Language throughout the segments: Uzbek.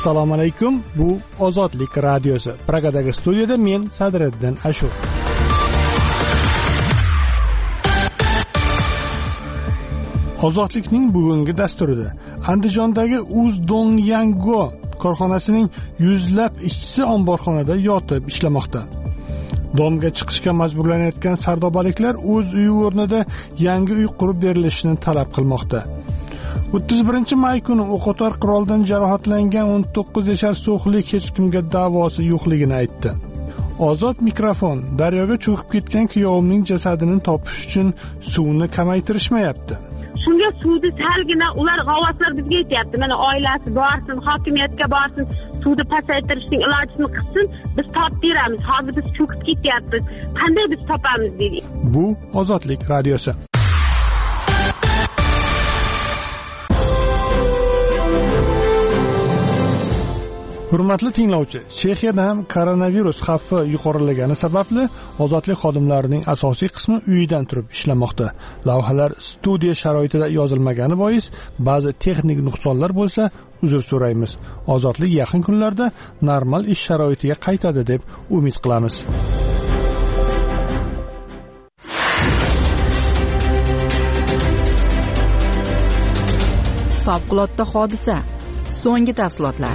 Assalomu alaykum. Bu Ozodlik radiosi. Pragadagi studiyada men Sadriddin Ashur. Ozodlikning bugungi dasturida Andijondagi Uzdongyango korxonasining yuzlab ishchisi omborxonada yotib ishlamoqda. Domga chiqishga majburlanayotgan sardobaliklar o'z uyi o'rnida yangi uy qurib berilishini talab qilmoqda. 31-may kuni o'qotar quroldan jarohatlangan 19 yashar so'xlik hech kimga da'vosi yo'qligini aytdi. Ozod mikrofon daryoga cho'kib ketgan kuyovimning jasadini topish uchun suvni kamaytirishmayapti. Shunga suvni salgina ular g'avvoslar bizga aytayapti. Mana oilasi borsin, hokimiyatga borsin, suvni pasaytirishning ilojini qilsin, biz topib beramiz. Hozir biz cho'kib ketyapmiz. Qanday biz topamiz dedik. Bu Ozodlik radiosi. Hurmatli tinglovchi, Chexiyada ham koronavirus xavfi yuqorilagani sababli ozodlik xodimlarining asosiy qismi uyidan turib ishlamoqda. Lavhalar studiya sharoitida yozilmagani bois ba'zi texnik nuqsonlar bo'lsa, uzr so'raymiz. Ozodlik yaqin kunlarda normal ish sharoitiga qaytadi deb umid qilamiz. Favqulodda hodisa. So'nggi tafsilotlar.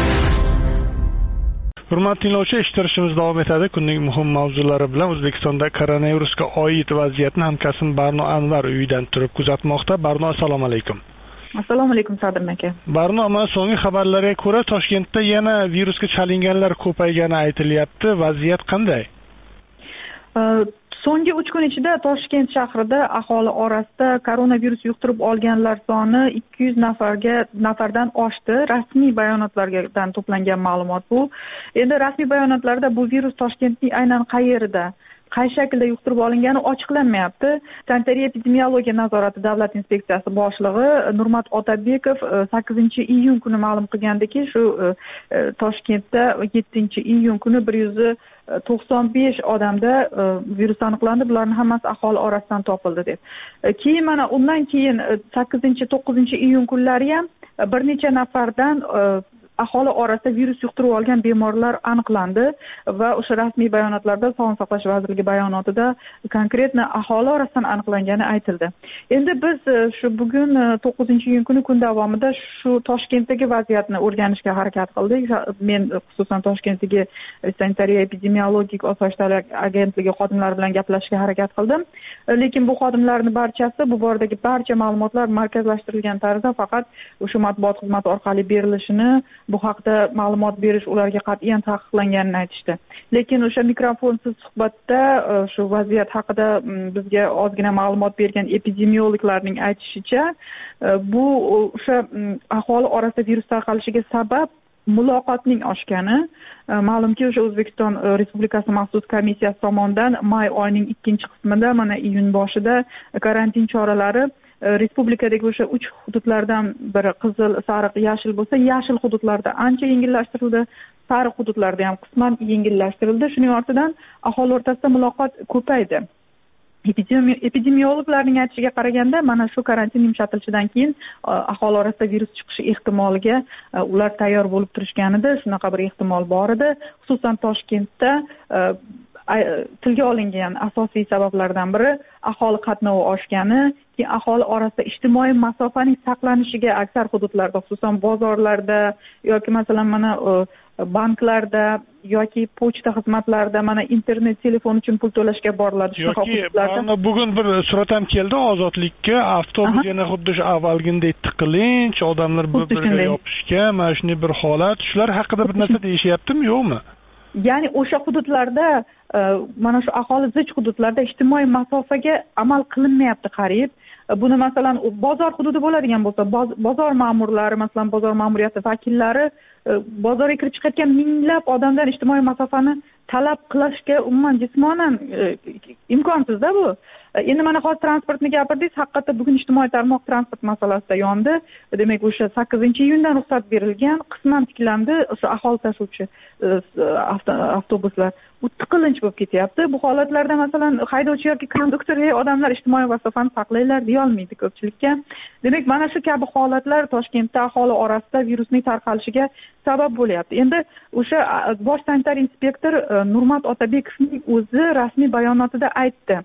Hurmatli tinglovchi, eshittirishimiz davom etadi. Kunning muhim mavzulari bilan O'zbekistonda koronavirusga oid vaziyatni hamkasbim Barno Anvar uyidan turib kuzatmoqda. Barno, assalomu alaykum. Assalomu alaykum Sadir aka. Barno, mana so'nggi xabarlarga ko'ra Toshkentda yana virusga chalinganlar ko'paygani aytilyapti. Vaziyat qanday? So'nggi 3 kun ichida Toshkent shahrida aholi orasida koronavirus yuqtirib olganlar soni 200 nafardan oshdi. Rasmiy bayonotlardan to'plangan ma'lumot bu. Endi rasmiy bayonotlarda bu virus Toshkentning aynan qayerida, qay shaklda yuqtirib olingani ochiqlanmayapti. Sanitariya epidemiologiya nazorati davlat inspeksiyasi boshlig'i Nurmat Otabekov 8-iyun kuni ma'lum qilgandiki, shu Toshkentda 7-iyun kuni 195 odamda virus aniqlandi. Bularning hammasi aholi orasidan topildi deb. Keyin mana undan keyin 8-9-iyun kunlari ham bir necha nafardan aholi orasida virus yuqtirib olgan bemorlar aniqlandi va o'sha rasmiy bayonotlarda Sog'liqni saqlash vazirligi bayonotida konkretni aholi orasidan aniqlangani aytildi. Endi biz shu bugun 9-iyun kuni kun davomida shu Toshkentdagi vaziyatni o'rganishga harakat qildik. Men xususan Toshkentdagi sanitariya epidemiologik osoyishtalik agentligi xodimlari bilan gaplashishga harakat qildim. Lekin bu xodimlarning barchasi bu boradagi barcha ma'lumotlar markazlashtirilgan tarzda faqat o'sha matbuot xizmati orqali berilishini, bu haqda ma'lumot berish ularga qat'iyan taqiqlanganini aytishdi. Lekin o'sha mikrofonsiz suhbatda shu vaziyat haqida bizga ozgina ma'lumot bergan epidemiologlarning aytishicha, bu o'sha aholi orasida virus tarqalishiga sabab muloqotning oshgani. Ma'lumki, o'sha O'zbekiston Respublikasi maxsus komissiyasi tomonidan may oyining 2-qismida, mana iyun boshida karantin choralari respublikadagi o'sha 3 hududlardan biri qizil, sariq, yashil bo'lsa, yashil hududlarda ancha yengillashtirildi, sariq hududlarda ham qisman yengillashtirildi. Shuning ortidan aholi o'rtasida muloqot ko'paydi. Epidemiologlarning aytishiga qaraganda, mana shu karantin yumshatilishidan keyin aholi orasida virus chiqishi ehtimoliga ular tayyor bo'lib turishganida, shunaqa bir ehtimol bor edi. Xususan Toshkentda tilga olingan asosiy sabablardan biri aholi qatnovi oshgani, keyin aholi orasida ijtimoiy masofaning saqlanishiga aksar hududlarda, xususan bozorlarda yoki masalan mana banklarda yoki pochta xizmatlarida, mana internet telefon uchun pul to'lashga boriladi. Yoki bugun bir surat ham keldi Ozodlikka, avtobus yana xuddi shu avvalgidek tiqilinch, odamlar bir-biriga yopishgan, mana shunday bir holat. Shular haqida bir narsa deyishyaptimi, yo'qmi? Ya'ni o'sha hududlarda, mana shu aholi zich hududlarda ijtimoiy masofaga amal qilinmayapti qariyb. Buni masalan bozor hududi bo'ladigan bo'lsa, bozor ma'murlari, masalan bozor ma'muriyati vakillari bozorga kirib chiqayotgan minglab odamdan ijtimoiy masofani talab qilishga umuman jismonan imkonsiz-da bu. Endi mana hozir transportni gapirdingiz, haqiqatda bugun ijtimoiy tarmoq transport masalasida yondi. Demak, o'sha 8-iyundan ruxsat berilgan, qisman tiklandi o'sha aholi tashuvchi avtobuslar. Bu tiqilinch bo'lib ketyapti. Bu holatlarda masalan haydovchi yoki konduktor odamlar ijtimoiy masofani saqlanglar deyolmaydi ko'pchilikka. Demak, mana shu kabi holatlar Toshkentda aholi orasida virusning tarqalishiga sabab bo'lyapti. Endi o'sha bosh sanitar inspektor Nurmat Otabekovning o'zi rasmiy bayonotida aytdi.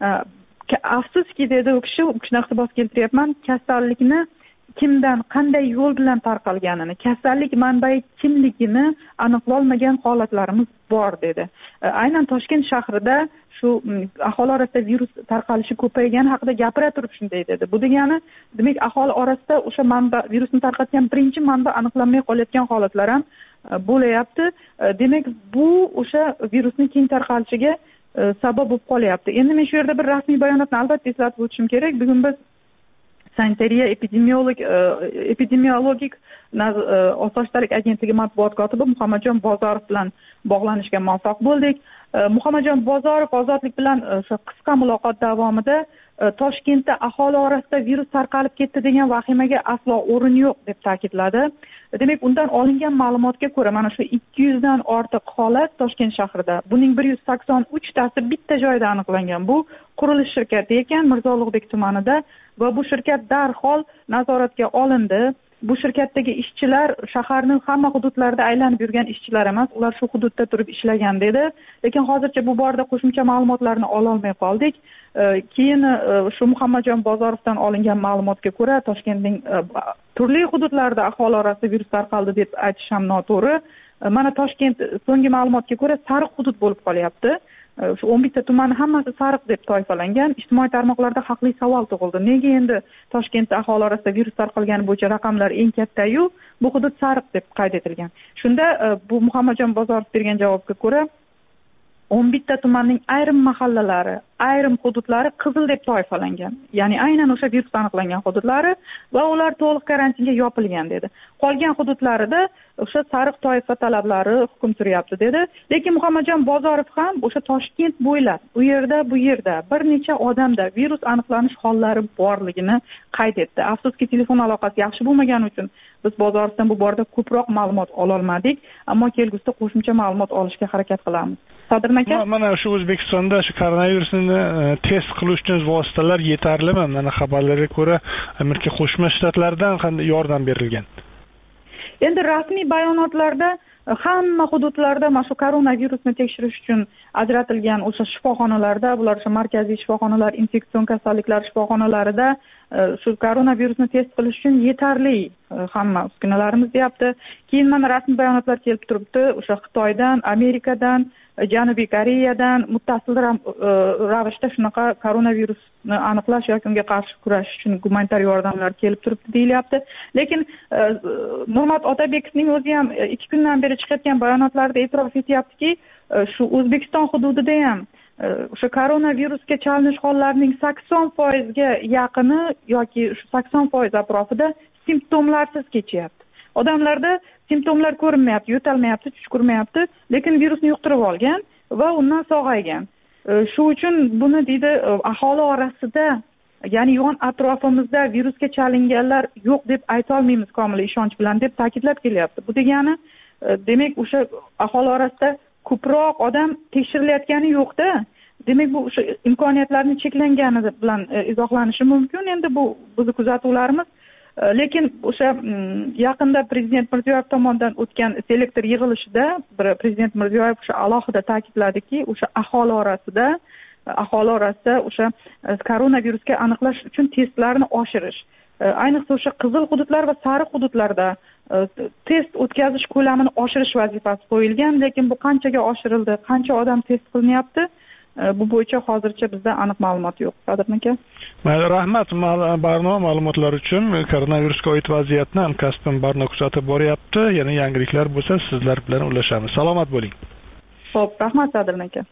Afsuski dedi u kishi iqtibos keltiryapman, kasallikni kimdan, qanday yo'l bilan tarqalganini, kasallik manbai kimligini aniqlolmagan holatlarimiz bor dedi. Aynan Toshkent shahrida shu aholi orasida virus tarqalishi ko'paygani haqida gapira turib shunday dedi. Bu degani, demak, aholi orasida o'sha manba, virusni tarqatgan birinchi manba aniqlanmay qolayotgan holatlar ham bo'layapti. Demak, bu o'sha virusning keng tarqalishiga sabab bo'lib qolyapti. Endi men shu yerda bir rasmiy bayonotni albatta eslatib o'tishim kerak. Bugun biz Sanitariya epidemiologik osoyishtalik agentligi matbuot kotibi Muhammadjon Bozorov bilan bog'lanishga muvaffaq bo'ldik. Muhammadjon Bozorov Ozodlik bilan o'sha qisqa muloqot davomida Toshkentda aholi orasida virus tarqalib ketdi degan vahimaga aslo o'rin yo'q deb ta'kidladi. Demak, undan olingan ma'lumotga ko'ra, mana shu 200 dan ortiq holat Toshkent shahrida. Buning 183 tasi bitta joyda aniqlangan. Bu qurilish shirkati ekan, Mirzo Ulug'bek tumanida va bu shirkat darhol nazoratga olindi. Bu shirkatdagi ishchilar shaharning hamma hududlarida aylanib yurgan ishchilar emas, ular shu hududda turib ishlagan dedi. Lekin hozircha bu borada qo'shimcha ma'lumotlarni ola olmay qoldik. Keyin shu Muhammadjon Bozorovdan olingan ma'lumotga ko'ra, Toshkentning turli hududlarida aholi orasida virus tarqaldi deb aytish ham noto'g'ri. Mana Toshkent so'nggi ma'lumotga ko'ra sariq hudud bo'lib qolyapti. Shu 11 ta tuman hammasi sariq deb toifalangan. Ijtimoiy tarmoqlarda haqli savol tug'ildi. Nega endi Toshkentda aholi orasida virus tarqalgani bo'yicha raqamlar eng katta-yu, bu hudud sariq deb qayd etilgan. Shunda bu Muhammadjon Bozorov bergan javobga ko'ra 11 ta tumanning ayrim mahallalari, ayrim hududlari qizil deb toifalangan. Ya'ni aynan o'sha virus aniqlangan hududlari va ular to'liq karantinga yopilgan dedi. Qolgan hududlarida o'sha sariq toifa talablari hukm suryapti dedi. Lekin Muhammadjon Bozorov ham o'sha Toshkent bo'ylab u yerda bir necha odamda virus aniqlanish hollari borligini qayd etdi. Afsuski telefon aloqasi yaxshi bo'lmagani uchun biz Bozorovdan bu borada ko'proq ma'lumot ola olmadik, ammo kelgusida qo'shimcha ma'lumot olishga harakat qilamiz. Sadirjon aka, mana shu O'zbekistonda shu koronavirusni test qilish uchun vositalar yetarlimi? Mana xabarlarga ko'ra, Amerika Qo'shma Shtatlaridan qanday yordam berilgan? Endi rasmiy bayonotlarda hamma hududlarda mana shu koronavirusni tekshirish uchun ajratilgan o'sha shifoxonalarda, bular o'sha markaziy shifoxonalar, infeksion kasalliklar shifoxonalarida shu koronavirusni test qilish uchun yetarli hamma uskunalarimiz deyapti. Keyin mana rasmiy bayonotlar kelib turibdi, o'sha Xitoydan, Amerikadan, Janubiy Koreyadan muttasil ravishda shunaqa koronavirusni aniqlash yoki unga qarshi kurashish uchun gumanitar yordamlar kelib turibdi deyilyapti. Lekin Nurmat Otabekovning o'zi ham 2 kundan beri chiqayotgan bayonotlarida e'tirof etyaptiki, shu O'zbekiston hududida ham o'sha koronavirusga chalinish hollarining 80% ga yaqini yoki shu 80% atrofida simptomlarsiz kechyapti. Odamlarda simptomlar ko'rinmayapti, yo'talmayapti, chuchkurmayapti, lekin virusni yuqtirib olgan va undan sog'aygan. Shu uchun buni deydi aholi orasida, ya'ni yon atrofimizda virusga chalinganlar yo'q deb ayta olmaymiz komil ishonch bilan deb ta'kidlab kelyapti. Bu degani, demak, o'sha aholi orasida ko'proq odam tekshirilayotgani yo'q-da. Demak, bu o'sha imkoniyatlarning cheklangani bilan izohlanishi mumkin. Endi bu bizning kuzatuvlarimiz. Lekin o'sha yaqinda Prezident Mirziyoyev tomonidan o'tgan selektor yig'ilishida Prezident Mirziyoyev o'sha alohida ta'kidladiki, o'sha aholi orasida o'sha koronavirusga aniqlash uchun testlarni oshirish, ayniqsa o'sha qizil hududlar va sariq hududlarda test o'tkazish ko'lamini oshirish vazifasi qo'yilgan. Lekin bu qanchaga oshirildi, qancha odam test qilinyapti, bu bo'yicha hozircha bizda aniq ma'lumot yo'q. Sadirjon aka. Rahmat barno ma'lumotlar uchun. Koronavirusga oid vaziyatni hamkasbim Barno kuzatib boryapti. Yana yangiliklar bo'lsa sizlar bilan ulashamiz. Salomat bo'ling. Xo'p, rahmat Sadirjon aka.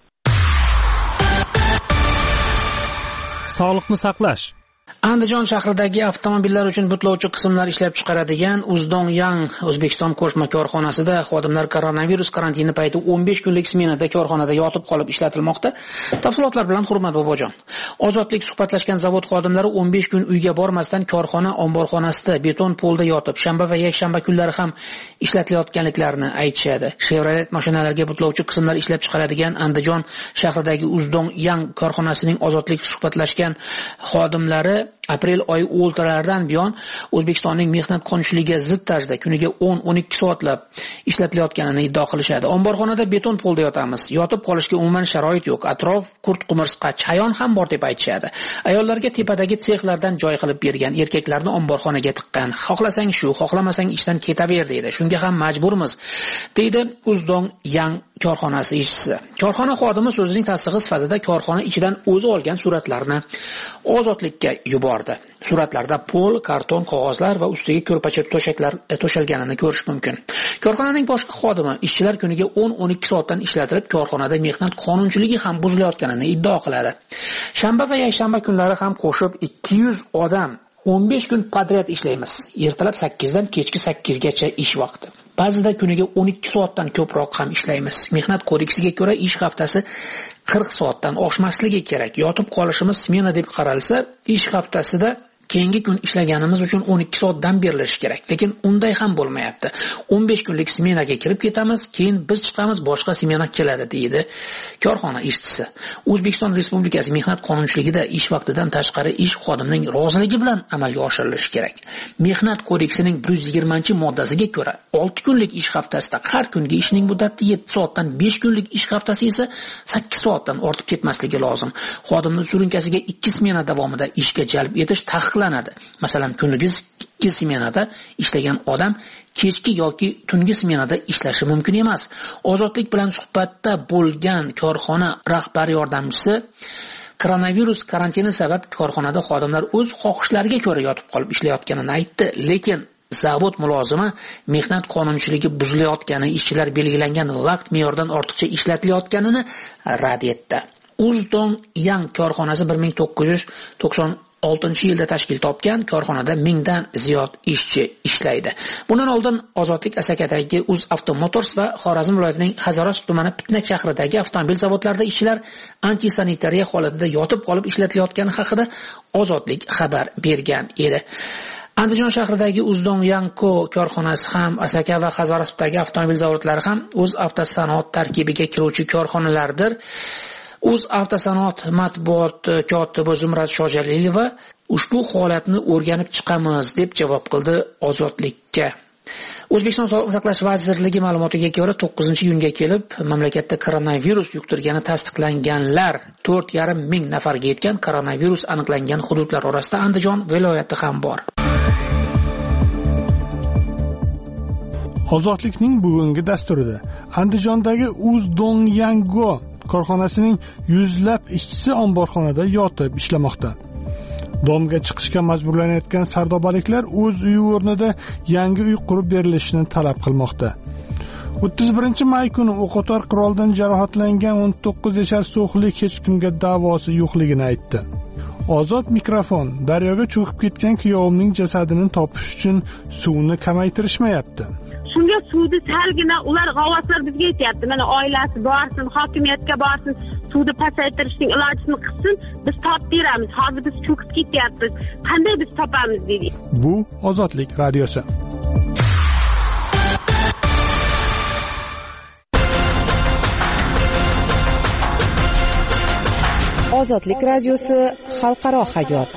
Sog'liqni saqlash. Andijon shahridagi avtomobillar uchun butlovchi qismlar ishlab chiqaradigan Uzdong-Yang O'zbekiston qo'shma korxonasida xodimlar koronavirus karantini payti 15 kunlik smenada korxonada yotib qolib ishlatilmoqda. Tafsilotlar bilan Hurmat Bobojon. Ozodlik suhbatlashgan zavod xodimlari 15 kun uyga bormasdan korxona omborxonasida beton polda yotib, shanba va yakshanba kunlari ham ishlatilayotganliklarini aytishadi. Chevrolet mashinalarga butlovchi qismlar ishlab chiqaradigan Andijon shahridagi Uzdong-Yang korxonasining ozodlik suhbatlashgan xodimlari Aprel oyi o'ltiralaridan buyon O'zbekistonning mehnat qonunchiligiga zid tarzda kuniga 10-12 soatlab ishlatilayotganini iddao qilishadi. Omborxonada beton polda yotamiz. Yotib qolishga umuman sharoit yo'q. Atrof qurt qumursqa, chayon ham bor deb aytishadi. Ayollarga tepadagi sexlardan joy qilib bergan, erkaklarni omborxonaga tiqqan. Xohlasang shu, xohlamasang ishdan ketaver deydi. Shunga ham majburmiz, deydi Uzdong Yang korxonasi ishchisi. Korxona xodimi so'zining tasdig'i sifatida korxona ichidan o'zi olgan suratlarni ozodlikka yubordi. Suratlarda pol, karton, qog'ozlar va ustiga ko'rpacha to'shaklar to'shalganini ko'rish mumkin. Korxonaning boshqa xodimi ishchilar kuniga 10-12 soatdan ishlatilib, korxonada mehnat qonunchiligi ham buzilayotganini iddao qiladi. Shanba va yakshanba kunlari ham qo'shib 200 odam 15 kun podriyat ishlaymiz. Ertalab 8 dan kechki 8 gacha ish vaqti. Ba'zida kuniga 12 soatdan ko'proq ham ishlaymiz. Mehnat kodeksiga ko'ra ish haftasi 40 soatdan oshmasligi kerak. Yotib qolishimiz smena deb qaralsa, ish haftasida keyingi kun ishlaganimiz uchun 12 soat dam berilishi kerak. Lekin unday ham bo'lmayapti. 15 kunlik smenaga kirib ketamiz, keyin biz chiqamiz, boshqa smena keladi, deydi korxona ishchisi. O'zbekiston Respublikasi mehnat qonunchiligida ish vaqtidan tashqari ish xodimning roziligi bilan amalga oshirilishi kerak. Mehnat kodeksining 120-moddasiga ko'ra 6 kunlik ish haftasida har kungi ishning muddati 7 soatdan 5 kunlik ish haftasi esa 8 soatdan ortib ketmasligi lozim. Xodimning surunkasiga 2 smena davomida ishga jalb etish taqiqlanadi. Masalan, kunlik smenada ishlagan odam kechki yoki tungi smenada ishlashi mumkin emas. Ozodlik bilan suhbatda bo'lgan korxona rahbar yordamchisi koronavirus karantini sabab korxonada xodimlar o'z xohishlariga ko'ra yotib qolib ishlayotganini aytdi, lekin zavod mulozimi mehnat qonunchiligi buzilayotgani, ishchilar belgilangan vaqt me'yoridan ortiqcha ishlatilayotganini rad etdi. Uzdong Yang korxonasi 1996-yilda tashkil topgan. Korxonada 1000 dan ziyod ishchi ishlaydi. Bundan oldin Ozodlik Asakadagi UzAvto Motors va Xorazm viloyatining Hazaros tumani Pitnak shahridagi avtomobil zavodlarida ishchilar antisanitariya holatida yotib qolib ishlatilayotgani haqida Ozodlik xabar bergan edi. Andijon shahridagi Uzdong Yang korxonasi ham, Asaka va Hazorasdagi avtomobil zavodlari ham o'z avtosanoat tarkibiga kiruvchi korxonalardir. UzAvtosanoat matbuot kotibi Zumrat Shojalilova ushbu holatni o'rganib chiqamiz deb javob qildi Ozodlikka. O'zbekiston Sog'liqni saqlash vazirligi ma'lumotiga ko'ra 9-iyunga kelib mamlakatda koronavirus yuqtirgani tasdiqlanganlar 4,5 ming nafarga yetgan. Koronavirus aniqlangan hududlar orasida Andijon viloyati ham bor. Ozodlikning bugungi dasturida Andijondagi Uzdong Yang korxonasining yuzlab ishchisi omborxonada yotib ishlamoqda. Domga chiqishga majburlanayotgan sardobaliklar o'z uyi o'rnida yangi uy qurib berilishini talab qilmoqda. 31-may kuni o'qotar quroldan jarohatlangan 19 yashar so'xlik hech kimga da'vosi yo'qligini aytdi. Ozod mikrofon: daryoga cho'kib ketgan kuyovimning jasadini topish uchun suvni kamaytirishmayapti. Shunga suvni salgina ular g'avvoslar bizga aytayapti. Mana oilasi borsin, hokimiyatga borsin, suvni pasaytirishning ilojini qilsin, biz topib beramiz. Hozir biz cho'kib ketyapmiz. Qanday biz topamiz dedik. Bu Ozodlik radiosi. Ozodlik radiosi xalqaro hayot.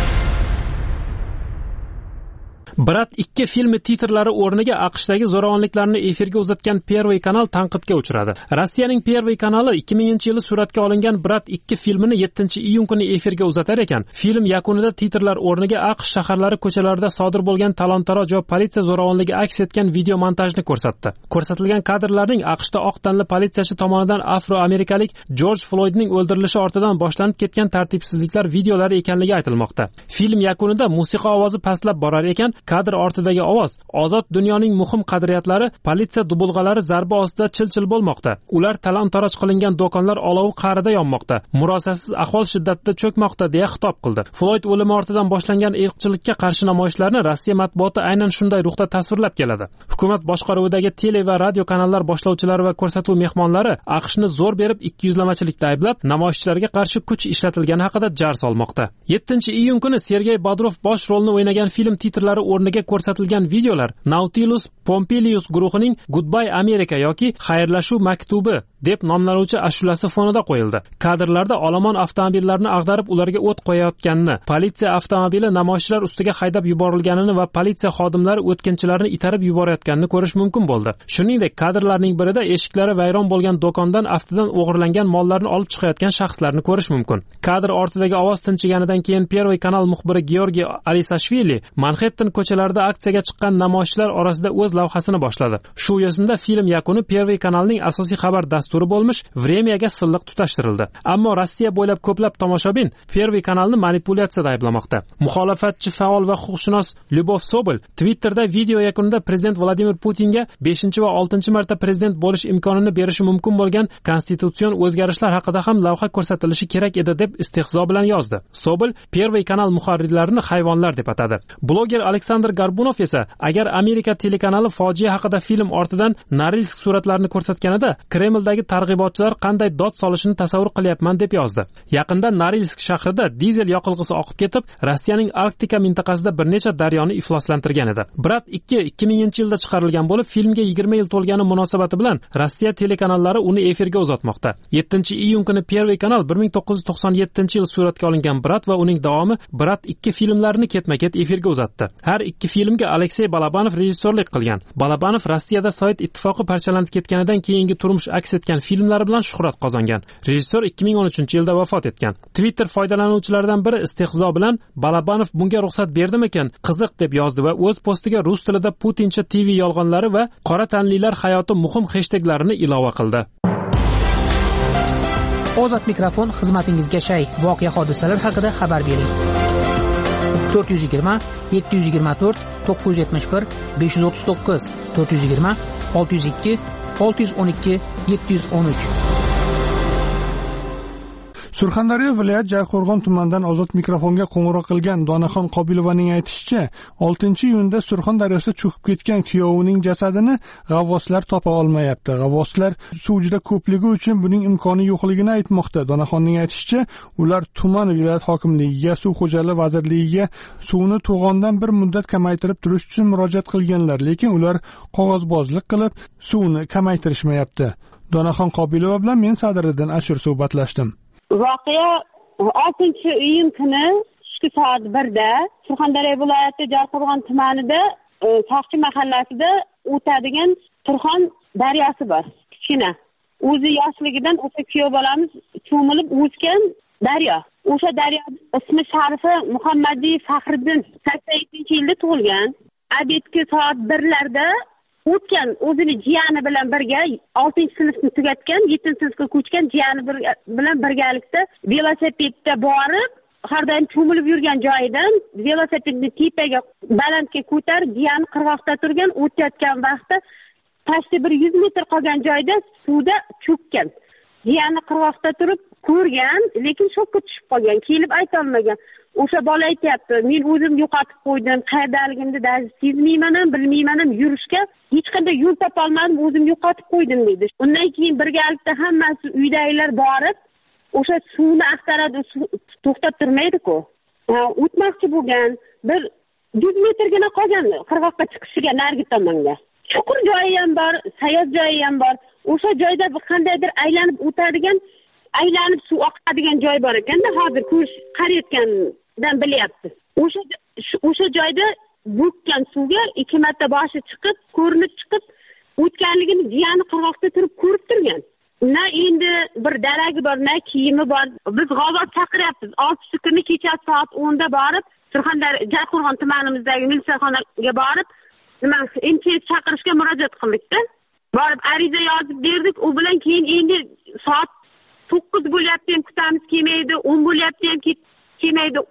Brat 2 filmi titrlari o'rniga AQShdagi zo'ravonliklarni efirga uzatgan Первый kanal tanqidga uchradi. Rossiyaning Первый kanali 2000-yili suratga olingan Brat 2 filmini 7-iyun kuni efirga uzatar ekan. Film yakunida titrlar o'rniga AQSh shaharlari ko'chalarida sodir bo'lgan talon-taroj va politsiya zo'ravonligi aks etgan video montajni ko'rsatdi. Ko'rsatilgan kadrlarning AQShda oq tanli politsiyachi tomonidan afroamerikalik Jorj Floydning o'ldirilishi ortidan boshlanib ketgan tartibsizliklar videolari ekanligi aytilmoqda. Film yakunida musiqa ovozi pastlab borar ekan, kadr ortidagi ovoz: ozod dunyoning muhim qadriyatlari, politsiya dubulg'alari zarba ostida chil-chil bo'lmoqda. Ular talon-taroj qilingan do'konlar olov qa'rida yonmoqda. Murosasiz ahvol shiddatda cho'kmoqda deya xitob qildi. Floyd o'limi ortidan boshlangan irqchilikka qarshi namoyishlarni Rossiya matbuoti aynan shunday ruhda tasvirlab keladi. Hukumat boshqaruvidagi tele va radio kanallar boshlovchilari va ko'rsatuv mehmonlari AQShni zo'r berib 200lamachilikda ayblab, namoyishchilarga qarshi kuch ishlatilgani haqida jar solmoqda. 7-iyun kuni Sergey Bodrov bosh rolni o'ynagan film titrlari o'rniga ko'rsatilgan videolar Nautilus Pompilius guruhining Goodbye America yoki Xayrlashuv maktubi deb nomlanuvchi ashulasi fonida qo'yildi. Kadrlarda olomon avtomobillarni ag'darib ularga o't qo'yayotganini, politsiya avtomobili namoyishchilar ustiga haydab yuborilganini va politsiya xodimlari o'tkinchilarni itarib yuborayotganini ko'rish mumkin bo'ldi. Shuningdek, kadrlarning birida eshiklari vayron bo'lgan do'kondan aftidan o'g'irlangan mollarni olib chiqayotgan shaxslarni ko'rish mumkin. Kadr ortidagi ovoz tinchiganidan keyin Первый kanal muxbiri Georgiy Alisashvili Manhattan ko'chalarida aksiyaga chiqqan namoyishchilar orasida o'z lavhasini boshladi. Shu yo'sinda film yakuni Первый kanalning asosiy xabar dasturi bo'lmish Vremyaga silliq tutashtirildi. Ammo Rossiya bo'ylab ko'plab tomoshabin Первый kanalni manipulyatsiyada ayblamoqda. Muxolifatchi faol va huquqshunos Lyubov Sobol Twitterda video yakunida prezident Vladimir Putinga 5 va 6 marta prezident bo'lish imkonini berishi mumkin bo'lgan konstitutsion o'zgarishlar haqida ham lavha ko'rsatilishi kerak edi deb istehzo bilan yozdi. Sobol Первый kanal muharrirlarini hayvonlar deb atadi. Bloger Aleksandr Garbunov esa agar Amerika telekanali fojia haqida film ortidan Norilsk suratlarini ko'rsatganida Kremldagi targ'ibotchilar qanday dod solishini tasavvur qilyapman deb yozdi. Yaqinda Norilsk shahrida dizel yoqilg'isi oqib ketib, Rossiyaning Arktika mintaqasida bir necha daryoni ifloslantirgan edi. Brat 2 2000-yilda chiqarilgan bo'lib, filmga 20 yil to'lgani munosabati bilan Rossiya telekanallari uni efirga uzatmoqda. 7-iyun kuni Первый kanal 1997-yil suratga olingan Brat va uning davomi Brat 2 filmlarini ketma-ket efirga uzatdi. Har ikki filmga Aleksey Balabanov rejissyorlik qilgan. Balabanov Rossiyada Sovet ittifoqi parchalanib ketganidan keyingi turmush aks etgan filmlari bilan shuhrat qozongan. Rejissyor 2013-yilda vafot etgan. Twitter foydalanuvchilaridan biri istehzo bilan Balabanov bunga ruxsat berdimikan? Qiziq deb yozdi va o'z postiga rus tilida Putincha TV yolg'onlari va qora tanlilar hayoti muhim hashtaglarini ilova qildi. Ozod mikrofon xizmatingizga shay. Voqea hodisalar haqida xabar bering. 420 724 971 539 420 602 612 713. Surxondaryo viloyat Jarqo'rg'on tumanidan ozod mikrofonga qo'ng'iroq qilgan Donaxon Qobilovaning aytishicha, 6-iyunda Surxondaryosida cho'kib ketgan kuyovining jasadini g'avvoslar topa olmayapti. G'avvoslar suv juda ko'pligi uchun buning imkoni yo'qligini aytmoqda. Donaxonning aytishicha, ular tuman viloyat hokimligiga, suv xo'jaligi vazirligiga suvni to'g'ondan bir muddat kamaytirib turish uchun murojaat qilganlar, lekin ular qog'ozbozlik qilib suvni kamaytirishmayapti. Donaxon Qobilova bilan men Sadiriddin Ashur suhbatlashdim. Voqea 6-iyun kuni tushki soat 1da Surxondaryo viloyati Jarqo'rg'on tumanida Soqchi mahallasida o'tadigan Turxon daryosi bor. Kichkina. O'zi yoshligidan o'sha kuyov bolamiz cho'milib o'sgan daryo. O'sha daryo ismi sharifi Muhammadiy Faxriddin 87-yilda tug'ilgan. Abedki soat 1larda o'tgan o'zini jiyani bilan birga 6-sinfni tugatgan, 7-sinfga ko'chgan jiyani bilan birgalikda velosipedda borib, har doim cho'milib yurgan joyidan velosipedni tepaga balandga ko'tarib, jiyani qirg'oqda turgan, o'tayotgan vaqtda tashti bir 100 metr qolgan joyda suvda cho'kkan. Jiyani qirg'oqda turib ko'rgan, lekin shokka tushib qolgan, kelib ayta olmagan. O'sha bola aytayapti, men o'zim yo'qotib qo'ydim, qayerdaligimni даже sezmayman ham, bilmayman ham, yurishga hech qanday yo'l topa olmadim, o'zim yo'qotib qo'ydim deydi. Undan keyin birgalikda hammasi uydagilar borib, o'sha suvni axtaradi, to'xtab turmaydi-ku. O'tmoqchi bo'lgan, bir 100 metrgina qolgan qirg'oqqa chiqishiga narigi tomonga. Chuqur joyi ham bor, sayoz joyi ham bor. O'sha joyda qandaydir aylanib o'tadigan, aylanib suv oqadigan joy bor ekanda, hozir ko'rish qarayotgandan bilyapti. O'sha joyda bo'kkan suvga 2 marta boshi chiqib, ko'rinib chiqib, o'tganligini jiyani qirg'oqda turib ko'rib turgan. Na endi bir daragi bor, na kiyimi bor. Biz g'avvos chaqiryapmiz. 6-kuni kecha soat 10da borib, Surxondaryo Jarqo'rg'on tumanimizdagi militsiyaxonaga borib, MTS chaqirishga murojaat qildik-da. Borib ariza yozib berdik. U bilan keyin endi soat 9 bo'lyapti ham kutamiz kelmaydi, 10 bo'lyapti ham kelmaydi.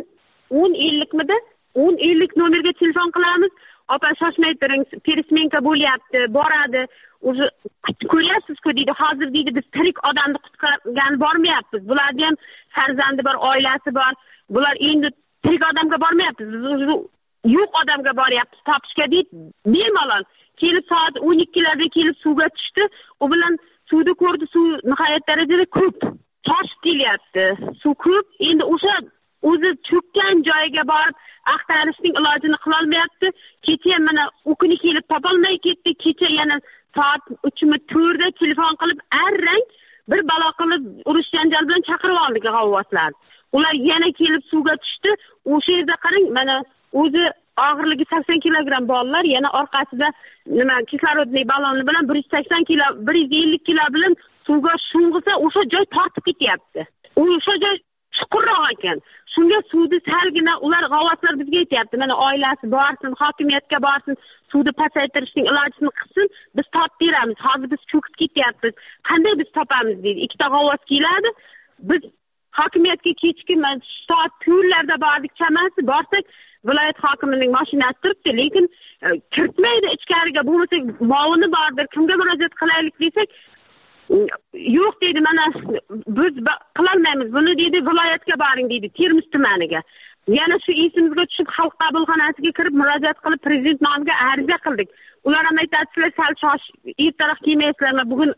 10:50mida 10:50 nomerga telefon qilamiz. Opa shoshmay turing, peresmenka bo'lyapti, boradi. O'zi ko'ryapsiz-ku deydi. Hozir deydi biz tirik odamni qutqargan bormayapmiz. Bularning ham farzandi bor, oilasi bor. Bular endi tirik odamga bormayapmiz. Biz o'zi yo'q odamga boryapmiz topishga deydi. Bemalol kelib soat 12larda kelib suvga tushdi. U bilan suvni ko'rdi, suv nihoyat darajada ko'p. Toshib kelyapti. Suv ko'p. Endi o'sha o'zi cho'kkan joyiga borib axtarishning ilojini qilolmayapti. Kecha mana u kuni kelib topolmay ketdi. Kecha yana soat 3-4da telefon qilib arrang bir balo qilib urush janjal bilan chaqirib oldik g'avvoslar. Ular yana kelib suvga tushdi. O'sha yerda qarang, mana o'zi og'irligi 80 kilogramm bolalar yana orqasida kislorodniy balloni bilan 180 kilo, 150 kilo bilan suvga sho'ng'isa o'sha joy tortib ketyapti. O'sha joy chuqurroq ekan. Shunga suvni salgina ular g'avvoslar bizga aytayapti. Mana oilasi borsin, hokimiyatga borsin, suvni pasaytirishning ilojini qilsin, biz topib beramiz. Hozir biz cho'kib ketyapmiz. Qanday biz topamiz deydi. Ikkita g'avvos keladi. Biz hokimiyatga kechki soat 4larda bordik, chamasi borsak viloyat hokimining mashinasi turibdi, lekin kiritmaydi ichkariga. Bo'lmasa muavini bordir, kimga murojaat qilaylik desak, yo'q deydi, mana biz qilolmaymiz buni deydi, viloyatga boring deydi, Termiz tumaniga. Yana shu esimizga tushib xalq qabulxonasiga kirib murojaat qilib prezident nomiga ariza qildik. Ular ham aytadi, sizlar sal ertaroq kelmaysizlarmi? Bugun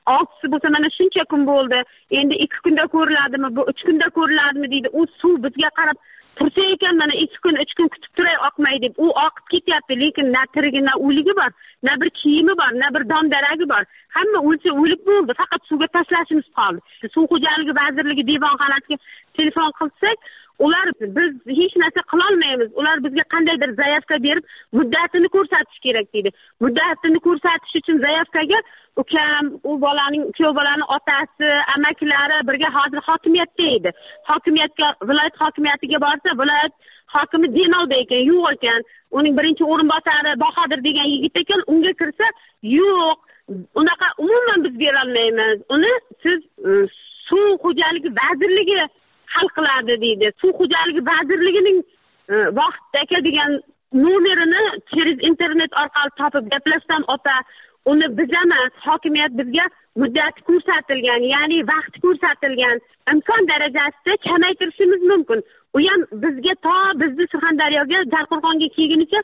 6 bo'lsa mana shuncha kun bo'ldi. Endi 2 kunda ko'riladimi, bu 3 kunda ko'riladimi deydi. U suv bizga qarab tursa ekan, mana 2 kun 3 kun kutib turay oqmay deb u oqib ketyapti, lekin na tirigi na o'ligi bor, na bir kiyimi bor, na bir dondaragi bor. Hamma o'lsa o'lib bo'ldi, faqat suvga tashlashimiz qoldi. Suv xo'jaligi vazirligi devonxonasiga telefon qilsak, ular biz hech narsa qila olmaymiz. Ular bizga qandaydir zayavka berib, muddatini ko'rsatish kerak deydi. Muddatini ko'rsatish uchun zayavkaga ukam, u kuyov bolaning otasi, amakilari birga hozir hokimiyatda edi. Hokimiyatga, viloyat hokimiyatiga borsa, viloyat hokimi Denovda ekan, yo'q ekan. Uning birinchi o'rinbosari Bahodir degan yigit ekan, unga kirsa, yo'q, unaqa umuman biz bera olmaymiz. Uni siz suv xo'jaligi vazirligi hal qiladi deydi. Suv xo'jaligi vazirligining vaqtdagi degan nomerini через internet orqali topib gaplashdan o'ta, uni biz emas, hokimiyat bizga muddat ko'rsatilgan, ya'ni vaqt ko'rsatilgan, imkon darajasida kamaytirishimiz mumkin. U ham bizga bizni Surxondaryoga, Jarqo'rg'onga kelgunicha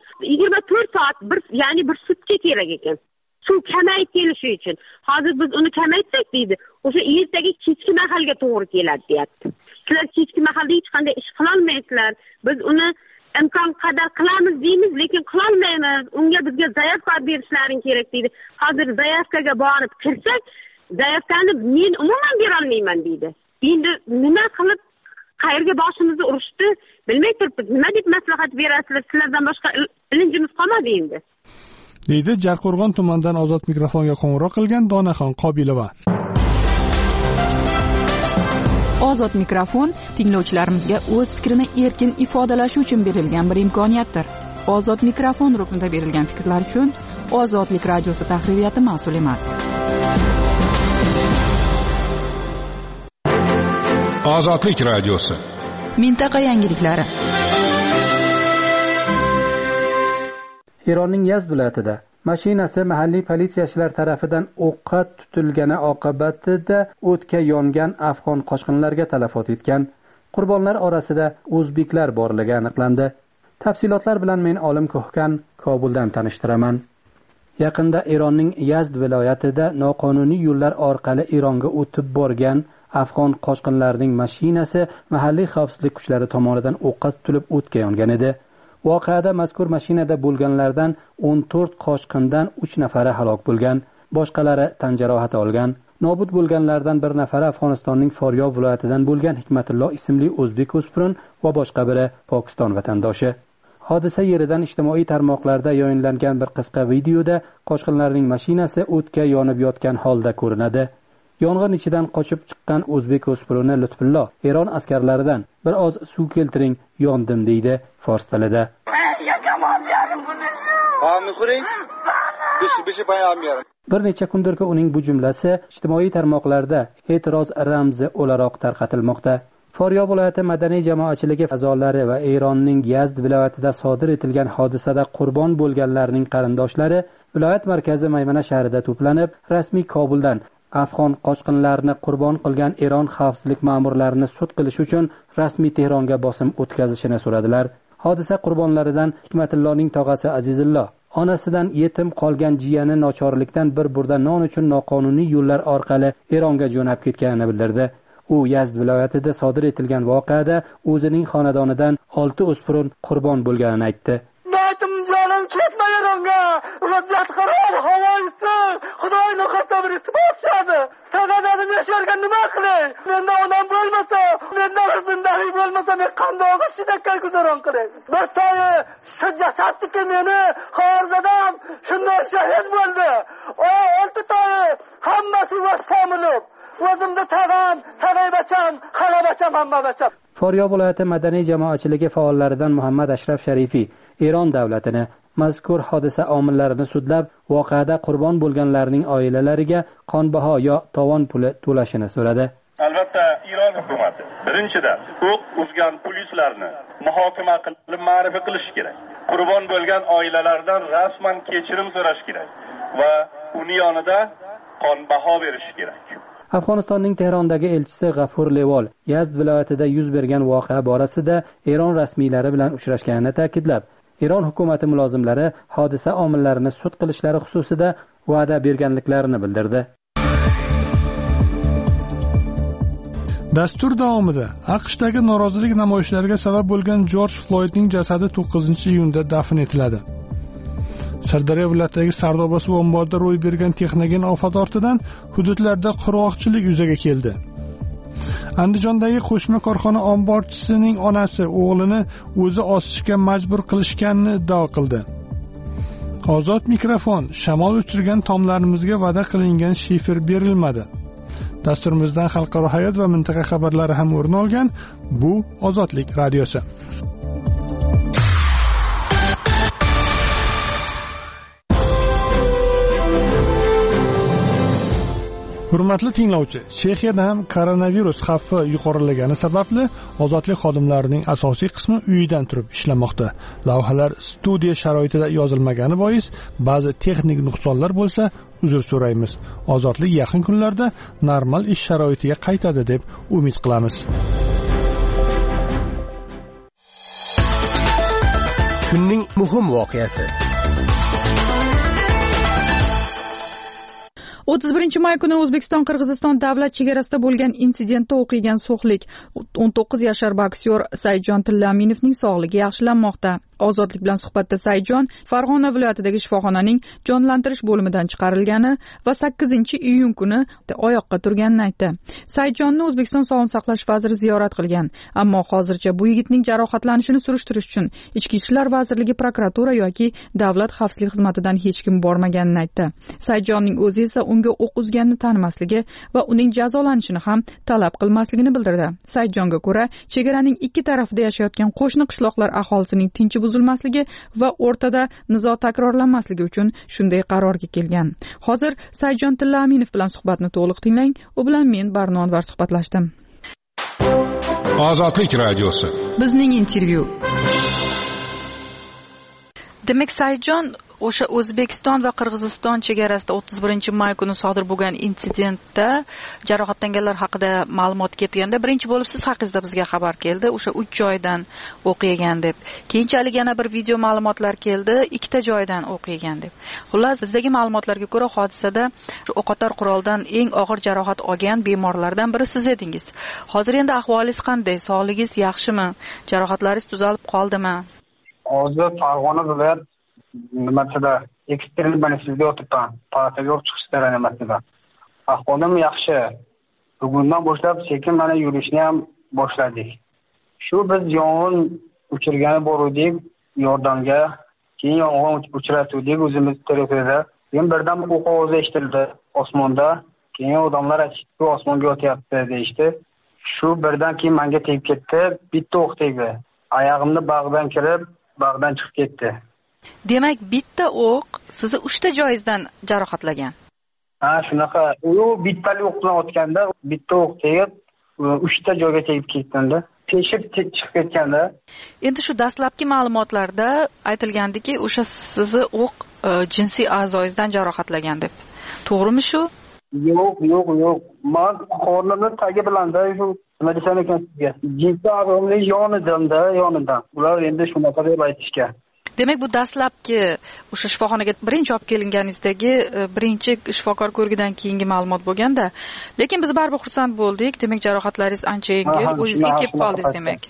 24 soat, ya'ni bir sutka kerak ekan. Suv kamayib kelishi uchun. Hozir biz uni kamaytsak deydi, o'sha ertaga kechki mahalga to'g'ri keladi deyapti. Sizlar kechki mahalda hech qanday ish qila olmaysizlar. Biz uni imkon qadar qilamiz deymiz, lekin qila olmaymiz. Unga bizga zayavka berishlaring kerak deydi. Hozir zayavkaga borib kirsak, zayavkani men umuman bera olmayman deydi. Endi nima qilib qayerga boshimizni urishdi, bilmay turibmiz. Nima deb maslahat berasizlar? Sizlardan boshqa ilinjimiz qolmadi endi. deydi Jarqo'rg'on tumanidan Ozod mikrofonga qo'ng'iroq qilgan Donaxon Qobilova. Ozod mikrofon tinglovchilarimizga o'z fikrini erkin ifodalashi uchun berilgan bir imkoniyatdir. Ozod mikrofon ruknida berilgan fikrlar uchun Ozodlik radiosi tahririyati mas'ul emas. Ozodlik radiosi. Mintaqa yangiliklari. Eronning Yazd viloyatida mashinasi mahalliy politsiyachilar tarafidan o'qqa tutilgani oqibatida o'tga yongan afg'on qochqinlarga talafot etgan. Qurbonlar orasida o'zbeklar borligi aniqlandi. Tafsilotlar bilan men Olim Ko'hkan Kobuldan tanishtiraman. Yaqinda Eronning Yazd viloyatida noqonuniy yo'llar orqali Eronga o'tib borgan afg'on qochqinlarining mashinasi mahalliy xavfsizlik kuchlari tomonidan o'qqa tutilib o'tga yongan edi. Voqeada mazkur mashinada bo'lganlardan 14 qochqindan 3 nafari halok bo'lgan, boshqalari tan jarohati olgan. Nobud bo'lganlardan bir nafari Afg'onistonning Foryob viloyatidan bo'lgan Hikmatullo ismli o'zbek o'spirin va boshqa biri Pokiston vatandoshi. Hodisa yeridan ijtimoiy tarmoqlarda yayinlangan bir qisqa videoda qochqinlarning mashinasi o'tga yonib yotgan holda ko'rinadi. Yong'in ichidan qochib chiqqan o'zbek o'spirini Lutfullo Eron askarlaridan bir oz suv keltiring, yondim deydi fors tilida. Bir necha kundirki uning bu jumlasi ijtimoiy tarmoqlarda e'tiroz ramzi o'laroq tarqatilmoqda. Foryob viloyati madaniy jamoatchiligi a'zolari va Eronning Yazd viloyatida sodir etilgan hodisada qurbon bo'lganlarning qarindoshlari viloyat markazi Maymana shahrida to'planib, rasmiy Kobuldan afg'on qochqinlarini qurbon qilgan Eron xavfsizlik ma'murlarini sud qilish uchun rasmiy Tehronga bosim o'tkazishini so'radilar. Hodisa qurbonlaridan Hikmatulloning tog'asi Azizullo onasidan yetim qolgan jiyani nochorlikdan bir burda non uchun noqonuniy yo'llar orqali Eronga jo'nab ketganini bildirdi. U Yazd viloyatida sodir etilgan voqeada o'zining xonadonidan 6 o'smir qurbon bo'lganini aytdi. Baytim jonim ketmaganimga, vaziyat qaror, havo issiq, Xudoning qasam ritmoqchadi. Tagadadim yashargan nima qilay? Menda onam bo'lmasa, menda zindalik bo'lmasa, men qanday shidakka guzaron qilay? Bir to'yi shu jasadniki meni xorzadam shunday shahid bo'ldi. O 6 to'yi hammasi vastamilib. O'zimda tagaybacham, xalabacham, hammabacham. Farg'ona viloyati madaniy jamoatchiligi faollaridan Muhammad Ashraf Sharifiy Eron davlatini mazkur hodisa omillarini sudlab, voqeada qurbon bo'lganlarning oilalariga qonbaho yo tovon puli to'lashini so'radi. Albatta, Eron hukumati birinchidan o'q uzgan polislarni muhokama qilib ma'rifa qilish kerak. Qurbon bo'lgan oilalardan rasman kechirim so'rash kerak va uning yonida qonbaho berish kerak. Afg'onistonning Tehrondagi elchisi G'afur Levol Yazd viloyatida yuz bergan voqea borasida Eron rasmiylari bilan uchrashganini ta'kidlab, Eron hukumati mulozimlari hodisa omillarini sud qilishlari xususida va'da berganliklarini bildirdi. Dastur davomida AQShdagi norozilik namoyishlariga sabab bo'lgan Jorj Floydning jasadi 9-iyunda dafn etiladi. Sirdaryo viloyatidagi Sardoba suv omborida ro'y bergan texnogen ofat ortidan hududlarda qurg'oqchilik yuzaga keldi. Andijondagi qo'shma korxona omborchisining onasi o'g'lini o'zi osishga majbur qilishganini iddao qildi. Ozod mikrofon: shamol uchirgan tomlarimizga va'da qilingan shifer berilmadi. Dasturimizdan xalqaro hayot va mintaqa xabarlari ham o'rin olgan. Bu Ozodlik radiosi. Hurmatli tinglovchi, Chexiyada ham koronavirus xavfi yuqorilagani sababli ozodlik xodimlarining asosiy qismi uyidan turib ishlamoqda. Lavhalar studiya sharoitida yozilmagani bois ba'zi texnik nuqsonlar bo'lsa, uzr so'raymiz. Ozodlik yaqin kunlarda normal ish sharoitiga qaytadi deb umid qilamiz. Kunning muhim voqeasi. 31 may kuni O'zbekiston-Qirg'iziston davlat chegarasida bo'lgan insidentda o'qigan so'xlik 19 yashar boksyor Saidjon Tillaminovning sog'ligi yaxshilanmoqda. Ozodlik bilan suhbatda Saidjon Farg'ona viloyatidagi shifoxonaning jonlantirish bo'limidan chiqarilgani va 8-iyun kuni oyoqqa turganini aytdi. Saidjonni O'zbekiston Sog'liqni saqlash vaziri ziyorat qilgan, ammo hozircha bu yigitning jarohatlanishini surishtirish uchun Ichki ishlar vazirligi, prokuratura yoki davlat xavfsizlik xizmatidan hech kim bormaganini aytdi. Saidjonning o'zi esa unga o'q uzganini tanimasligi va uning jazolanishini ham talab qilmasligini bildirdi. Saidjonga ko'ra, chegaraning ikki tarafida yashayotgan qo'shni qishloqlar aholisining tinchi buzilmasligi va o'rtada nizo takrorlanmasligi uchun shunday qarorga kelgan. Hozir Saidjon Tillaminov bilan suhbatni to'liq tinglang. U bilan men Barno Anvar suhbatlashdim. Ozodlik radiosi. Bizning intervyu. Demak, Saidjon o'sha O'zbekiston va Qirg'iziston chegarasida 31-may kuni sodir bo'lgan insidentda jarohatlanganlar haqida ma'lumot ketganda birinchi bo'lib siz haqingizda bizga xabar keldi, o'sha 3 joydan o'q yegan deb. Keyinchalik yana bir video ma'lumotlar keldi, 2 joydan o'q yegan deb. Xullas, bizdagi ma'lumotlarga ko'ra hodisada o'qotar quroldan eng og'ir jarohat olgan bemorlardan biri siz edingiz. Hozir endi ahvolingiz qanday? Sog'lig'ingiz yaxshimi? Jarohatlaringiz tuzalib qoldimi? Hozir Farg'ona viloyat nimasida ekstrem bo'lishga o'tibman. Palataga chiqishlar nimasida. Ahvolim yaxshi. Bugundan boshlab sekin mana yurishni ham boshladik. Shu biz yong'in o'chirgani boruvdik yordamga, keyin yong'in o'chiratuvdik o'zimiz tarafida. Keyin birdan o'q ovozi eshitildi osmonda. Keyin odamlar aytdi, osmonga o'tyapti deyishdi. Shu birdan keyin menga tegib ketdi, bitta o'q tegdi. Oyog'imni bag'dan kirib, bag'dan chiqib ketdi. Demak, bitta o'q sizni 3 joyingizdan jarohatlagan. Ha, shunaqa. U bittali o'q bilan otganda, bitta o'q tegib, 3 joyga tegib ketganda, teshib chiqib ketganda. Endi shu dastlabki ma'lumotlarda aytilgandiki, o'sha sizni o'q jinsiy a'zoyingizdan jarohatlagan deb. To'g'rimi shu? Yo'q. Men qornimni tagi bilanda shu nima desam ekan sizga? Jinsiy a'zoyimning yonidan. Ular endi shunaqa deb aytishgan. Demak, bu dastlabki o'sha shifoxonaga birinchi olib kelinganingizdagi birinchi shifokor ko'rgidan keyingi ma'lumot bo'lganda, lekin biz baribir xursand bo'ldik. Demak, jarohatlaringiz ancha yengil, o'zingizga kelib qoldingiz demak.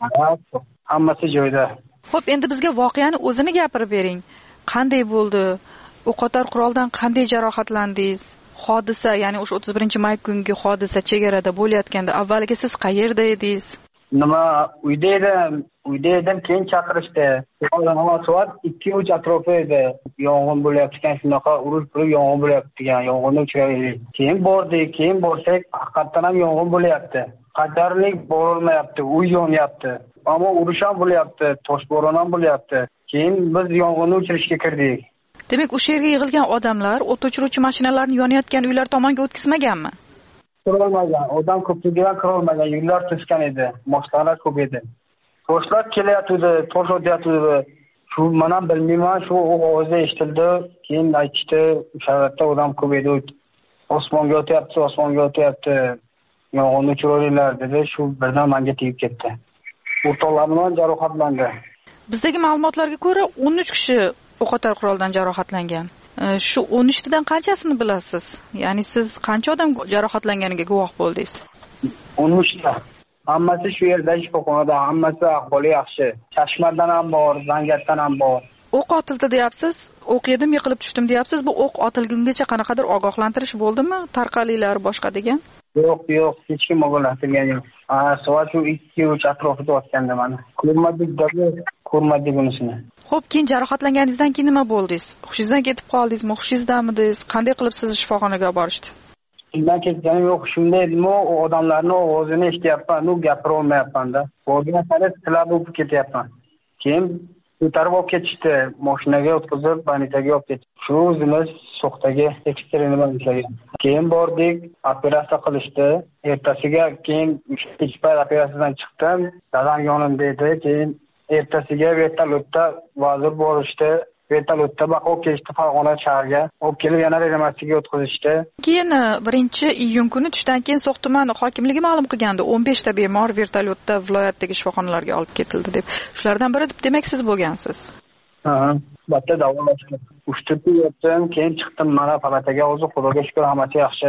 Hammasi joyida. Xo'p, endi bizga voqeani o'zini gapirib bering. Qanday bo'ldi? O'qotar quroldan qanday jarohatlandingiz? Hodisa, ya'ni o'sha 31-may kungi hodisa chegarada bo'layotganda avvaliga siz qayerda edingiz? Nima, uyda edim, keyin chaqirishdi. Soat 2-3 atrofi edi. Yong'in bo'layapti ekan, shunaqa urush bo'lib yong'in bo'layapti ekan, yong'inni o'chiraylik. Keyin borsak, haqiqatdan ham yong'in bo'layapti. Qadarlik borolmayapti, uy yonyapti. Ammo urush ham bo'layapti, toshbo'ron ham bo'layapti. Keyin biz yong'inni o'chirishga kirdik. Demak, o'sha yerga yig'ilgan odamlar o't o'chiruvchi mashinalarni yonayotgan uylar tomonga o'tkazmaganmi? Kirolmagan, odam ko'pligidan kirolmagan, yo'llar to'sgan edi, mashinalar ko'p edi. Toshlar kelayotdi, tosh o'tyapti. Shu mana bilmayman, shu ovozi eshitildi, keyin aytishdi, o'sha yerda odam ko'p edi. Osmonga o'tyapti. Yong'inni o'chiringlar dedi, shu birdan menga tegib ketdi. O'rtoqlarim jarohatlandi. Bizdagi ma'lumotlarga ko'ra 13 kishi o'qotar quroldan jarohatlangan. Shu 13 tadan qanchasini bilasiz? Ya'ni siz qancha odam jarohatlanganiga guvoh bo'ldingiz? 13 ta. Hammasi shu yerda shifoxonada, hammasi ahvoli yaxshi. Chashmadan ham bor, Zangiotdan ham bor. O'q otildi deyapsiz, o'q yedim, yiqilib tushdim deyapsiz. Bu o'q otilgungacha qanaqadir ogohlantirish bo'ldimi? Tarqalinglar boshqa degan? Yo'q, hech kim ogohlantirgan yo'q. Soat shu 2-3 atrofida o'tganda mana. Ko'rmadik unisini. Xo'p, keyin jarohatlanganingizdan keyin nima bo'ldingiz? Hushingizdan ketib qoldingizmi? Hushingizdamidingiz? Qanday qilib sizni shifoxonaga olib borishdi? Shundan ketganim yo'q, shunday edimi, odamlarning ovozini eshityapman, gapira olmayapman-da. Borgan sari tilab o'tib ketyapman. Keyin ko'tarib olib ketishdi, mashinaga o'tkazib, banitaga olib ketdi. Shu o'zimiz So'xdagi ekstrenal banitaga. Keyin bordik, operatsiya qilishdi. Ertasiga keyin kechpayt operatsiyadan chiqdim, dadam yonimda edi. Keyin ertasiga vertolyotda vazir borishdi. Vertolyotda olib kelishdi Farg'ona shaharga. Olib kelib yana reanimatsiyaga o'tkazishdi. Keyin 1-iyun kuni tushdan keyin So'x tumani hokimligi ma'lum qilgandi, 15 ta bemor vertolyotda viloyatdagi shifoxonalarga olib ketildi deb. Shulardan biri demak siz bo'lgansiz. Batta davolashdim. 3 kun yotdim, keyin chiqdim mana palataga. Hozir Xudoga shukr, hammasi yaxshi.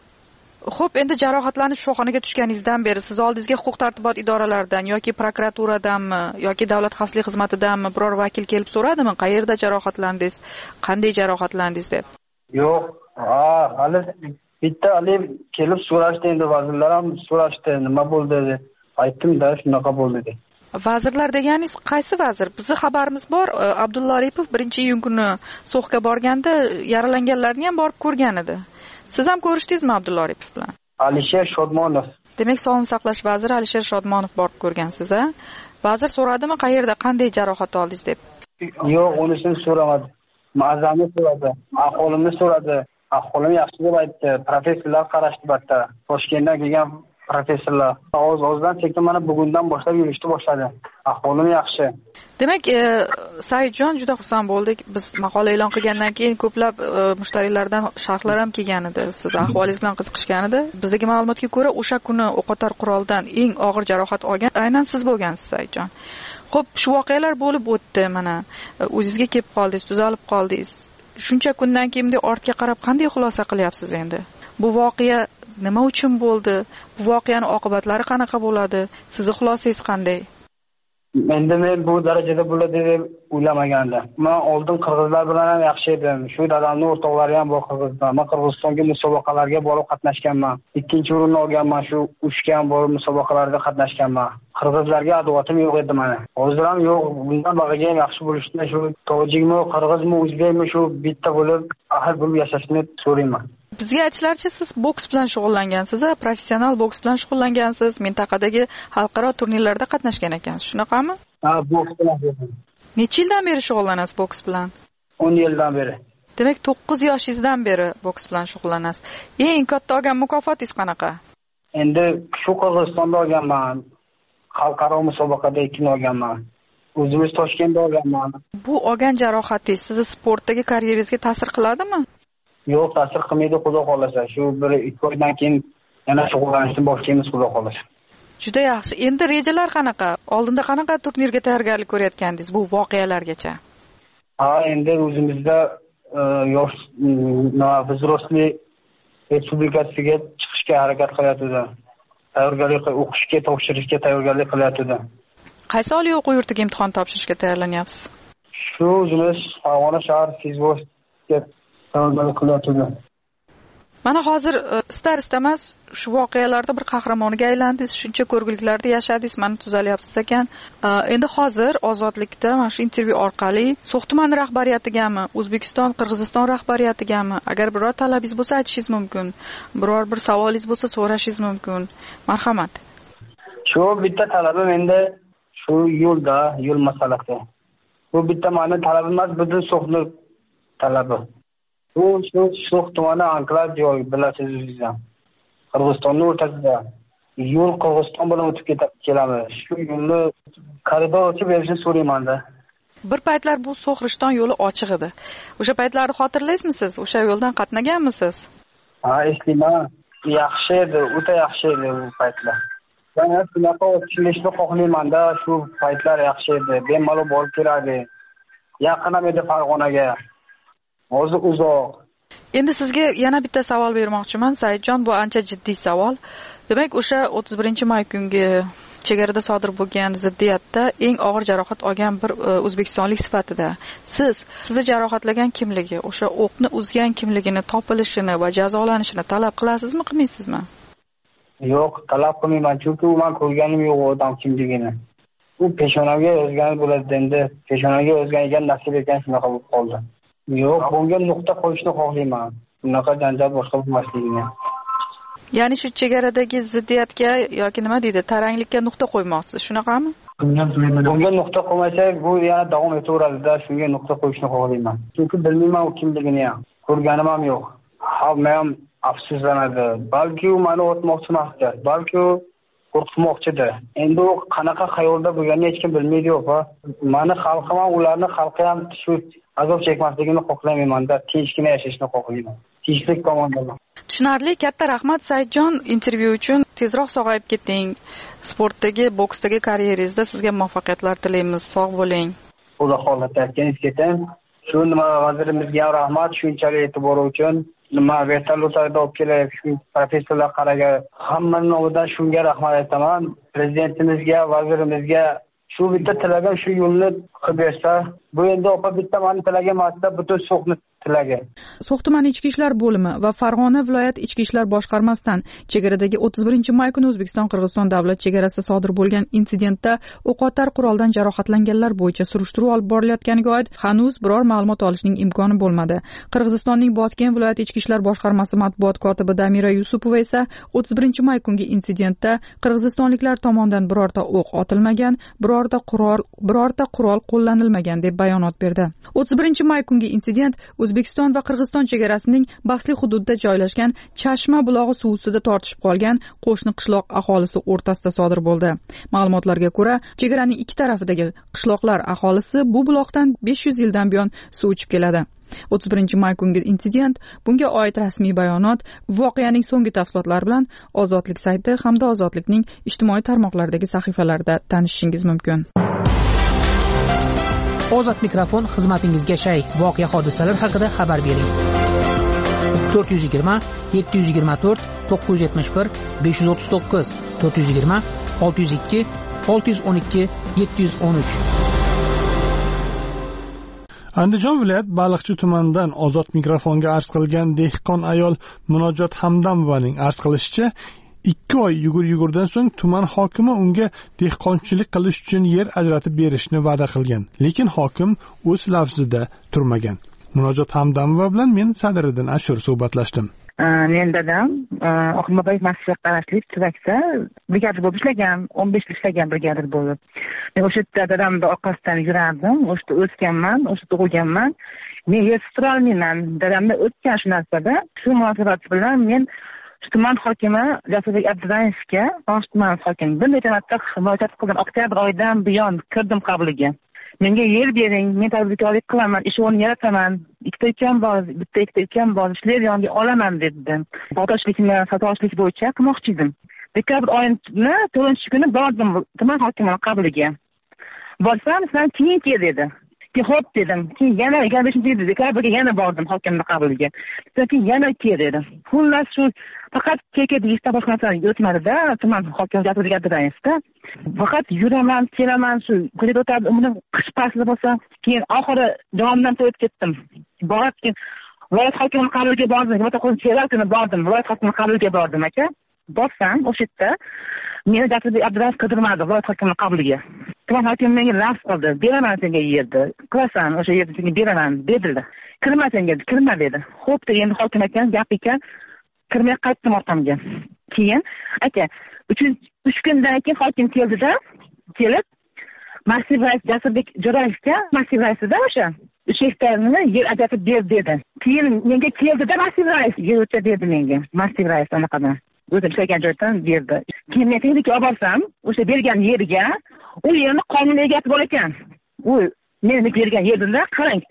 Xo'p, endi jarohatlanib shifoxonaga tushganingizdan beri siz oldingizga huquq-tartibot idoralaridan yoki prokuraturadanmi yoki davlat xavfsizlik xizmatidanmi biror vakil kelib so'radimi, qayerda jarohatlandingiz, qanday jarohatlandingiz deb? Yo'q, hali bitta kelib so'rashdi, endi vazirlar ham so'rashdi, nima bo'ldi deb. Aytdim-da, shunaqa bo'ldi deb. Vazirlar deganingiz qaysi vazir? Bizning xabarimiz bor, Abdulla Aripov 1-iyun kuni So'xga borganda yaralanganlarni ham borib ko'rgan edi. Siz ham ko'rishdingizmi Abdulla Aripov bilan? Alisher Shodmonov. Demak, Sog'liqni saqlash vaziri Alisher Shodmonov borib ko'rgansiz, a? Vazir so'radimi, qayerda, qanday jarohat oldingiz deb? Yo'q, unisini so'ramadi. Ma'zamni so'radi, ahvolimni so'radi. Ahvolim yaxshi deb aytdi. Professorlar qarashdi batta. Toshkentdan kelgan professorlar. O'z-o'zidan sekin mana bugundan boshlab yurishni boshladi. Ahvolim yaxshi. Demak, Saidjon, juda xursand bo'ldik. Biz maqola e'lon qilgandan keyin ko'plab mushtariylardan sharhlar ham kelgan edi. Siz ahvolingiz bilan qiziqishgan edi. Bizdagi ma'lumotga ko'ra, o'sha kuni o'qotar quroldan eng og'ir jarohat olgan aynan siz bo'lgansiz, Saidjon. Xo'p, shu voqealar bo'lib o'tdi, mana. O'zingizga kelib qoldingiz, tuzalib qoldingiz. Shuncha kundan keyin ortga qarab qanday xulosa qilyapsiz endi? Bu voqea nima uchun bo'ldi? Bu voqeaning oqibatlari qanaqa bo'ladi? Sizning xulosangiz qanday? Endi men bu darajada bo'ladi deb o'ylamagandim. Men oldin qirg'izlar bilan ham yaxshi edim. Shu dadamning o'rtoqlari ham bor Qirg'iziston. Men Qirg'izistonga musobaqalarga borib qatnashganman. 2-o'rinni olganman, shu 3ga ham borib musobaqalarda qatnashganman. Qirg'izlarga adovatim yo'q edi mana. Hozir ham yo'q. Bundan bag'aga ham yaxshi bo'lishni, shu tojikmi, qirg'izmi, o'zbekmi shu bitta bo'lib, ahil bo'lib yashashni so'rayman. Bizga aytishlaricha, siz boks bilan shug'ullangansiz, professional boks bilan shug'ullangansiz, mintaqadagi xalqaro turnirlarda qatnashgan ekansiz, shunaqami? Boks bilan. Necha yildan beri shug'ullanasiz boks bilan? 10 yildan beri. Demak, 9 yoshingizdan beri boks bilan shug'ullanasiz. Eng katta olgan mukofotingiz qanaqa? Endi shu Qirg'izistonda olganman. Xalqaro musobaqada 2 olganman. O'zimiz Toshkentda olganman. Bu olgan jarohatingiz sizni sportdagi karyeringizga ta'sir qiladimi? Yo'q, ta'sir qilmaydi, Xudo xolasa. Shu 1-2 oydan keyin yana shug'ullanishni boshlaymiz, Xudo xolasa. Juda yaxshi. Endi rejalar qanaqa? Oldinda qanaqa turnirga tayyorgarlik ko'rayotgandingiz bu voqealargacha? Endi o'zimizda yosh взрослый respublikasiga chiqishga harakat qilyapti. Tayyorgarlik o'qishga, topshirishga tayyorgarlik qilyapti. Qaysi oliy o'quv yurtiga imtihon topshirishga tayyorlanyapsiz? Shu o'zimiz Farg'ona shahar Fizvostga tayyorgarlik qilyapti. Mana hozir istar-istamas shu voqealarda bir qahramoniga aylandingiz, shuncha ko'rguliklarda yashadingiz, mana tuzalyapsiz ekan. Endi hozir Ozodlikda mana shu intervyu orqali So'x tumani rahbariyatigami, O'zbekiston, Qirg'iziston rahbariyatigami agar biror talabingiz bo'lsa aytishingiz mumkin, biror bir savolingiz bo'lsa so'rashingiz mumkin. Marhamat. Shu bitta talabim endi shu yo'l masalasi. Bu bitta meni talabim emas, butun So'xning talabi. Bu So'x tumani anklav joy, bilasiz o'zingizdan. Qirg'izistonning o'rtasida yo'l Qirg'iziston bilan o'tib kelamiz. Shu yo'lni koridor ochib berishni so'rayman-da. Bir paytlar bu So'x-Rishton yo'li ochiq edi. O'sha paytlarni xotirlaysizmi siz? O'sha yo'ldan qatnaganmisiz? Ha, eslayman. Yaxshi edi, o'ta yaxshi edi u paytlar. Men shunaqa o'tishni xohlayman-da, shu paytlar yaxshi edi. Bemalol borib kelardi. Yaqin ham edi Farg'onaga. Hozir uzoq. Endi sizga yana bitta savol bermoqchiman, Saidjon, bu ancha jiddiy savol. Demak, o'sha 31-may kungi chegarada sodir bo'lgan ziddiyatda eng og'ir jarohat olgan bir o'zbekistonlik sifatida sizni jarohatlagan kimligi, o'sha o'qni uzgan kimligini topilishini va jazolanishini talab qilasizmi, qilmaysizmi? Yo'q, talab qilmayman, chunki men ko'rganim yo'q odam kimligini. U peshonamga yozgan bo'ladi, endi peshonamga yozgan ekan, nasib ekan shunaqa bo'lib qoldi. Yo'q, bunga nuqta qo'yishni xohlayman. Bunaqa janjal boshqa bo'lmasligini. Ya'ni shu chegaradagi ziddiyatga yoki nima deydi, taranglikka nuqta qo'ymoqchisiz, shunaqami? Bunga nuqta qo'ymasak, bu yana davom etaveradi-da, shunga nuqta qo'yishni xohlayman. Chunki bilmayman u kimligini ham, ko'rganim ham yo'q. Men ham afsuslanadi. Balki u meni o'tmoqchi emasdi, balki u qo'rqitmoqchidir. Endi u qanaqa xayolda bo'lganini hech kim bilmaydi-ku. Meni xalqim ham, ularning xalqi ham shu azob chekmasligini xohlamayman-da, tinchgina yashashni xohlayman. Tinchlik tomondan. Tushunarli, katta rahmat Saidjon intervyu uchun. Tezroq sog'ayib keting. Sportdagi, boksdagi karyeringizda sizga muvaffaqiyatlar tilaymiz. Sog' bo'ling. Xudo xohlasa aytganingiz ketin. Shu nima vazirimizga ham rahmat, shunchalik e'tibor uchun. Nima vertolyotlarda olib kelib, shu professorlar qaragan hammaning nomidan shunga rahmat aytaman. Prezidentimizga, vazirimizga shu bitta tilagim shu yo'lni qilib bersa, bu endi opa bitta meni tilagim emasda, butun So'xni tilagi. So'x tumani ichki ishlar bo'limi va Farg'ona viloyat ichki ishlar boshqarmasidan chegaradagi 31-may kuni O'zbekiston-Qirg'iziston davlat chegarasida sodir bo'lgan insidentda o'qotar quroldan jarohatlanganlar bo'yicha surishtiruv olib borilayotganiga oid hanuz biror ma'lumot olishning imkoni bo'lmadi. Qirg'izistonning Botken viloyat ichki ishlar boshqarmasi matbuot kotibi Damira Yusupova esa 31-may kungi insidentda qirg'izistonliklar tomonidan birorta o'q otilmagan, birorta qurol qo'llanilmagan deb bayonot berdi. 31-may kungi insident O'zbekiston va Qirg'iziston chegarasining bahsli hududida joylashgan Chashma bulog'i suv ustida tortishib qolgan qo'shni qishloq aholisi o'rtasida sodir bo'ldi. Ma'lumotlarga ko'ra, chegaraning ikki tarafidagi qishloqlar aholisi bu buloqdan 500 yildan buyon suv ichib keladi. 31-may kungi insident, bunga oid rasmiy bayonot, voqeaning so'nggi tafsilotlari bilan Ozodlik sayti hamda Ozodlikning ijtimoiy tarmoqlardagi sahifalarida tanishishingiz mumkin. Ozod mikrofon xizmatingizga shay. Voqea hodisalar haqida xabar bering. 420 724 971 539 420 602 612 713. Andijon viloyat Baliqchi tumanidan Ozod mikrofonga arz qilgan dehqon ayol Munojot Hamdamovaning arz qilishicha, 2 oy yugurdan so'ng tuman hokimi unga dehqonchilik qilish uchun yer ajratib berishni va'da qilgan, lekin hokim o'z lafzida turmagan. Munojot Hamdamova bilan men Sadiriddin Ashur suhbatlashdim. Men dadam Oqmabay masjidga qarashli Tuvakda brigadir bo'lib ishlagan, 15 yil ishlagan brigadir bo'lib. Men o'sha yerda dadamning orqasidan yurardim, o'sha o'sganman, o'sha tug'ilganman. Men yer sutura olmayman. Dadamda o'tgan shu narsada, shu munosabat bilan men tuman hokimi Jasurbek Abdurayevga, tuman hokimi bir necha marta murojaat qildim. Oktyabr oyidan buyon kirdim qabuliga. Menga yer bering, men tadbirkorlik qilaman, ish o'rni yarataman. Bitta ukam bor, ishlar yonga olaman dedim. Sotishlik bo'yicha qilmoqchi edim. Dekabr oyining 4-kuni bordim tuman hokimi qabuliga. Borsam, sen keyin kel dedi. Xo'p dedim. Keyin yana 25-dekabrga yana bordim hokimning qabuliga. Keyin yana kel dedim. Xullas shu faqat chekib ishda boshqa narsa o'tmadi-da, tuman hokim gapirganida. Faqat yuraman, kelaman shu ko'rib uni qish fasli bo'lsa, keyin oxiri jonimdan to'yib ketdim. Borib viloyat hokimining qabuliga bordim. Nima qilib bordim. Viloyat hokimining qabuliga bordim aka. Borsam o'sha yerda meni Jasurbek Abdulaziz qidirmadi viloyat hokimining qabuliga. Tuman hokimi menga lafz qildi. Beraman senga yerni. Qilasan o'sha yerni senga beraman dedilar. Kirma senga, kirma dedi. Xo'p deb endi hokim ekan, gap ekan. Kirmay qaytdim orqamga. Keyin aka 3 kundan keyin hokim keldida, kelib massiv rais Jasurbek Jo'rayevga massiv raisida o'sha 3 hektarni yer ajratib ber dedi. Keyin menga keldida massiv rais yer o'cha dedi menga. Massiv rais anaqadan. O'zim ishlagan joydan berdi. Keyin men texnika olib borsam, o'sha bergan yerga u yerni qonuniy egasi bor ekan. U meni bergan yerda qarang.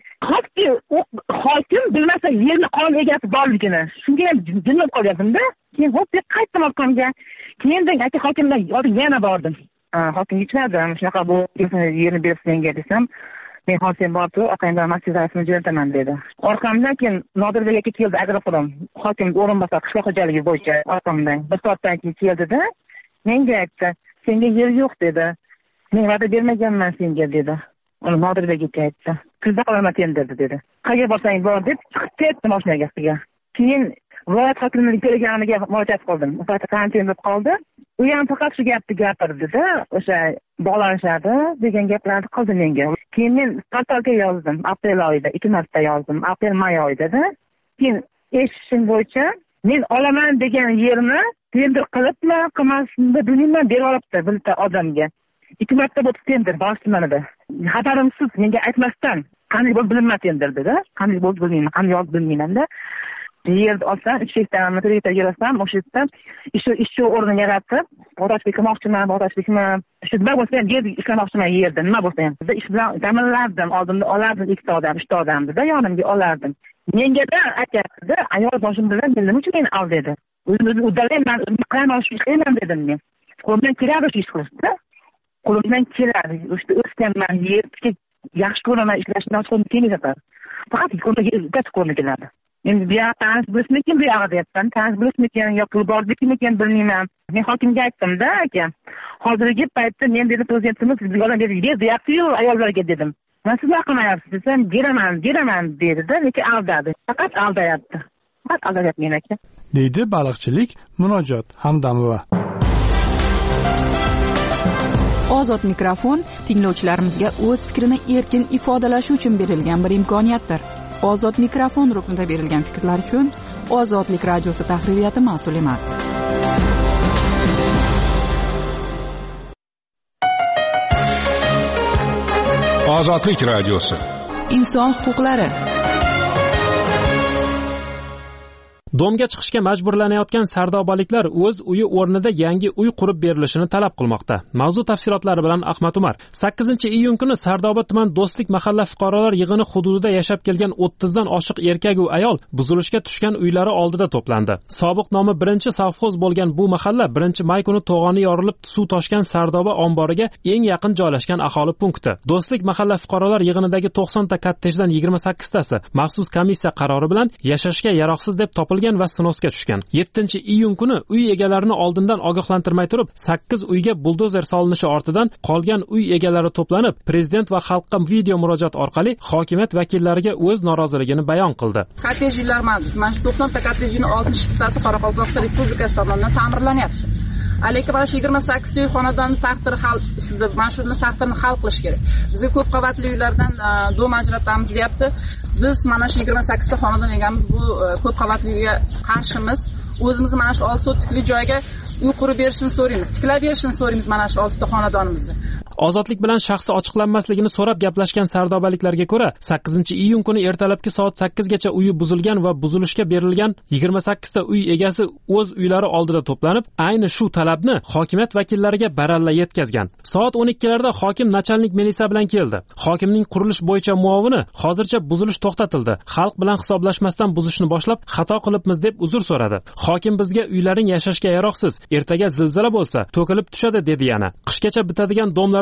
Hokim bilmasa yerni qonuniy egasi borligini. Shunga ham jinlab qolgandim-da. Keyin hop deb qaytdim orqamga. Keyin aka hokimdan yana bordim. Hokim yechmadim. Shunaqa bu yerni bersangiz desam, men hozir borib orqamdan massiv raisni jo'nataman dedi. Orqamdan keyin Nodirbek aka keldi, agronom hokim o'rinbosar qishloq xo'jaligi bo'yicha orqamdan. Bir soatdan keyin keldida, menga aytdi, senga yer yo'q dedi. Men va'da bermaganman senga dedi. Uni Nodirbek aka aytdi. Kuzda qolaman tendirdi dedi. Qayerga borsang bor deb chiqib ketdi mashinaga. Keyin viloyat hokimining telegramiga murojaat qildim. U paytda karantin bo'lib qoldi. U ham faqat shu gapni gapirdi-da, o'sha bog'lanishadi degan gaplarni qildi menga. Keyin men portalga yozdim, aprel oyida, 2 marta yozdim, aprel-may oyida-da. Keyin eshitishim bo'yicha men olaman degan yerni tender qilibmi, qilmasmi bilmayman, berib olibdi bitta odamga. 2 marta bo'lib tender Bosh tumanida. Xabarimsiz menga aytmasdan qanday bo'lib bilinmas tenderdi-da. Qanday bo'lib bilmayman, qanday olib bilmayman-da. Yerni olsam 3 hektarni 4 hektar yer olsam, o'sha yerda ishchi o'rni yaratib, Botash qilmoqchiman, Botashlikni shu nima bo'lsa ham yer ishlamoqchiman yerda, nima bo'lsa ham. Ish bilan ta'minlardim, oldimda olardim 2 odam, 3 odamni-da yonimga olardim. Menga-da aytdi, ayol boshim bilan nima uchun meni ol dedi. O'zim uddalayman, qilaman shu ishlayman dedim men. Qo'limdan keladi shu ish qilishda. Qo'limdan keladi. O'sha o'sganman, yerga yaxshi ko'raman, ishlashdan qo'lim kelmaydi. Faqat qo'limga keladi. Endi bu yoqda bilishmikin, bu yoqda deyapman. Bilishmikin, yoki bordikmikin bilmayman. Men hokimga aytdim-da, aka. Hozirgi paytda men dedi prezidentimiz bizga odam berib deyapti-yu ayollarga dedim. Men siz nima qilmayapsiz desam, beraman dedi-da, lekin aldadi. Faqat aldayapti. Faqat aldayapti men aka. Deydi baliqchilik Munojot Hamdamova. Ozod mikrofon tinglovchilarimizga o'z fikrini erkin ifodalashi uchun berilgan bir imkoniyatdir. Ozod mikrofon ruknida berilgan fikrlar uchun Ozodlik radiosi tahririyati mas'ul emas. Ozodlik radiosi. Inson huquqlari. Domga chiqishga majburlanayotgan sardobaliklar o'z uyi o'rnida yangi uy qurib berilishini talab qilmoqda. Mavzu tafsilotlari bilan Ahmad Umar. 8-iyun kuni Sardoba tuman Do'stlik mahalla fuqarolar yig'ini hududida yashab kelgan 30 dan oshiq erkak va ayol buzilishga tushgan uylari oldida to'plandi. Sobiq nomi 1-sovxoz bo'lgan bu mahalla 1-may kuni to'g'oni yorilib suv toshgan Sardoba omboriga eng yaqin joylashgan aholi punkti. Do'stlik mahalla fuqarolar yig'inidagi 90 ta kottejdan 28 tasi maxsus komissiya qarori bilan yashashga yaroqsiz deb topilgan va sinosga tushgan. 7-iyun kuni uy egalarini oldindan ogohlantirmay turib 8 uyga buldozer solinishi ortidan qolgan uy egalari to'planib, prezident va xalqqa video murojaat orqali hokimiyat vakillariga o'z noroziligini bayon qildi. Kottej uylar mavjud. Mana shu 90 ta kottejning 62 tasi Qoraqalpog'iston Respublikasi tomonidan ta'mirlanyapti. Lekin mana shu 28 uy xonadonni taqdiri hal ustida mana shuni taqdirini hal qilish kerak. Bizga ko'p qavatli uylardan dom ajratamiz deyapti. Biz mana shu 28 ta xonadon egamiz bu ko'p qavatliga qarshimiz. O'zimiz mana shu 6 sotikli joyga uy qurib berishini so'raymiz. Tiklab berishini so'raymiz mana shu 6 ta xonadonimizni. Ozodlik bilan shaxsi ochiqlanmasligini so'rab gaplashgan sardobaliklarga ko'ra 8-iyun kuni ertalabki soat 8 gacha uyi buzilgan va buzilishga berilgan 28 ta uy egasi o'z uylari oldida to'planib, ayni shu talabni hokimiyat vakillariga baralla yetkazgan. Soat 12larda hokim nachalnik militsiya bilan keldi. Hokimning qurilish bo'yicha muovini hozircha buzilish to'xtatildi. Xalq bilan hisoblashmasdan buzishni boshlab xato qilibmiz deb uzr so'radi. Hokim bizga uylaring yashashga yaroqsiz, ertaga zilzila bo'lsa to'kilib tushadi dedi yana. Qishgacha bitadigan domlardan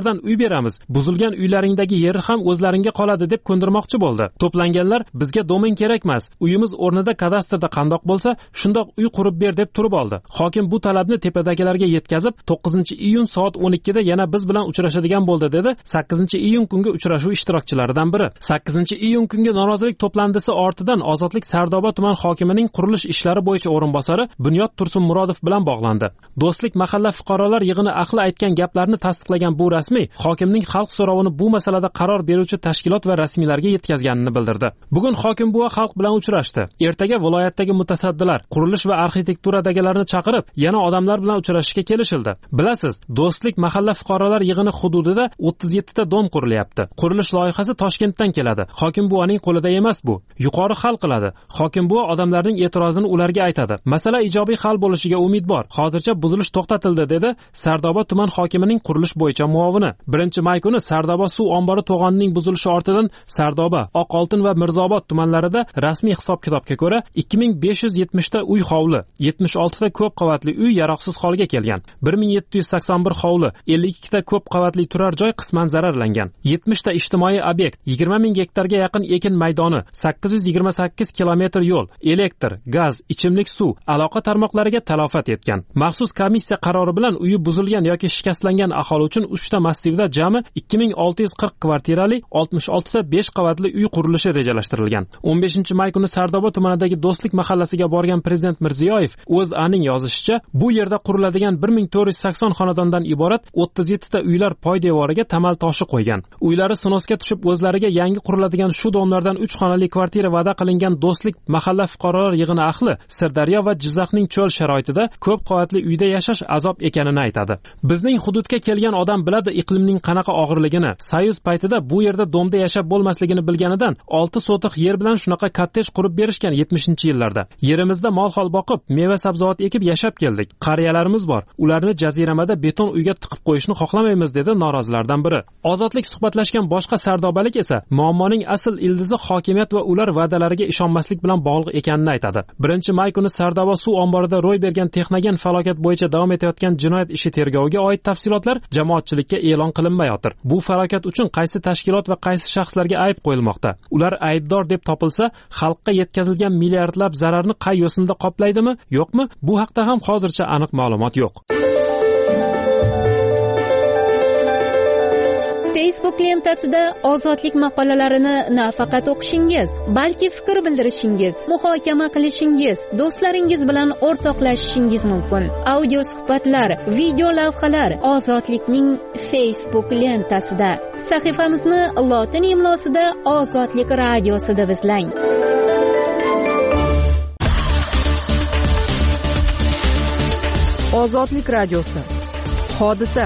pullardan uy beramiz, buzilgan uylaringdagi yeri ham o'zlaringga qoladi deb ko'ndirmoqchi bo'ldi. To'planganlar bizga domen kerak emas, uyimiz o'rnida kadastrda qandoq bo'lsa shundoq uy qurib ber deb turib oldi. Hokim bu talabni tepadagilarga yetkazib 9-iyun soat 12da yana biz bilan uchrashadigan bo'ldi dedi 8-iyun kungi uchrashuv ishtirokchilaridan biri. 8-iyun kungi norozilik to'plandisi ortidan Ozodlik Sardoba tuman hokimining qurilish ishlari bo'yicha o'rinbosari Bunyod Tursunmurodov bilan bog'landi. Do'stlik mahalla fuqarolar yig'ini ahli aytgan gaplarni tasdiqlagan bu rasmiy hokimning xalq so'rovini bu masalada qaror beruvchi tashkilot va rasmiylarga yetkazganini bildirdi. Bugun hokim buva xalq bilan uchrashdi. Ertaga viloyatdagi mutasaddilar, qurilish va arxitekturadagilarni chaqirib, yana odamlar bilan uchrashishga kelishildi. Bilasiz, Do'stlik mahalla fuqarolar yig'ini hududida 37 ta dom qurilyapti. Qurilish loyihasi Toshkentdan keladi. Hokim buvaning qo'lida emas bu. Yuqori hal qiladi. Hokim buva odamlarning e'tirozini ularga aytadi. Masala ijobiy hal bo'lishiga umid bor. Hozircha buzilish to'xtatildi dedi Sardoba tuman hokimining qurilish bo'yicha muovini. 1-may kuni Sardoba suv ombori to'g'onining buzilishi ortidan Sardoba, Oqoltin va Mirzobod tumanlarida rasmiy hisob-kitobga ko'ra 2570 ta uy hovli, 76 ta ko'p qavatli uy yaroqsiz holga kelgan. 1781 hovli, 52 ta ko'p qavatli turar joy qisman zararlangan. 70 ta ijtimoiy obyekt, 20 ming gektarga yaqin ekin maydoni, 828 kilometr yo'l, elektr, gaz, ichimlik suv, aloqa tarmoqlariga talofat yetgan. Maxsus komissiya qarori bilan uyi buzilgan yoki shikastlangan aholi uchun 3 ta massivda jami 2640 kvartirali 66 ta 5 qavatli uy qurilishi rejalashtirilgan. 15-may kuni Sardoba tumanidagi Do'stlik mahallasiga borgan prezident Mirziyoyev O'zAning yozishicha, bu yerda quriladigan 1480 xonadondan iborat 37 ta uylar poydevoriga tamal toshi qo'ygan. Uylari sinosga tushib o'zlariga yangi quriladigan shu domlardan 3 xonali kvartira va'da qilingan Do'stlik mahalla fuqarolar yig'ini ahli Sirdaryo va Jizzaxning cho'l sharoitida ko'p qavatli uyda yashash azob ekanini aytadi. Bizning hududga kelgan odam biladi iqlimning qanaqa og'irligini. Soyuz paytida bu yerda domda yashab bo'lmasligini bilganidan 6 sotiq yer bilan shunaqa kottej qurib berishgan 70-yillarda. Yerimizda mol-hol boqib, meva-sabzavot ekib yashab keldik. Qariyalarimiz bor. Ularni jaziramada beton uyga tiqib qo'yishni xohlamaymiz dedi norozilardan biri. Ozodlik suhbatlashgan boshqa sardobalik esa muammoning asl ildizi hokimiyat va ular va'dalariga ishonmaslik bilan bog'liq ekanini aytadi. 1-may kuni Sardoba suv omborida ro'y bergan texnogen falokat bo'yicha davom etayotgan jinoyat ishi tergoviga oid tafsilotlar jamoatchilikka e'lon qilinmayotir. Bu falokat uchun qaysi tashkilot va qaysi shaxslarga ayb qo'yilmoqda? Ular aybdor deb topilsa, xalqqa yetkazilgan milliardlab zararni qay yo'sinda qoplaydimi, yo'qmi? Bu haqda ham hozircha aniq ma'lumot yo'q. Facebook lentasida ozodlik maqolalarini nafaqat o'qishingiz, balki fikr bildirishingiz, muhokama qilishingiz, do'stlaringiz bilan o'rtoqlashishingiz mumkin. Audio suhbatlar, video lavhalar Ozodlikning Facebook lentasida. Sahifamizni lotin imlosida Ozodlik radiosi deb izlang. Ozodlik radiosi. Hodisa.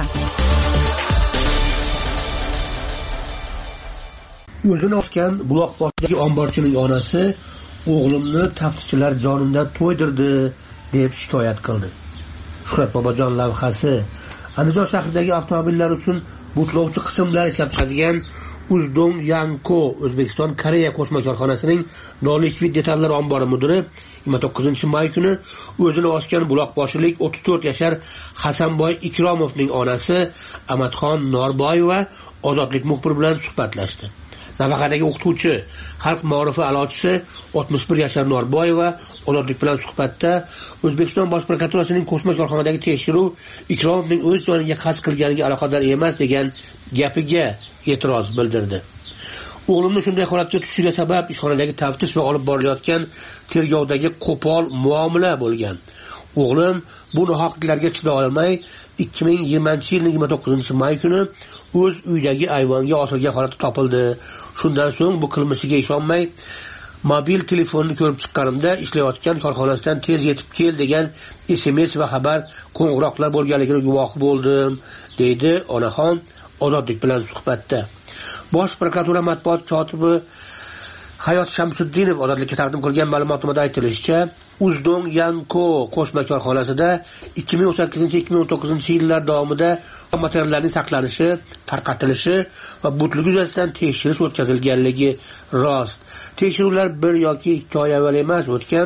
O'zini osgan buloqboshidagi omborchining onasi o'g'limni taftishchilar jonimdan to'ydirdi deb shikoyat qildi. Shuhrat Bobojon lavhasi Andijon shahridagi avtomobillar uchun butlovchi qismlar ishlab chiqaradigan Uzdong Yanko O'zbekiston Koreya qo'shma korxonasining non-likvid detallar ombori mudiri 29-may kuni o'zini osgan buloqboshilik 34 yashar Hasanboy Ikromovning onasi Amatxon Norboyeva Ozodlik muxbiri bilan suhbatlashdi. Nafaqadagi o'qituvchi, xalq ma'rifi a'lochisi 61 yashar Norboyeva Ozodlik bilan suhbatda O'zbekiston Bosh prokuraturasining qo'shma korxonadagi tekshiruv Ikromovning o'z joniga qasd qilganiga aloqador emas degan gapiga e'tiroz bildirdi. O'g'limni shunday holatga tushishiga sabab ishxonadagi taftish va olib borilayotgan tergovdagi qo'pol muomala bo'lgan. O'g'lim bu nohaqliklarga chiday olmay 2020-yilning 29-may kuni o'z uyidagi ayvonga osilgan holatda topildi. Shundan so'ng bu qilmishiga ishonmay mobil telefonni ko'rib chiqqanimda ishlayotgan korxonasidan tez yetib kel degan SMS va xabar qo'ng'iroqlar bo'lganligini guvohi bo'ldim, deydi onaxon Ozodlik bilan suhbatda. Bosh prokuratura matbuot kotibi Hayot Shamsuddinov Ozodlikka taqdim qilgan ma'lumotda aytilishicha, Uzdong Yanko qo'shma korxonasida 2018-2019 yillar davomida materiallarning saqlanishi, tarqatilishi va butligi yuzasidan tekshirish o'tkazilganligi rost. Tekshiruvlar 1 yoki 2 oy avval emas, o'tgan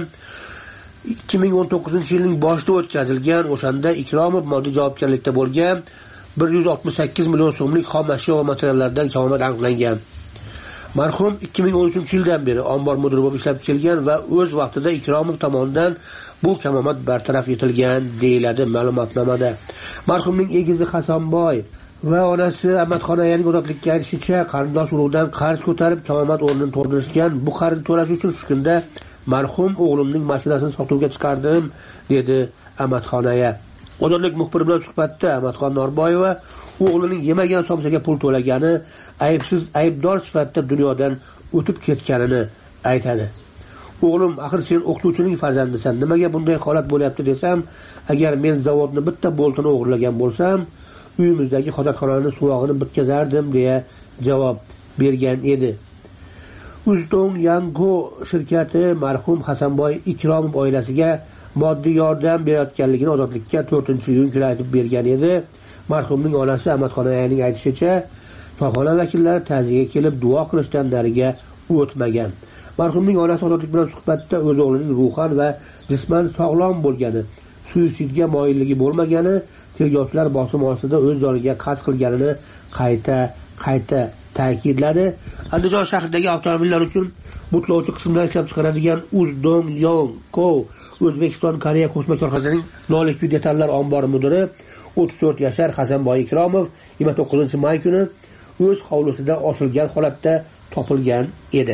2019-yilning boshida o'tkazilgan. O'shanda Ikromov moddiy javobgarlikda bo'lgan. 168 million so'mlik xom ashyo va materiallardan kamomad aniqlangan. Marhum 2013-yildan beri ombor mudiri bo'lib ishlab kelgan va o'z vaqtida Ikromov tomonidan bu kamomad bartaraf etilgan deyiladi ma'lumotnomada. Marhumning egizi Hasanboy va onasi Ahmadxonayaning ozodlikka aytishicha, qarindosh urug'dan qarz ko'tarib kamomad o'rnini to'ldirishgan. Bu qarzni to'lash uchun shu kunda marhum o'g'limning mashinasini sotuvga chiqardim, dedi Ahmadxonaya. Ozodlik muxbiri bilan suhbatda Ahmadxon Norboyeva o'g'lining yemagan somsaga pul to'lagani, aybsiz aybdor sifatida dunyodan o'tib ketganini aytadi. O'g'lim, axir sen o'qituvchining farzandisan, nimaga bunday holat bo'lyapti desam, agar men zavodni bitta boltini o'g'irlagan bo'lsam, uyimizdagi hojatxonani suvog'ini bitkazardim deya javob bergan edi. Uzdong Yango shirkati marhum Hasanboy Ikromov oilasiga moddiy yordam berayotganligini ozodlikka 4-iyun kuni aytib bergan edi. Marhumning onasi Ahmadxonayaning aytishicha, korxona vakillari ta'ziyaga kelib duo qilishdan nariga o'tmagan. Marhumning onasi ozodlik bilan suhbatda o'z o'g'lining ruhan va jisman sog'lom bo'lgani, suitsidga moyilligi bo'lmagani, tergovchilar bosim ostida o'z joniga qasd qilganini qayta ta'kidladi. Andijon shahridagi avtomobillar uchun butlovchi qismlar ishlab chiqaradigan Uzdong Yonko O'zbekiston Koreya qo'shma korxonasining nolikvid detallar ombori mudiri 34 yashar Hasanboy Ikromov 29-may kuni o'z hovlisida osilgan holatda topilgan edi.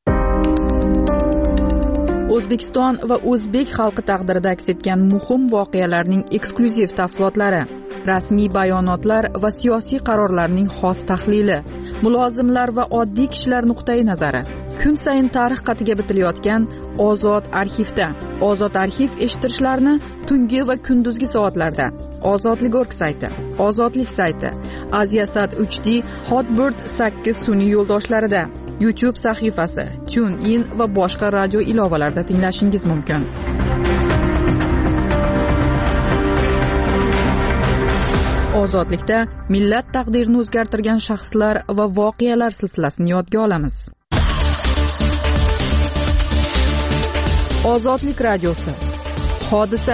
O'zbekiston va o'zbek xalqi taqdirida aks etgan muhim voqealarning eksklyuziv tafsilotlari, rasmiy bayonotlar va siyosiy qarorlarning xos tahlili, mulozimlar va oddiy kishilar nuqtai nazari. Kun sayin tarix qatiga bitilayotgan Ozod arxivda. Ozod arxiv eshittirishlarni tungi va kunduzgi soatlarda Ozodlik.org sayti, Ozodlik sayti, Aziasat 3D, Hotbird 8 sun'iy yo'ldoshlarida, YouTube sahifasi, TuneIn va boshqa radio ilovalarida tinglashingiz mumkin. Ozodlikda millat taqdirini o'zgartirgan shaxslar va voqealar silsilasini yodga olamiz. Ozodlik radiosi. Hodisa.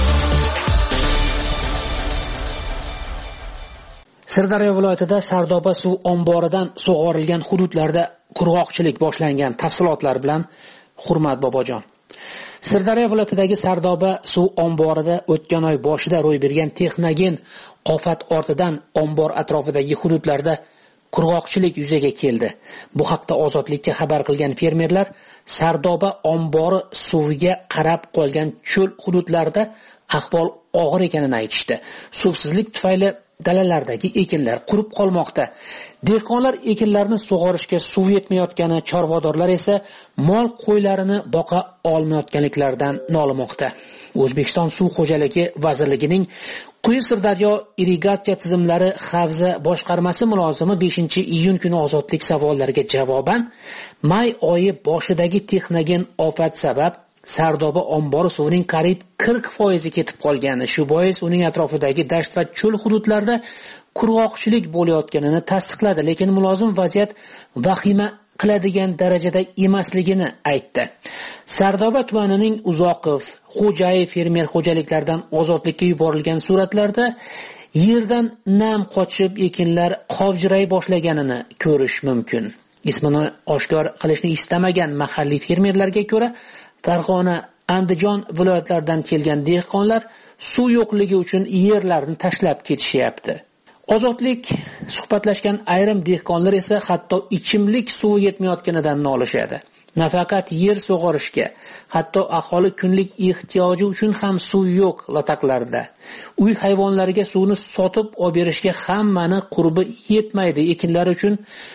Sirdaryo viloyatida Sardoba suv omboridan sug'orilgan hududlarda qurg'oqchilik boshlangan. Tafsilotlar bilan Hurmat Bobojon. Sirdaryo viloyatidagi Sardoba suv omborida o'tgan oy boshida ro'y bergan texnogen ofat ortidan ombor atrofidagi hududlarda qurg'oqchilik yuzaga keldi. Bu haqda Ozodlikka xabar qilgan fermerlar Sardoba ombori suviga qarab qolgan cho'l hududlarda ahvol og'ir ekanini aytishdi. Suvsizlik tufayli dalalardagi ekinlar qurib qolmoqda. Dehqonlar ekinlarni sug'orishga suv yetmayotgani, chorvadorlar esa mol qo'ylarini boqa olmayotganliklaridan nolimoqda. O'zbekiston suv xo'jaligi vazirligining Quyi Sirdaryo irrigatsiya tizimlari havza boshqarmasi mulozimi 5-iyun kuni Ozodlik savollariga javoban may oyi boshidagi texnogen ofat sabab Sardoba ombori suvining qariyb 40% ketib qolgani, shu bois uning atrofidagi dasht va cho'l hududlarda qurg'oqchilik bo'layotganini tasdiqladi, lekin mulozim vaziyat vahima qiladigan darajada emasligini aytdi. Sardoba tumanining Uzoqov, Xo'jayev fermer xo'jaliklaridan Ozodlikka yuborilgan suratlarda yerdan nam qochib ekinlar qovjiray boshlaganini ko'rish mumkin. Ismini oshkor qilishni istamagan mahalliy fermerlarga ko'ra, Farg'ona, Andijon viloyatlaridan kelgan dehqonlar suv yo'qligi uchun yerlarni tashlab ketishyapti. Ozodlik suhbatlashgan ayrim dehqonlar esa hatto ichimlik suvi yetmayotganidan nolishadi. Nafaqat yer sug'orishga, hatto aholi kunlik ehtiyoji uchun ham suv yo'q lataqlarda. Uy hayvonlariga suvni sotib olib berishga hammani qurbi yetmaydi. Ekinlar uchun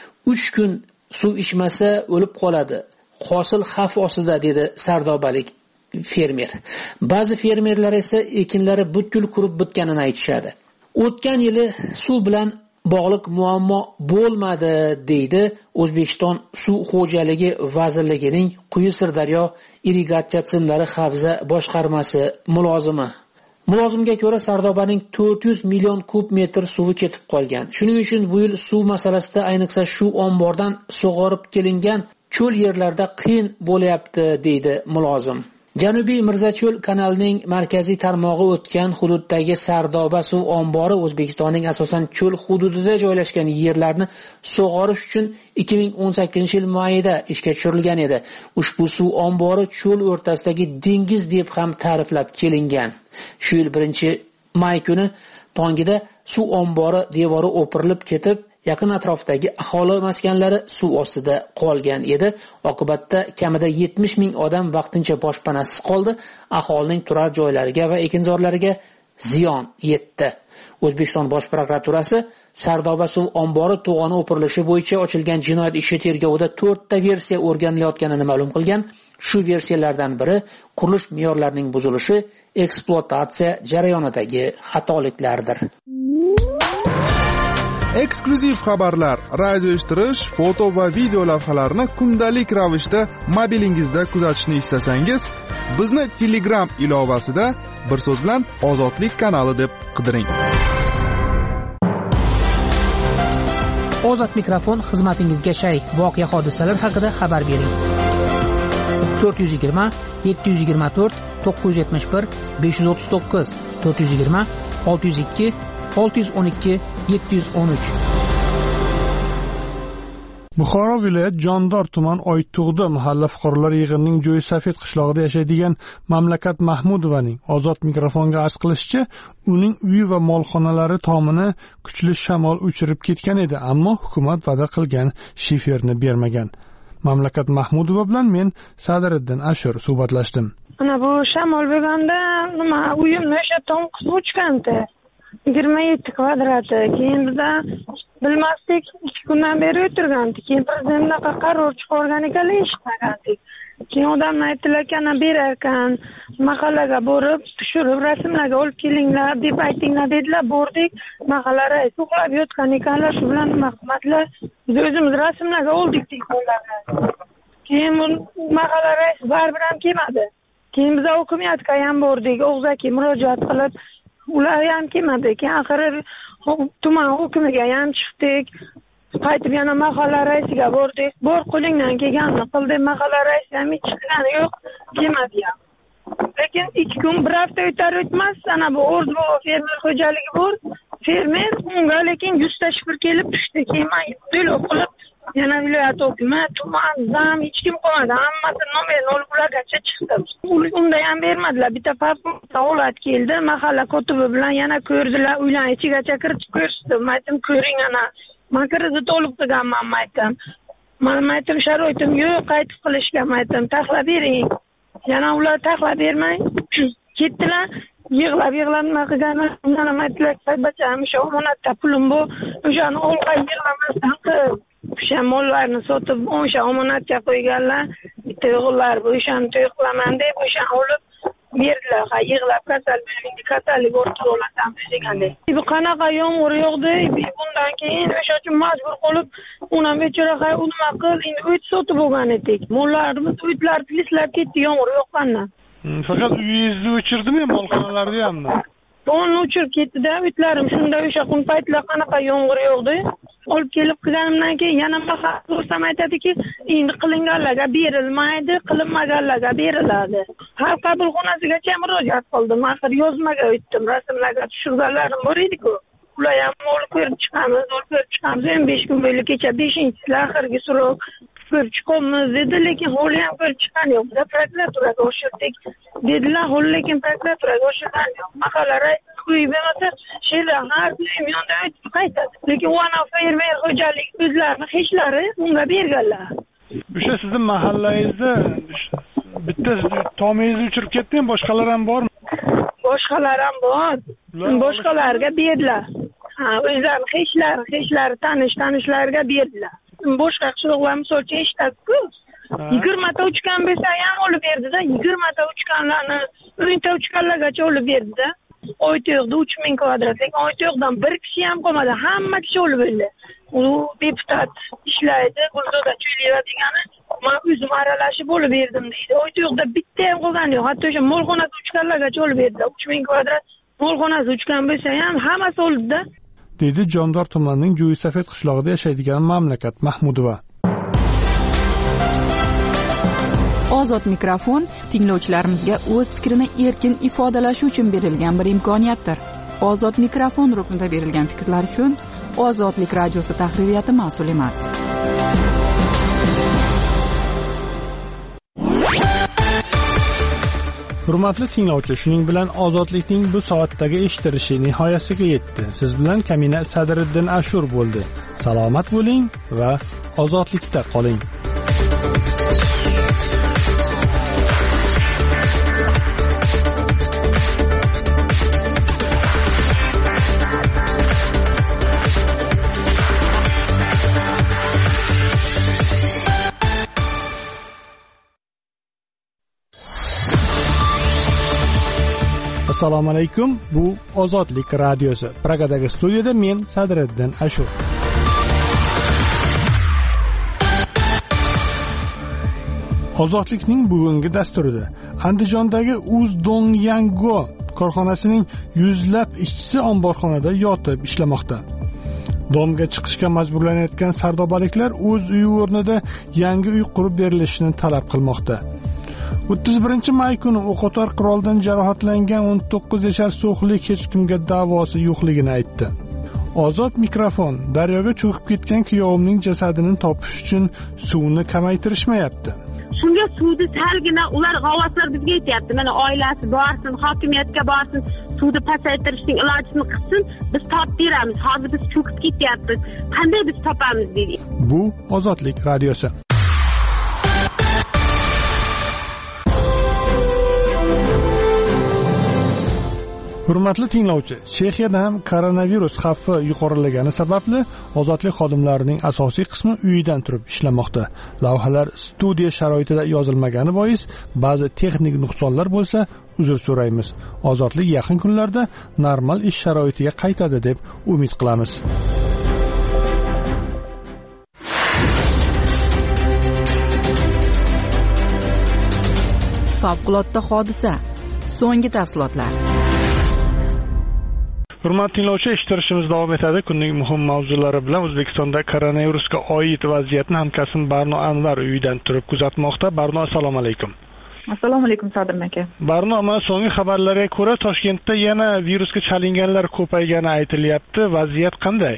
3 kun suv ichmasa o'lib qoladi. Hosil xavf ostida, dedi sardobalik fermer. Ba'zi fermerlar esa ekinlari butkul qurib bitganini aytishadi. O'tgan yili suv bilan bog'liq muammo bo'lmadi, deydi O'zbekiston suv xo'jaligi vazirligining Quyi Sirdaryo irrigatsiya tizimlari havza boshqarmasi mulozimi. Mulozimga ko'ra Sardobaning 400 million kub metr suvi ketib qolgan. Shuning uchun bu yil suv masalasida ayniqsa shu ombordan sug'orib kelingan cho'l yerlarda qiyin bo'lyapti, deydi mulozim. Janubiy Mirzacho'l kanalining markaziy tarmog'i o'tgan hududdagi Sardoba suv ombori O'zbekistonning asosan cho'l hududida joylashgan yerlarni sug'orish uchun 2018-yil mayida ishga tushirilgan edi. Ushbu suv ombori cho'l o'rtasidagi dengiz deb ham ta'riflab kelingan. Shu yil 1-may kuni tongida suv ombori devori o'pirilib ketib, yaqin atrofdagi aholi maskanlari suv ostida qolgan edi. Oqibatda kamida 70 ming odam vaqtincha boshpanasiz qoldi. Aholining turar joylariga va ekinzorlariga ziyon yetdi. O'zbekiston Bosh prokuraturasi Sardoba suv ombori to'g'oni o'pirilishi bo'yicha ochilgan jinoyat ishi tergovida 4 ta versiya o'rganilayotganini ma'lum qilgan. Shu versiyalardan biri qurilish me'yorlarining buzilishi, ekspluatatsiya jarayonidagi xatoliklardir. Eksklyuziv xabarlar, radio eshittirish, foto va video lavhalarni kundalik ravishda mobilingizda kuzatishni istasangiz, bizni Telegram ilovasida bir so'z bilan Ozodlik kanali deb qidiring. Ozod mikrofon xizmatingizga shay. Voqea hodisalar haqida xabar bering. 420 724 971 539 420 602 612 713. Buxoro viloyat Jondor tuman Oytug'da mahalla fuqarolar yig'inining Jo'ysafet qishlog'ida yashaydigan Mamlakat Mahmudovaning Ozod mikrofonga arz qilishicha, uning uyi va molxonalari tomini kuchli shamol uchirib ketgan edi, ammo hukumat va'da qilgan shiferni bermagan. Mamlakat Mahmudova bilan men Sadiriddin Ashur suhbatlashdim. Ana bu shamol bo'lganda nima uyimni o'sha tom qisib o'chgandi. 27 kvadrati. Keyin bizda bilmasdik, 2 kundan beri o'tirgandik. Keyin prezidentga qaror chiqargan ekanlar, eshitmagandik. Keyin odamlar aytdilar-kana berarkan, mahallaga borib, tushirib rasmlarga olib kelinglar deb aytinglar dedilar. Bordik, mahalla raisi uxlab yotgan ekanlar, shu bilan mahmatlar biz o'zimiz rasmlarga oldik deydilar. Keyin mahalla raisi baribir ham kelmadi. Keyin biz hokimiyatga ham bordik, og'zaki murojaat qilib, ular ham kelmadi. Keyin oxiri tuman hokimiga ham chiqdik. Qaytib yana mahalla raisiga bordik. Bor qo'lingdan kelganini qil deb mahalla raisi ham hech chiqqani yo'q, kelmadi ham. Lekin 2 kun bir hafta o'tar o'tmas, ana bu O'rdu fermer xo'jaligi bor. Fermer unga lekin 100 ta shifr kelib tushdi. Keyin men to'lov qilib yana viloyat hokimi, tuman, zam hech kim qolmadi. Hammasini nomerini olib ulargacha chiqdim. Unda ham bermadilar. Bitta favqulodda holat keldi. Mahalla kotibi bilan yana ko'rdilar. Uylar ichigacha kirib ko'rsatdim. Aytdim, ko'ring ana. Men kredit olib qilganman aytdim. Men aytdim, sharoitim yo'q, qaytib qilishga aytdim. Taxlab bering. Yana ular taxlab bermay ketdilar. Yig'lab nima qilganman? Mana aytdilar, "Bacham, o'sha omonatda pulim bor. O'shani olqa yig'lamasdan qil." O'sha mollarni sotib, o'sha omonatga qo'yganlar. Bitta o'g'illar bu o'shani to'y qilaman deb o'shani olib berdilar. Yig'lab kasallik o'rtaroqlardan bo'lganda. Bu qanaqa yomg'ir yog'di? Bundan keyin o'sha uchun majbur qilib, uni bechora nima qil, endi o't sotib bo'lgan edik. Mollarimiz o'tlar pislab ketdi yomg'ir yoqqandan. Faqat uyingizni o'chirdimi, molxonalarni hammi? Bonni o'chirib ketdi-da, o'tlarim shunda o'sha kun paytlar qanaqa yomg'ir yog'di. Olib kelib qilganimdan keyin yana mahallosam aytadiki, endi qilinganlarga berilmaydi, qilinmaganlarga beriladi. Xalq qabulxonasigacha murojaat qildim. Axir yozmaga o'tdim, rasmlarga tushirganlarim bor edi-ku. Ular ham olib ko'rib chiqamiz. 15 kun bo'yi kecha 5-si oxirgi so'roq ko'rib chiqamiz dedi, lekin hali ham ko'rib chiqqan yo'q. Biz prokuraturaga o'shirdik dedilar, hali lekin prokuraturaga o'shirgan yo'q. Mahalla raisi uy bo'lmasa, she'rlar har uyim yonda o'tib qaytadi. Lekin u ana fermer xo'jalik o'zlarini hechlari unga berganlar. O'sha sizning mahallangizda bitta tomingizni o'chirib ketdimi, boshqalar ham bormi? Boshqalar ham bor. Boshqalarga berdilar. O'zlarini hechlari tanishlarga berdilar. Boshqa qishloqlar misolcha eshitadi-ku. 20 ta uchgan bo'lsa ham olib berdi-da, 20 ta uchganlarni 10 ta uchganlargacha olib berdi-da. Oyto'g'da 3000 kvadrat, lekin Oyto'g'dan bir kishi ham qolmadi, hamma kishi olib berdi. U deputat ishlaydi, Gulzoda Cho'liyeva degani, men o'zim aralashib olib berdim deydi. Oyto'g'da bitta ham qolgani yo'q, hatto o'sha molxonasi uchganlargacha olib berdi. 3000 kvadrat molxonasi uchgan bo'lsa ham hammasi oldi-da. Dedi Jondor tumanining Jo'ysafet qishlog'ida yashaydigan Mamlakat Mahmudova. Ozod mikrofon tinglovchilarimizga o'z fikrini erkin ifodalashi uchun berilgan bir imkoniyatdir. Ozod mikrofon ruknida berilgan fikrlar uchun Ozodlik radiosi tahririyati mas'ul emas. Hurmatli tinglovchi, shuning bilan Ozodlikning bu soatdagi eshittirishi nihoyasiga yetdi. Siz bilan Kamina Sadriddin Ashur bo'ldi. Salomat bo'ling va ozodlikda qoling. Assalomu alaykum. Bu Ozodlik radiosi. Pragadagi studiyada men Sadriddin Ashur. Ozodlikning bugungi dasturida Andijondagi Uzdongyango korxonasining yuzlab ishchisi omborxonada yotib ishlamoqda. Domga chiqishga majburlanayotgan sardobaliklar o'z uyi o'rnida yangi uy qurib berilishini talab qilmoqda. 31 may kuni o'qotar quroldan jarohatlangan 19 yashar so'xlik hech kimga da'vosi yo'qligini aytdi. Ozod mikrofon daryoga cho'kib ketgan kuyovimning jasadini topish uchun suvni kamaytirishmayapti. Shunga suvni salgina ular g'avvoslar bizga aytayapti. Mana oilasi borsin, hokimiyatga borsin, suvni pasaytirishning ilojini qilsin, biz topib beramiz. Hozir biz cho'kib ketyapmiz. Qanday biz topamiz deydi. Bu Ozodlik radiosi. Hurmatli tinglovchi, Chexiyada ham koronavirus xavfi yuqorilagani sababli ozodlik xodimlarining asosiy qismi uyidan turib ishlamoqda. Lavhalar studiya sharoitida yozilmagani bois ba'zi texnik nuqsonlar bo'lsa, uzr so'raymiz. Ozodlik yaqin kunlarda normal ish sharoitiga qaytadi deb umid qilamiz. Favqulodda hodisa. So'nggi tafsilotlar. Hurmatli tinglovchi, eshittirishimiz davom etadi. Kunning muhim mavzulari bilan O'zbekistonda koronavirusga oid vaziyatni hamkasbim Barno Anvar uyidan turib kuzatmoqda. Barno, assalomu alaykum. Assalomu alaykum Sadir aka. Barno, mana so'nggi xabarlarga ko'ra Toshkentda yana virusga chalinganlar ko'paygani aytilyapti. Vaziyat qanday?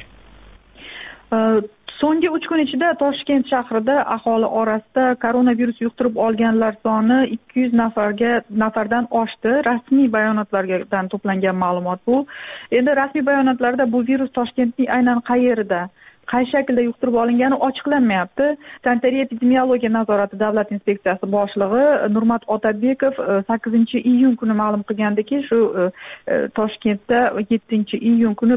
So'nggi 3 kun ichida Toshkent shahrida aholi orasida koronavirus yuqtirib olganlar soni 200 nafardan oshdi. Rasmiy bayonotlardan to'plangan ma'lumot bu. Endi rasmiy bayonotlarda bu virus Toshkentning aynan qayerida, qay shaklda yuqtirib olingani ochiqlanmayapti. Sanitariya epidemiologiya nazorati davlat inspeksiyasi boshlig'i Nurmat Otabekov 8-iyun kuni ma'lum qilgandiki, shu Toshkentda 7-iyun kuni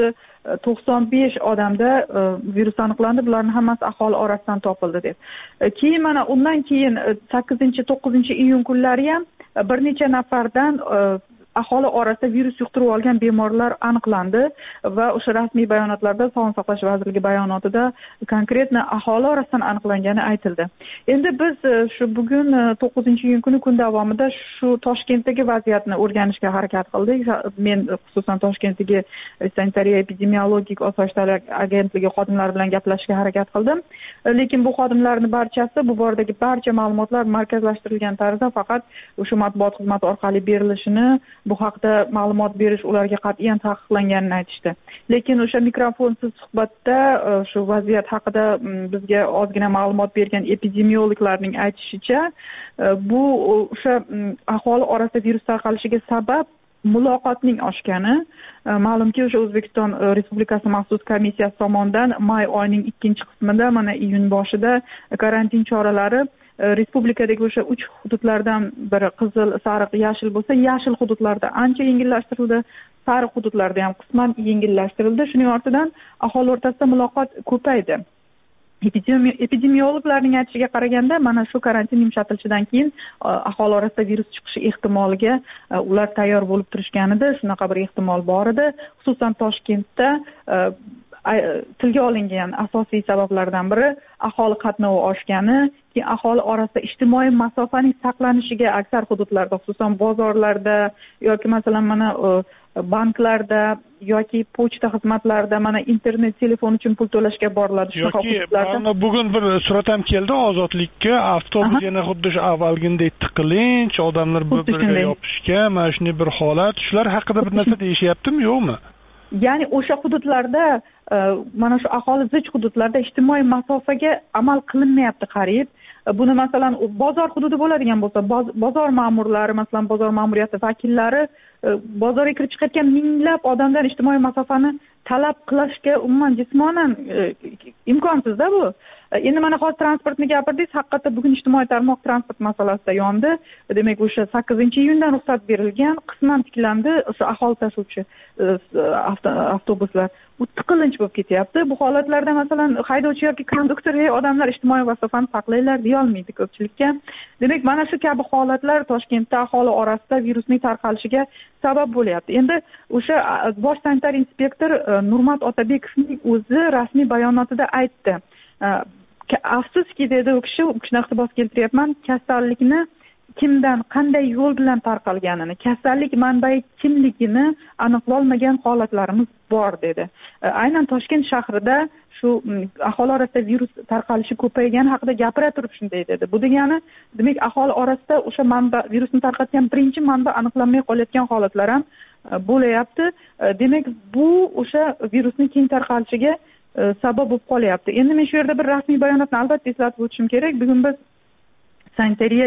195 odamda virus aniqlandi. Bularning hammasi aholi orasidan topildi deb. Keyin mana undan keyin 8-9-iyun kunlari ham bir necha nafardan aholi orasida virus yuqtirib olgan bemorlar aniqlandi va o'sha rasmiy bayonotlarda Sog'liqni saqlash vazirligi bayonotida konkretni aholi orasidan aniqlangani aytildi. Endi biz shu bugun 9-iyun kuni kun davomida shu Toshkentdagi vaziyatni o'rganishga harakat qildik. Men xususan Toshkentdagi sanitariya epidemiologik osoyishtalik agentligi xodimlari bilan gaplashishga harakat qildim. Lekin bu xodimlarning barchasi bu boradagi barcha ma'lumotlar markazlashtirilgan tarzda faqat o'sha matbuot xizmati orqali berilishini, bu haqda ma'lumot berish ularga qat'iyan taqiqlanganini aytishdi. Lekin o'sha mikrofonsiz suhbatda shu vaziyat haqida bizga ozgina ma'lumot bergan epidemiologlarning aytishicha, bu o'sha aholi orasida virus tarqalishiga sabab muloqotning oshgani. Ma'lumki, o'sha O'zbekiston Respublikasi maxsus komissiyasi tomonidan may oyining 2-qismida, mana iyun boshida karantin choralari respublikadagi o'sha 3 hududlardan biri qizil, sariq, yashil bo'lsa, yashil hududlarda ancha yengillashtirildi, sariq hududlarda ham qisman yengillashtirildi. Shuning ortidan aholi o'rtasida muloqot ko'paydi. Epidemiologlarning aytishiga qaraganda, mana shu karantin yumshatilishidan keyin aholi orasida virus chiqishi ehtimoliga ular tayyor bo'lib turishganida, shunaqa bir ehtimol bor edi. Xususan Toshkentda tilga olingan asosiy sabablardan biri aholi qatnovi oshgani, keyin aholi orasida ijtimoiy masofaning saqlanishiga aksar hududlarda, xususan bozorlarda yoki masalan mana banklarda yoki pochta xizmatlarida mana internet telefon uchun pul to'lashga boriladi. Yoki mana bugun bir surat ham keldi ozodlikka, avtobus yana xuddi shu avvalgidek tiqilinch, odamlar bir-biriga yopishgan, mana shunday bir holat. Shular haqida bir narsa deyishyaptimi, yo'qmi? Ya'ni o'sha hududlarda mana shu aholi zich hududlarda ijtimoiy masofaga amal qilinmayapti qariyb. Buni masalan bozor hududi bo'ladigan bo'lsa, bozor ma'murlari, masalan bozor ma'muriyati vakillari bozorga kirib chiqayotgan minglab odamdan ijtimoiy masofani talab qilishga umuman jismonan imkonsiz-da bu. Endi mana hozir transportni gapirdingiz, haqiqatda bugun ijtimoiy tarmoq transport masalasida yondi. Demak, o'sha 8-iyundan ruxsat berilgan, qisman tiklandi o'sha aholi tashuvchi avtobuslar. Bu tiqilinch bo'lib ketyapti. Bu holatlarda masalan haydovchi yoki konduktor odamlar ijtimoiy masofani saqlaylar deya olmaydi ko'pchilikka. Demak, mana shu kabi holatlar Toshkentda aholi orasida virusning tarqalishiga sabab bo'lyapti. Endi o'sha bosh sanitar inspektor Nurmat Otabekovning o'zi rasmiy bayonotida aytdi. Afsuski dedi u kishi iqtibos keltiryapman, kasallikni kimdan, qanday yo'l bilan tarqalganini, kasallik manbai kimligini aniqlolmagan holatlarimiz bor dedi. Aynan Toshkent shahrida shu aholi orasida virus tarqalishi ko'paygani haqida gapira turib shunday dedi. Bu degani, demak aholi orasida o'sha manba, virusni tarqatgan birinchi manba aniqlanmay qolayotgan holatlar ham bo'layapti. Demak, bu o'sha virusning keng tarqalishiga sabab bo'lib qolyapti. Endi men shu yerda bir rasmiy bayonotni albatta eslatib o'tishim kerak. Bugun biz sanitariya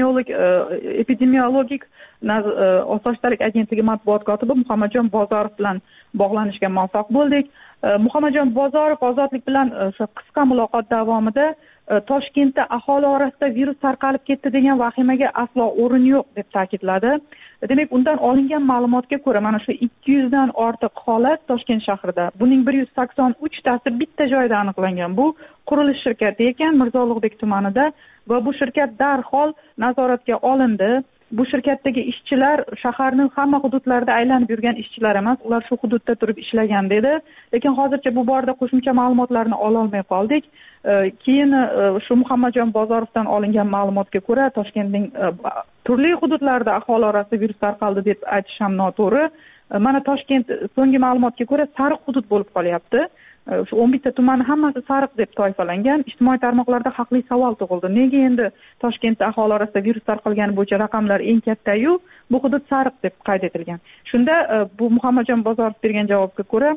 epidemiologik osoyishtalik agentligi matbuot kotibi Muhammadjon Bozorov bilan bog'lanishga muvaffaq bo'ldik. Muhammadjon Bozorov ozodlik bilan o'sha qisqa muloqot davomida Toshkentda aholi orasida virus tarqalib ketdi degan vahimaga aslo o'rin yo'q deb ta'kidladi. Demak, undan olingan ma'lumotga ko'ra, mana shu 200 dan ortiq holat Toshkent shahrida. Buning 183 tasi bitta joyda aniqlangan. Bu qurilish shirkati ekan, Mirzo Ulug'bek tumanida va bu shirkat darhol nazoratga olindi. Bu shirkatdagi ishchilar shaharning hamma hududlarida aylanib yurgan ishchilar emas, ular shu hududda turib ishlagan dedi. Lekin hozircha bu borada qo'shimcha ma'lumotlarni ola olmay qoldik. Keyin shu Muhammadjon Bozorovdan olingan ma'lumotga ko'ra, Toshkentning turli hududlarida aholi orasida virus tarqaldi deb aytish ham noto'g'ri. Mana Toshkent so'nggi ma'lumotga ko'ra sariq hudud bo'lib qolyapti. Shu 11 ta tuman hammasi sariq deb toifalangan. Ijtimoiy tarmoqlarda haqli savol tug'ildi. Nega endi Toshkentda aholi orasida virus tarqalgani bo'yicha raqamlar eng katta-yu, bu hudud sariq deb qayd etilgan. Shunda bu Muhammadjon Bozorov bergan javobga ko'ra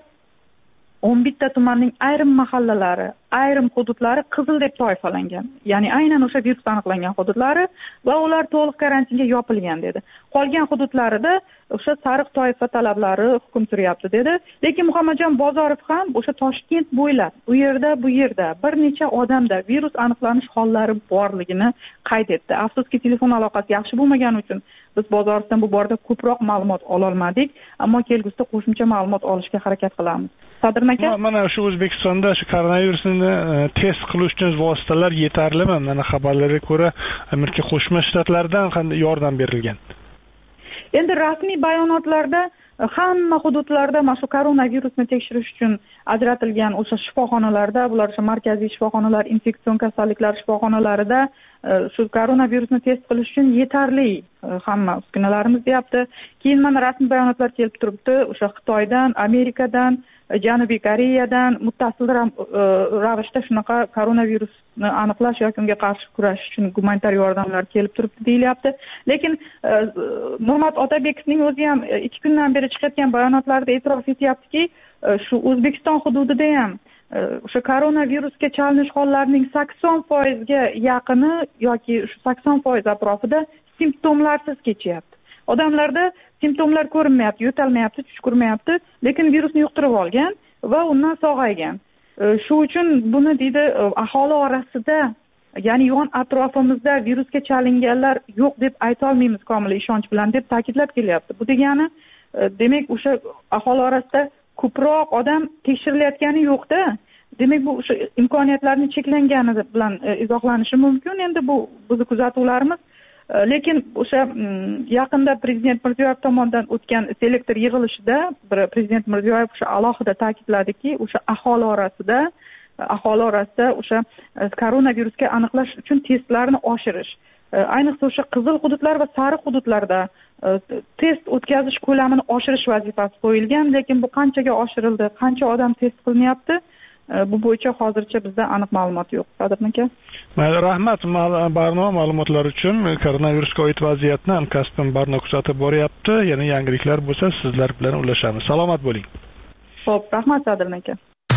11 ta tumanning ayrim mahallalari, ayrim hududlari qizil deb toifalangan. Ya'ni aynan o'sha virus aniqlangan hududlari va ular to'liq karantinga yopilgan dedi. Qolgan hududlarida o'sha sariq toifa talablari hukm suryapti dedi. Lekin Muhammadjon Bozorov ham o'sha Toshkent bo'ylab u yerda bu yerda bir necha odamda virus aniqlanish hollari borligini qayd etdi. Afsuski telefon aloqasi yaxshi bo'lmagani uchun biz Bozorovdan bu borada ko'proq ma'lumot ola olmadik, ammo kelgusida qo'shimcha ma'lumot olishga harakat qilamiz. Sadir aka, mana shu O'zbekistonda shu koronavirusni test qilish uchun vositalar yetarlimi? Mana xabarlarga ko'ra, Amerika Qo'shma Shtatlaridan qanday yordam berilgan? Endi rasmiy bayonotlarda hamma hududlarda mana shu koronavirusni tekshirish uchun ajratilgan o'sha shifoxonalarda, bular o'sha markaziy shifoxonalar, infeksion kasalliklar shifoxonalarida shu koronavirusni test qilish uchun yetarli hamma uskunalarimiz deyapti. Keyin mana rasmiy bayonotlar kelib turibdi, o'sha Xitoydan, Amerikadan, Janubiy Koreyadan muttasil ravishda shunaqa koronavirusni aniqlash yoki unga qarshi kurashish uchun gumanitar yordamlar kelib turibdi deyilyapti. Lekin Nurmat Otabekovning o'zi ham 2 kundan beri chiqayotgan bayonotlarda e'tirof etyaptiki, shu O'zbekiston hududida ham o'sha koronavirusga chalinish hollarining 80% ga yaqini yoki shu 80% atrofida simptomlarsiz kechyapti. Odamlarda simptomlar ko'rinmayapti, yo'talmayapti, tushkurmayapti, lekin virusni yuqtirib olgan va undan sog'aygan. Shu uchun buni deydi aholi orasida, ya'ni yon atrofimizda virusga chalinganlar yo'q deb ayta olmaymiz komil ishonch bilan deb ta'kidlab kelyapti. Bu degani, demak o'sha aholi orasida ko'proq odam tekshirilayotgani yo'q-da. Demak bu o'sha imkoniyatlarning cheklangani bilan izohlanishi mumkin. Endi bu bizning kuzatuvlarimiz. lekin o'sha yaqinda prezident Mirziyoyev tomonidan o'tgan selektor yig'ilishida prezident Mirziyoyev o'sha alohida ta'kidladiki, o'sha aholi orasida o'sha koronavirusga aniqlash uchun testlarni oshirish, ayniqsa o'sha qizil hududlar va sariq hududlarda test o'tkazish ko'lamini oshirish vazifasi qo'yilgan, lekin bu qanchaga oshirildi, qancha odam test qilinyapti, bu bo'yicha hozircha bizda aniq ma'lumot yo'q. Sadirjon aka. Rahmat barnoma ma'lumotlar uchun. Koronavirusga oid vaziyatni hamkasbim Barno kuzatib boryapti. Yana yangiliklar bo'lsa sizlar bilan ulashamiz. Salomat bo'ling. Xo'p, rahmat Sadirjon aka.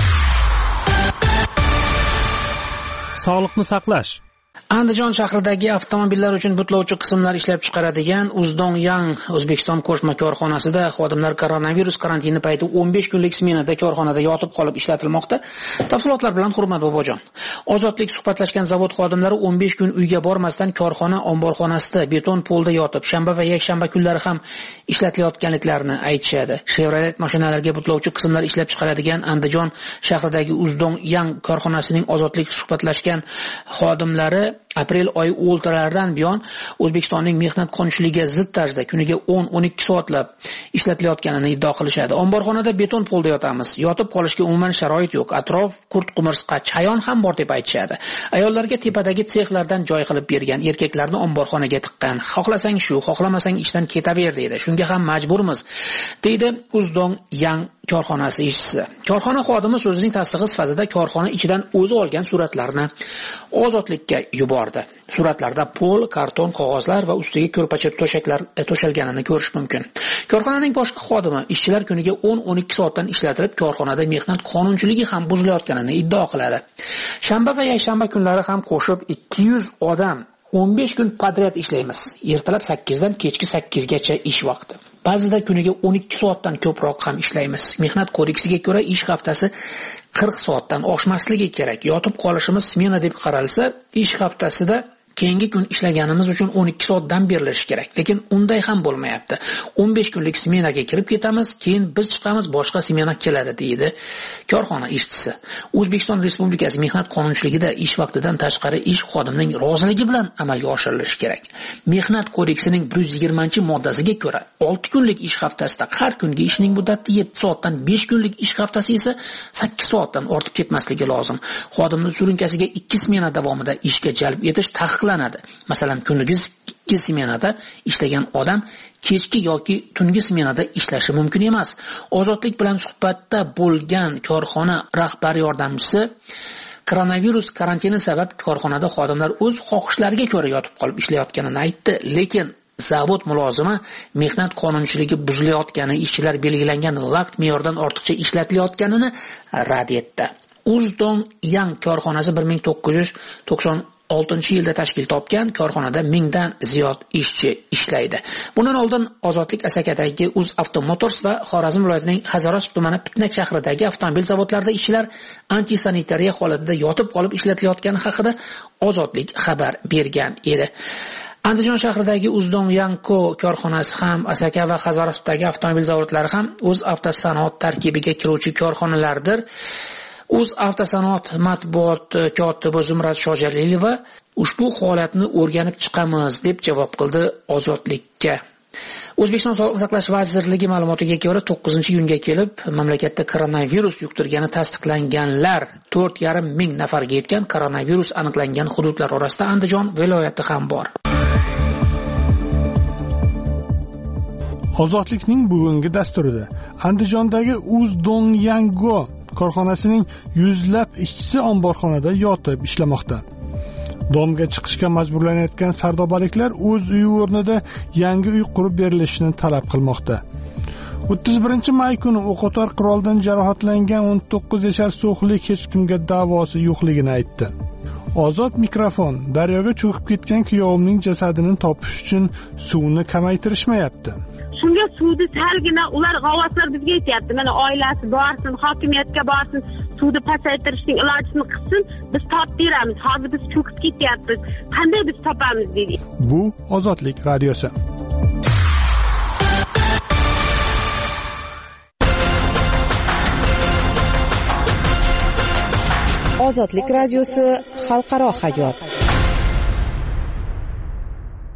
Sog'liqni saqlash. Andijon shahridagi avtomobillar uchun butlovchi qismlar ishlab chiqaradigan Uzdongyang O'zbekiston qo'shma korxonasida xodimlar koronavirus karantini payti 15 kunlik smenada korxonada yotib qolib ishlatilmoqda. Tafsilotlar bilan Hurmat Bobojon. Ozodlik suhbatlashgan zavod xodimlari 15 kun uyga bormasdan korxona omborxonasida beton polda yotib, shanba va yakshanba kunlari ham ishlatilayotganliklarini aytishadi. Chevrolet mashinalarga butlovchi qismlar ishlab chiqaradigan Andijon shahridagi Uzdongyang korxonasining ozodlik suhbatlashgan xodimlari aprel oyi o'rtalaridan buyon O'zbekistonning mehnat qonunchiligiga zid tarzda kuniga 10-12 soatlab ishlatilayotganini iddao qilishadi. Omborxonada beton polda yotamiz. Yotib qolishga umuman sharoit yo'q. Atrof qurt-qumursqa, chayon ham bor deb aytishadi. Ayollarga tepadagi sexlardan joy qilib bergan, erkaklarni omborxonaga tiqqan. Xohlasang shu, xohlamasang ishdan ketaver deydi. Shunga ham majburmiz, deydi Uzdongyang korxonasi ishchisi. Korxona xodimi so'zining tasdig'i sifatida korxona ichidan o'zi olgan suratlarni ozodlikka yubordi. Suratlarda pol, karton, qog'ozlar va ustiga ko'rpacha to'shalganini ko'rish mumkin. Korxonaning boshqa xodimi ishchilar kuniga 10-12 soatdan ishlatilib, korxonada mehnat qonunchiligi ham buzilayotganini iddao qiladi. Shanba va yakshanba kunlari ham qo'shib 200 odam 15 kun podryad ishlaymiz. Ertalab 8 dan kechki 8 gacha ish vaqti. Ba'zida kuniga 12 soatdan ko'proq ham ishlaymiz. Mehnat kodeksiga ko'ra ish haftasi 40 soatdan oshmasligi kerak. Yotib qolishimiz smena deb qaralsa, ish haftasida keyingi kun ishlaganimiz uchun 12 soat dam berilishi kerak. Lekin unday ham bo'lmayapti. 15 kunlik smenaga kirib ketamiz, keyin biz chiqamiz, boshqa smena keladi, deydi korxona ishchisi. O'zbekiston Respublikasi mehnat qonunchiligida ish vaqtidan tashqari ish xodimning roziligi bilan amalga oshirilishi kerak. Mehnat kodeksining 120-moddasiga ko'ra 6 kunlik ish haftasida har kungi ishning muddati 7 soatdan 5 kunlik ish haftasi esa 8 soatdan ortib ketmasligi lozim. Xodimni surunkasiga 2 smena davomida ishga jalb etish taqiqlanadi. Masalan, kunduz 2 smenada ishlagan odam kechki yoki tungi smenada ishlashi mumkin emas. Ozodlik bilan suhbatda bo'lgan korxona rahbar yordamchisi koronavirus karantini sabab korxonada xodimlar o'z xohishlariga ko'ra yotib qolib ishlayotganini aytdi, lekin zavod mulozimi mehnat qonunchiligi buzilayotgani, ishchilar belgilangan vaqt me'yoridan ortiqcha ishlatilayotganini rad etdi. Uzdongyang korxonasi 1996-yilda tashkil topgan, korxonada 1000 dan ziyod ishchi ishlaydi. Bundan oldin Ozodlik Asakadagi UzAvto Motors va Xorazm viloyatining Hazaros tumani Pitnak shahridagi avtomobil zavodlarida ishchilar antisanitariya holatida yotib qolib ishlatilayotgani haqida Ozodlik xabar bergan edi. Andijon shahridagi Uzdongyang korxonasi ham, Asaka va Hazorasdagi avtomobil zavodlari ham o'z avtosanoat tarkibiga kiruvchi korxonalardir. UzAvtosanoat matbuot kotibi Zumrat Shojalilova ushbu holatni o'rganib chiqamiz deb javob qildi Ozodlikka. O'zbekiston Sog'liqni saqlash vazirligi ma'lumotiga ko'ra 9-iyunga kelib mamlakatda koronavirus yuqtirgani tasdiqlanganlar 4,5 ming nafarga yetgan. Koronavirus aniqlangan hududlar orasida Andijon viloyati ham bor. Ozodlikning bugungi dasturida Andijondagi Uzdongyang korxonasining yuzlab ishchisi omborxonada yotib ishlamoqda. Domga chiqishga majburlanayotgan sardobaliklar o'z uyi o'rnida yangi uy qurib berilishini talab qilmoqda. 31-may kuni o'qotar quroldan jarohatlangan 19 yashar so'xlik hech kimga da'vosi yo'qligini aytdi. Ozod mikrofon: daryoga cho'kib ketgan kuyovimning jasadini topish uchun suvni kamaytirishmayapti. Shunga suvni salgina ular g'avvoslar bizga aytayapti, mana oilasi borsin, hokimiyatga borsin, suvni pasaytirishning ilojini qilsin, biz topib beramiz. Hozir biz cho'kib ketyapmiz. Qanday biz topamiz deydi. Bu Ozodlik radiosi. Ozodlik radiosi xalqaro hayot.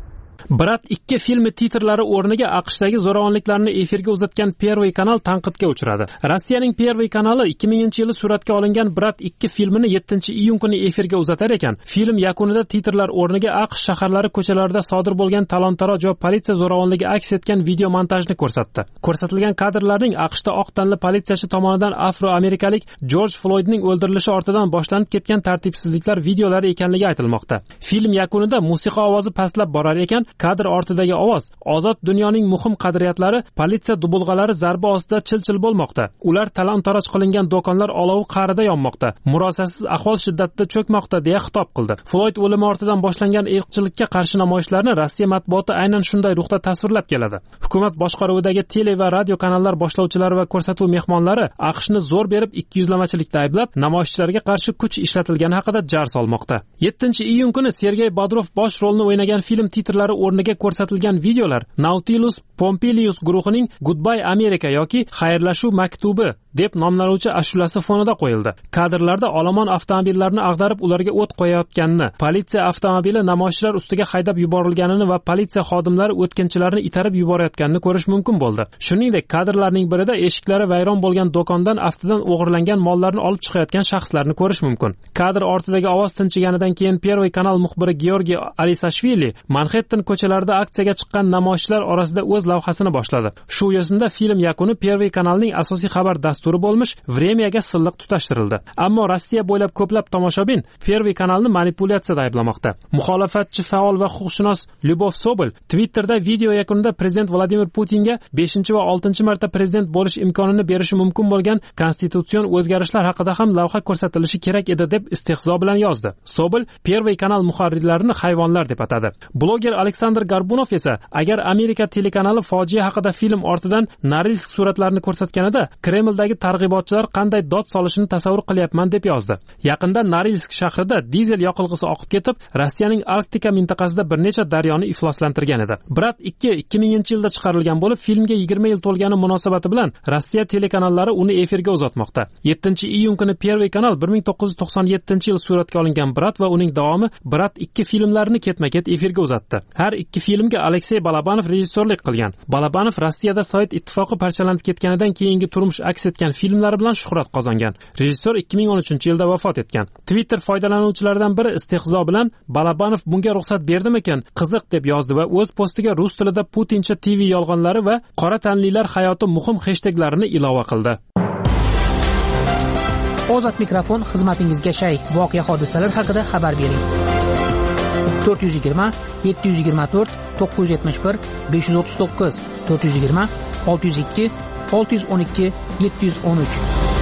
Brat 2 filmi titrlari o'rniga AQShdagi zo'ravonliklarni efirga uzatgan Первый kanal tanqidga uchradi. Rossiyaning Первый kanali 2000-yili suratga olingan Brat 2 filmini 7-iyun kuni efirga uzatar ekan, film yakunida titrlar o'rniga AQSh shaharlari ko'chalarida sodir bo'lgan talon-taroj va politsiya zo'ravonligi aks etgan video montajni ko'rsatdi. Ko'rsatilgan kadrlarning AQShda oq tanli politsiyachi tomonidan afroamerikalik Jorj Floydning o'ldirilishi ortidan boshlanib ketgan tartibsizliklar videolari ekanligi aytilmoqda. Film yakunida musiqa ovozi pastlab borar ekan, kadr ortidagi ovoz ozod dunyoning muhim qadriyatlari politsiya dubulg'alari zarba ostida chil-chil bo'lmoqda. Ular talon-taroj qilingan do'konlar olovi qa'rida yonmoqda. Murosasiz ahvol shiddatda cho'kmoqda deya xitob qildi. Floyd o'limi ortidan boshlangan irqchilikka qarshi namoyishlarni Rossiya matbuoti aynan shunday ruhda tasvirlab keladi. Hukumat boshqaruvidagi tele va radio kanallar boshlovchilari va ko'rsatuv mehmonlari AQShni zo'r berib 200lamachilikda ayblab, namoyishchilarga qarshi kuch ishlatilgani haqida jar solmoqda. 7-iyun kuni Sergey Bodrov bosh rolni o'ynagan film titrlari o'rniga ko'rsatilgan videolar Nautilus Pompilius guruhining Goodbye America yoki Xayrlashuv maktubi deb nomlanuvchi ashulasi fonida qo'yildi. Kadrlarda olomon avtomobillarni ag'darib ularga o't qo'yayotganini, politsiya avtomobili namoyishchilar ustiga haydab yuborilganini va politsiya xodimlari o'tkinchilarni itarib yuborayotganini ko'rish mumkin bo'ldi. Shuningdek, kadrlarning birida eshiklari vayron bo'lgan do'kondan aftidan o'g'irlangan mollarni olib chiqayotgan shaxslarni ko'rish mumkin. Kadr ortidagi ovoz tinchiganidan keyin Первый kanal muxbiri Georgiy Alisashvili Manhattan ko'chalarida aksiyaga chiqqan namoyishchilar orasida o'z lavhasini boshladi. Shu yo'sinda film yakuni Первый kanalning asosiy xabar dasturi bo'lmish Vremyaga silliq tutashtirildi. Ammo Rossiya bo'ylab ko'plab tomoshabin Первый kanalni manipulyatsiyada ayblamoqda. Muxolifatchi faol va huquqshunos Lyubov Sobol Twitterda video yakunida prezident Vladimir Putinga 5 va 6 marta prezident bo'lish imkonini berishi mumkin bo'lgan konstitutsion o'zgarishlar haqida ham lavha ko'rsatilishi kerak edi deb istehzo bilan yozdi. Sobol Первый kanal muharrirlarini hayvonlar deb atadi. Bloger Aleksandr Garbunov esa agar Amerika telekanali fojia haqida film ortidan Norilsk suratlarini ko'rsatganida Kremldagi targ'ibotchilar qanday dod solishini tasavvur qilyapman deb yozdi. Yaqinda Norilsk shahrida dizel yoqilg'isi oqib ketib, Rossiyaning Arktika mintaqasida bir necha daryoni ifloslantirgan edi. Brat 2 2000-yilda chiqarilgan bo'lib, filmga 20 yil to'lgani munosabati bilan Rossiya telekanallari uni efirga uzatmoqda. 7-iyun kuni Первый kanal 1997-yil suratga olingan Brat va uning davomi Brat 2 filmlarini ketma-ket efirga uzatdi. Har ikki filmga Aleksey Balabanov rejissyorlik qilgan. Balabanov Rossiyada Sovet ittifoqi parchalanib ketganidan keyingi turmush aks etgan filmlari bilan shuhrat qozongan. Rejissyor 2013-yilda vafot etgan. Twitter foydalanuvchilaridan biri istehzo bilan Balabanov bunga ruxsat berdimikan? Qiziq deb yozdi va o'z postiga rus tilida Putincha TV yolg'onlari va qora tanlilar hayoti muhim hashtaglarini ilova qildi. Ozod mikrofon xizmatingizga shay. Voqea hodisalar haqida xabar bering. 420 724 971 539 420 602 612 713.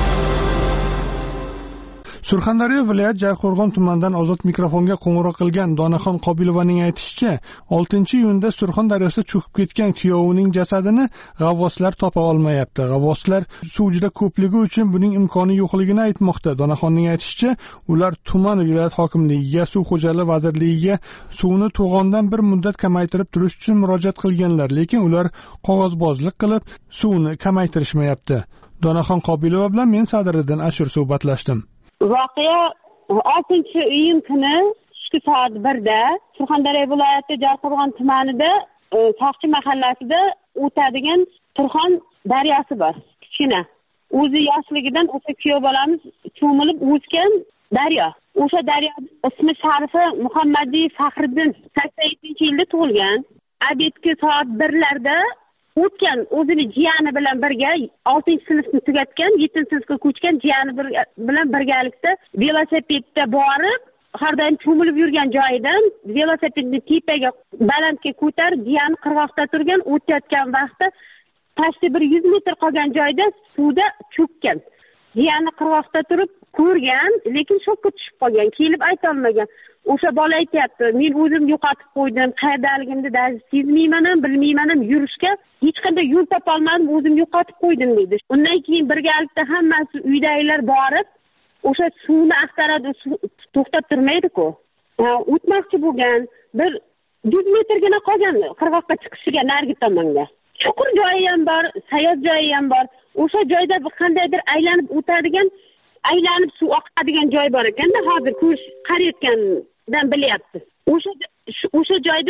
Surxondaryo viloyat Jarqo'rg'on tumanidan Ozod mikrofonga qo'ng'iroq qilgan Donaxon Qobilovaning aytishicha, 6-iyunda Surxondaryoda cho'kib ketgan kuyovining jasadini g'avvoslar topa olmayapti. G'avvoslar suv juda ko'pligi uchun buning imkoni yo'qligini aytmoqda. Donaxonning aytishicha, ular tuman viloyat hokimligiga, suv xo'jaligi vazirligiga suvni to'g'ondan bir muddat kamaytirib turish uchun murojaat qilganlar, lekin ular qog'ozbozlik qilib suvni kamaytirishmayapti. Donaxon Qobilova bilan men Sadiriddin Ashur suhbatlashdim. Voqea 6-iyun kuni tushki soat 1da Surxondaryo viloyati Jarqo'rg'on tumanida Soqchi mahallasida o'tadigan Turxon daryosi bor. Kichkina. O'zi yoshligidan o'sha kuyov bolamiz cho'milib o'sgan daryo. O'sha daryo ismi sharifi Muhammadiy Faxriddin 87-yilda tug'ilgan. Abedki soat 1larda o'tgan o'zini jiyani bilan birga 6-sinfni tugatgan, 7-sinfga ko'chgan jiyani bilan birgalikda velosipedda borib, har doim cho'milib yurgan joyidan velosipedni tepaga balandga ko'tarib, jiyani qirg'oqda turgan, o'tayotgan vaqtda pastda bir 100 metr qolgan joyda suvda cho'kkan. Jiyani qirg'oqda turib ko'rgan, lekin shokka tushib qolgan, kelib ayta olmagan. O'sha bola aytayapti, men o'zim yo'qotib qo'ydim, qayerdaligimni sezmayman ham, bilmayman ham, yurishga hech qanday yo'l topa olmadim, o'zim yo'qotib qo'ydim deydi. Undan keyin birgalikda hammasi uydagilar borib, o'sha suvni axtaradi, to'xtab turmaydi-ku. O'tmoqchi bo'lgan, bir 100 metrgina qolgan qirg'oqqa chiqishiga narigi tomonga. Chuqur joyi ham bor, sayoz joyi ham bor. O'sha joyda qandaydir aylanib o'tadigan, aylanib suv oqadigan joy bor ekanda, hozir ko'rish qarayotgandan bilyapti. O'sha joyda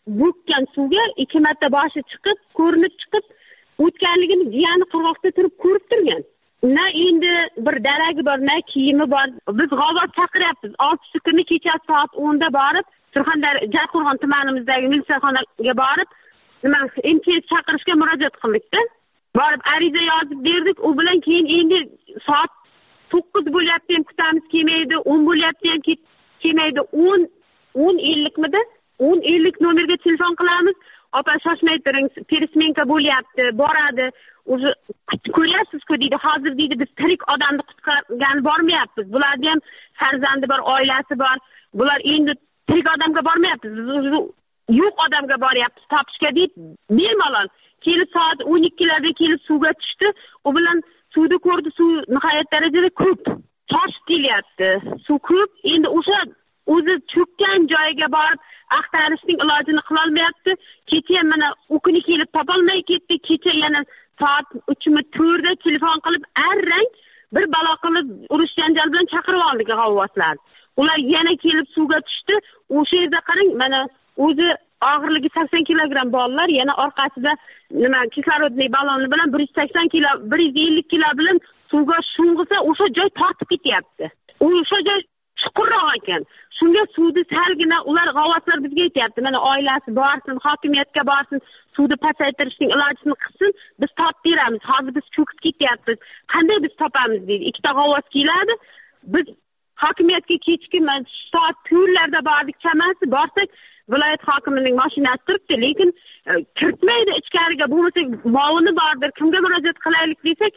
bo'kkan suvga 2 marta boshi chiqib, ko'rinib chiqib, o'tganligini jiyani qirg'oqda turib ko'rib turgan. Na endi bir daragi bor, na kiyimi bor. Biz g'avot chaqiryapmiz. 6 kuni kechasi soat 10 da borib, Surxondaryo Jarqo'rg'on tumanimizdagi militsiyaxonaga borib, nima MTS chaqirishga murojaat qildik-da. Borib ariza yozib berdik. U bilan keyin endi soat 9 bo'lyapti, ham kutamiz kelmaydi, 10 bo'lyapti, ham kelmaydi. 10:50mida 10:50 nomerga telefon qilamiz. Opa shoshmay turing, peresmenka bo'lyapti, boradi. O'zi ko'ryapsiz-ku deydi. Hozir deydi biz tirik odamni qutqargan bormayapmiz. Bularning ham farzandi bor, oilasi bor. Bular endi tirik odamga bormayapmiz. Biz yo'q odamga boryapmiz topishga deb bemalol kelib soat 12larda kelib suvga tushdi. U bilan suvni ko'rdi, suv nihoyat darajada ko'p. Tosh kelyapti. Suv ko'p. Endi o'sha o'zi cho'kkan joyiga borib axtarishning ilojini qila olmayapti. Kecha mana u kuni kelib topolmay ketdi. Kecha yana soat 3:04da telefon qilib arrang bir balo qilib urush janjal bilan chaqirib oldik g'avvoslar. Ular yana kelib suvga tushdi. O'sha yerda qarang, mana o'zi og'irligi 80 kilogramm bolalar yana orqasida nima kislorodniy balloni bilan 180 kilo, 150 kilo bilan suvga sho'ng'isa o'sha joy tortib ketyapti. O'sha joy chuqurroq ekan. Shunga suvni salgina ular g'avvoslar bizga aytayapti. Mana oilasi borsin, hokimiyatga borsin, suvni pasaytirishning ilojini qilsin, biz topib beramiz. Hozir biz cho'kib ketyapmiz. Qanday biz topamiz deydi. Ikkita g'avvos keladi. Biz hokimiyatga kechki soat 4larda bordik, chamasi borsak viloyat hokimining mashinasi turibdi, lekin kiritmaydi ichkariga. Bo'lmasa muovini bordir, kimga murojaat qilaylik desak,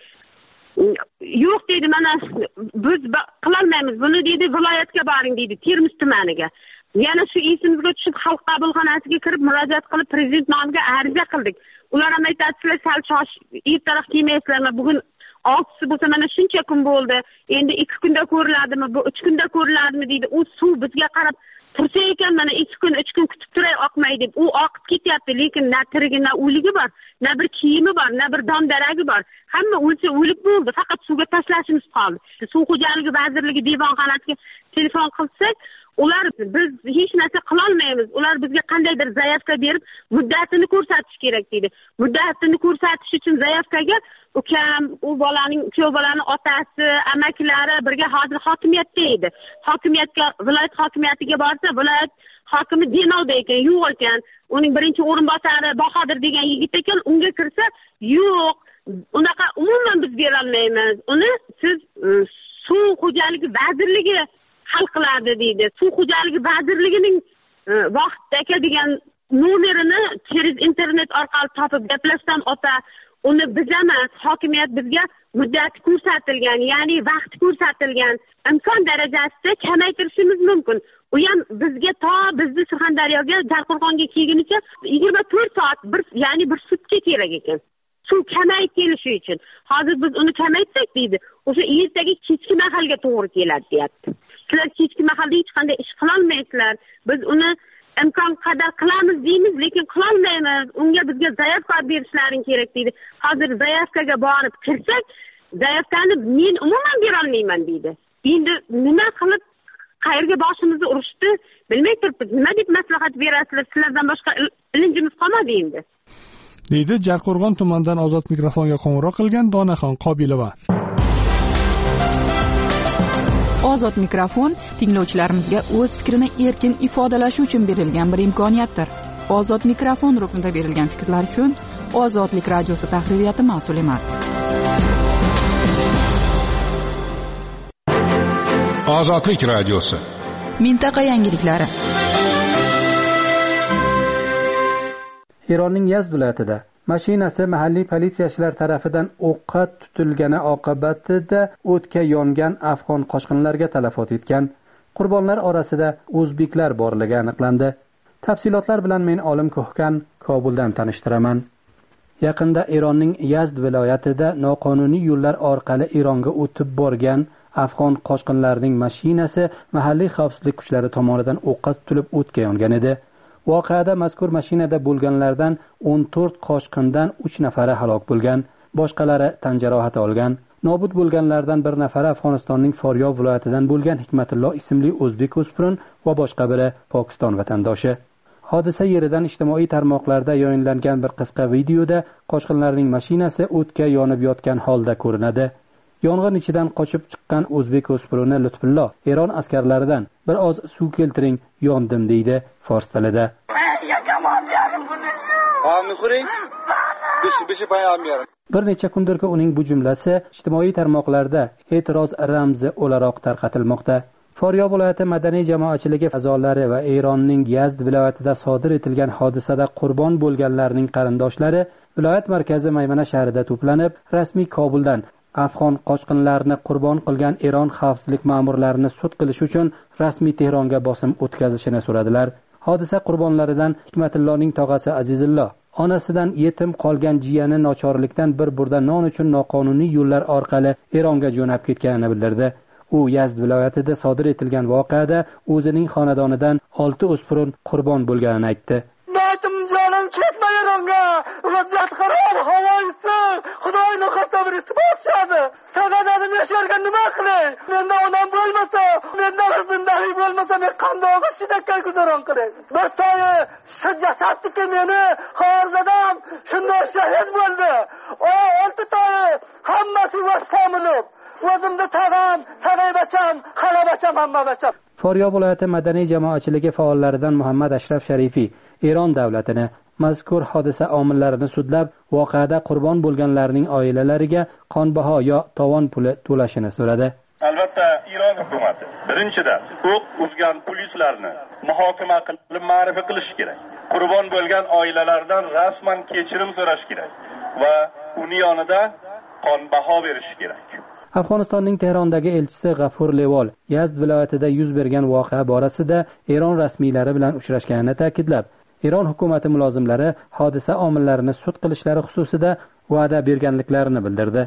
yo'q deydi, mana biz qilolmaymiz buni deydi, viloyatga boring deydi, Termiz tumaniga. Yana shu esimizga tushib xalq qabulxonasiga kirib murojaat qilib prezident nomiga ariza qildik. Ular ham aytadi, sizlar sal shosh, ertaroq kelmaysizlarmi? Bugun 6 bo'lsa mana shuncha kun bo'ldi. Endi 2 kunda ko'riladimi, bu 3 kunda ko'riladimi deydi. U suv bizga qarab tursa ekan, mana 2 kun 3 kun kutib turay oqmay deb. U oqib ketyapti, lekin na tirigi, na o'ligi bor, na bir kiyimi bor, na bir dondaragi bor. Hamma o'lsa o'lib bo'ldi, faqat suvga tashlashimiz qoldi. Suv xo'jaligi vazirligi devonxonasiga telefon qilsak, ular biz hech narsa qila olmaymiz. Ular bizga qandaydir zayavka berib, muddatini ko'rsatish kerak deydi. Muddatini ko'rsatish uchun zayavkaga ukam, u bolaning, kuyov bolaning otasi, amakilari birga hozir hokimiyatda edi. Hokimiyatga, viloyat hokimiyatiga borsa, viloyat hokimi Denovda ekan, yo'q ekan. Uning birinchi o'rinbosari Bahodir degan yigit ekan, unga kirsa, yo'q. Unaqa umuman biz bera olmaymiz. Uni siz suv xo'jaligi vazirligi hal qiladi deydi. Suv xo'jaligi vazirligining vaqtdagi degan nomerini через internet orqali topib gaplashsam, ota, uni biz emas, hokimiyat bizga muddat ko'rsatilgan, ya'ni vaqt ko'rsatilgan, imkon darajasida kamaytirishimiz mumkin. U ham bizga to bizni Surxondaryoga, Jarqo'rg'onga kelgunicha 24 soat, ya'ni bir sutka kerak ekan. Suv kamayib kelishi uchun. Hozir biz uni kamaytsak deydi, o'sha ertaga kechki mahalga to'g'ri keladi deyapti. Sizlar kechki mahalda hech qanday ish qila olmaysizlar. Biz uni imkon qadar qilamiz deymiz, lekin qila olmaymiz. Unga bizga zayavka berishlaring kerak deydi. Hozir zayavkaga borib kirsak, zayavkani men umuman bera olmayman deydi. Endi nima qilib qayerga boshimizni urishdi, bilmay turibmiz. Nima deb maslahat berasizlar? Sizlardan boshqa ilinjimiz qolmadi endi. deydi Jarqo'rg'on tumanidan ozod mikrofonga qo'ng'iroq qilgan Donaxon Qobilova. Ozod mikrofon tinglovchilarimizga o'z fikrini erkin ifodalashi uchun berilgan bir imkoniyatdir. Ozod mikrofon ruknida berilgan fikrlar uchun Ozodlik radiosi tahririyati mas'ul emas. Ozodlik radiosi. Mintaqa yangiliklari. Eronning Yazd viloyatida mashinasi mahalliy politsiyachilar tarafidan o'qqa tutilgani oqibatida o'tga yongan afg'on qochqinlarga talafot etgan. Qurbonlar orasida o'zbeklar borligi aniqlandi. Tafsilotlar bilan men Olim Ko'hkan Kobuldan tanishtiraman. Yaqinda Eronning Yazd viloyatida noqonuniy yo'llar orqali Eronga o'tib borgan afg'on qochqinlarining mashinasi mahalliy xavfsizlik kuchlari tomonidan o'qqa tutilib o'tga yongan edi. Voqeada mazkur mashinada bo'lganlardan 14 qochqindan 3 nafari halok bo'lgan, boshqalari tan jarohati olgan. Nobud bo'lganlardan bir nafari Afg'onistonning Foryob viloyatidan bo'lgan Hikmatullo ismli o'zbek o'spirin va boshqa biri Pokiston vatandoshi. Hodisa yeridan ijtimoiy tarmoqlarda yayinlangan bir qisqa videoda qochqinlarning mashinasi o'tga yonib yotgan holda ko'rinadi. Yong'in ichidan qochib chiqqan o'zbek o'spirini Lutfullo Eron askarlaridan bir oz suv keltiring, yondim deydi fors tilida. Bir necha kundirki uning bu jumlasi ijtimoiy tarmoqlarda e'tiroz ramzi o'laroq tarqatilmoqda. Farg'ona viloyati madaniy jamoatchiligi a'zolari va Eronning Yazd viloyatida sodir etilgan hodisada qurbon bo'lganlarning qarindoshlari viloyat markazi Maymana shahrida to'planib, rasmiy Kobuldan afg'on qochqinlarini qurbon qilgan Eron xavfsizlik ma'murlarini sud qilish uchun rasmiy Tehronga bosim o'tkazishini so'radilar. Hodisa qurbonlaridan Hikmatullohning tog'asi Azizullo onasidan yetim qolgan jiyani nochorlikdan bir burda non uchun noqonuniy yo'llar orqali Eronga jo'nab ketganini bildirdi. U Yazd viloyatida sodir etilgan voqeada o'zining xonadonidan 6 o'spirin qurbon bo'lganini aytdi. Canım çekme Eronga, vaziyat qaror, havo issiq, Xudoyni xohlasa bir ittifoqchadi. Sagadim yashargan nima qilay? Menda onam bo'lmasa, menda zindagi bo'lmasa, men qanday shidakka guzaron qilay? Bir to'yi shajjatdiki meni xorzadam shunday shahid bo'ldi. O 6 to'yi hammasi vastamilib. O'zimda tagaybacham, xalabacham, hammabacham. Farg'ona viloyati madaniy jamoatchiligi faollaridan Muhammad Ashraf Sharifiy Eron davlatini mazkur hodisa omillarini sudlab, voqeada qurbon bo'lganlarning oilalariga qonbaho yo tovon puli to'lashini so'radi. Albatta, Eron hukumati birinchidan o'q uzgan polislarni muhokama qilib ma'rifa qilish kerak. Qurbon bo'lgan oilalardan rasman kechirim so'rash kerak va uning yonida qonbaho berish kerak. Afg'onistonning Tehrondagi elchisi G'afur Levol Yazd viloyatida yuz bergan voqea borasida Eron rasmiylari bilan uchrashganini ta'kidlab, Eron hukumati mulozimlari hodisa omillarini sud qilishlari xususida va'da berganliklarini bildirdi.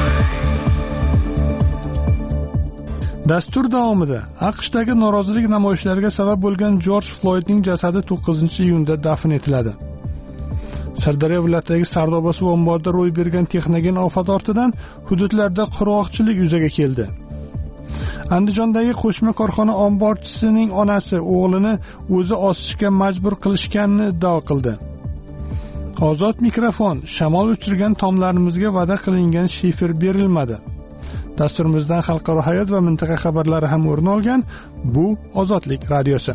Dastur davomida AQShdagi norozilik namoyishlariga sabab bo'lgan Jorj Floydning jasadi 9-iyunda dafn etiladi. Sirdaryo viloyatidagi Sardoba suv omborida ro'y bergan texnogen ofat ortidan hududlarda qurg'oqchilik yuzaga keldi. Andijondagi qo'shma korxona omborchisining onasi o'g'lini o'zi osishga majbur qilishganini iddao qildi. Ozod mikrofon shamol uchirgan tomlarimizga va'da qilingan shifer berilmadi. Dasturimizdan xalqaro hayot va mintaqa xabarlari ham o'rin olgan. Bu Ozodlik radiosi.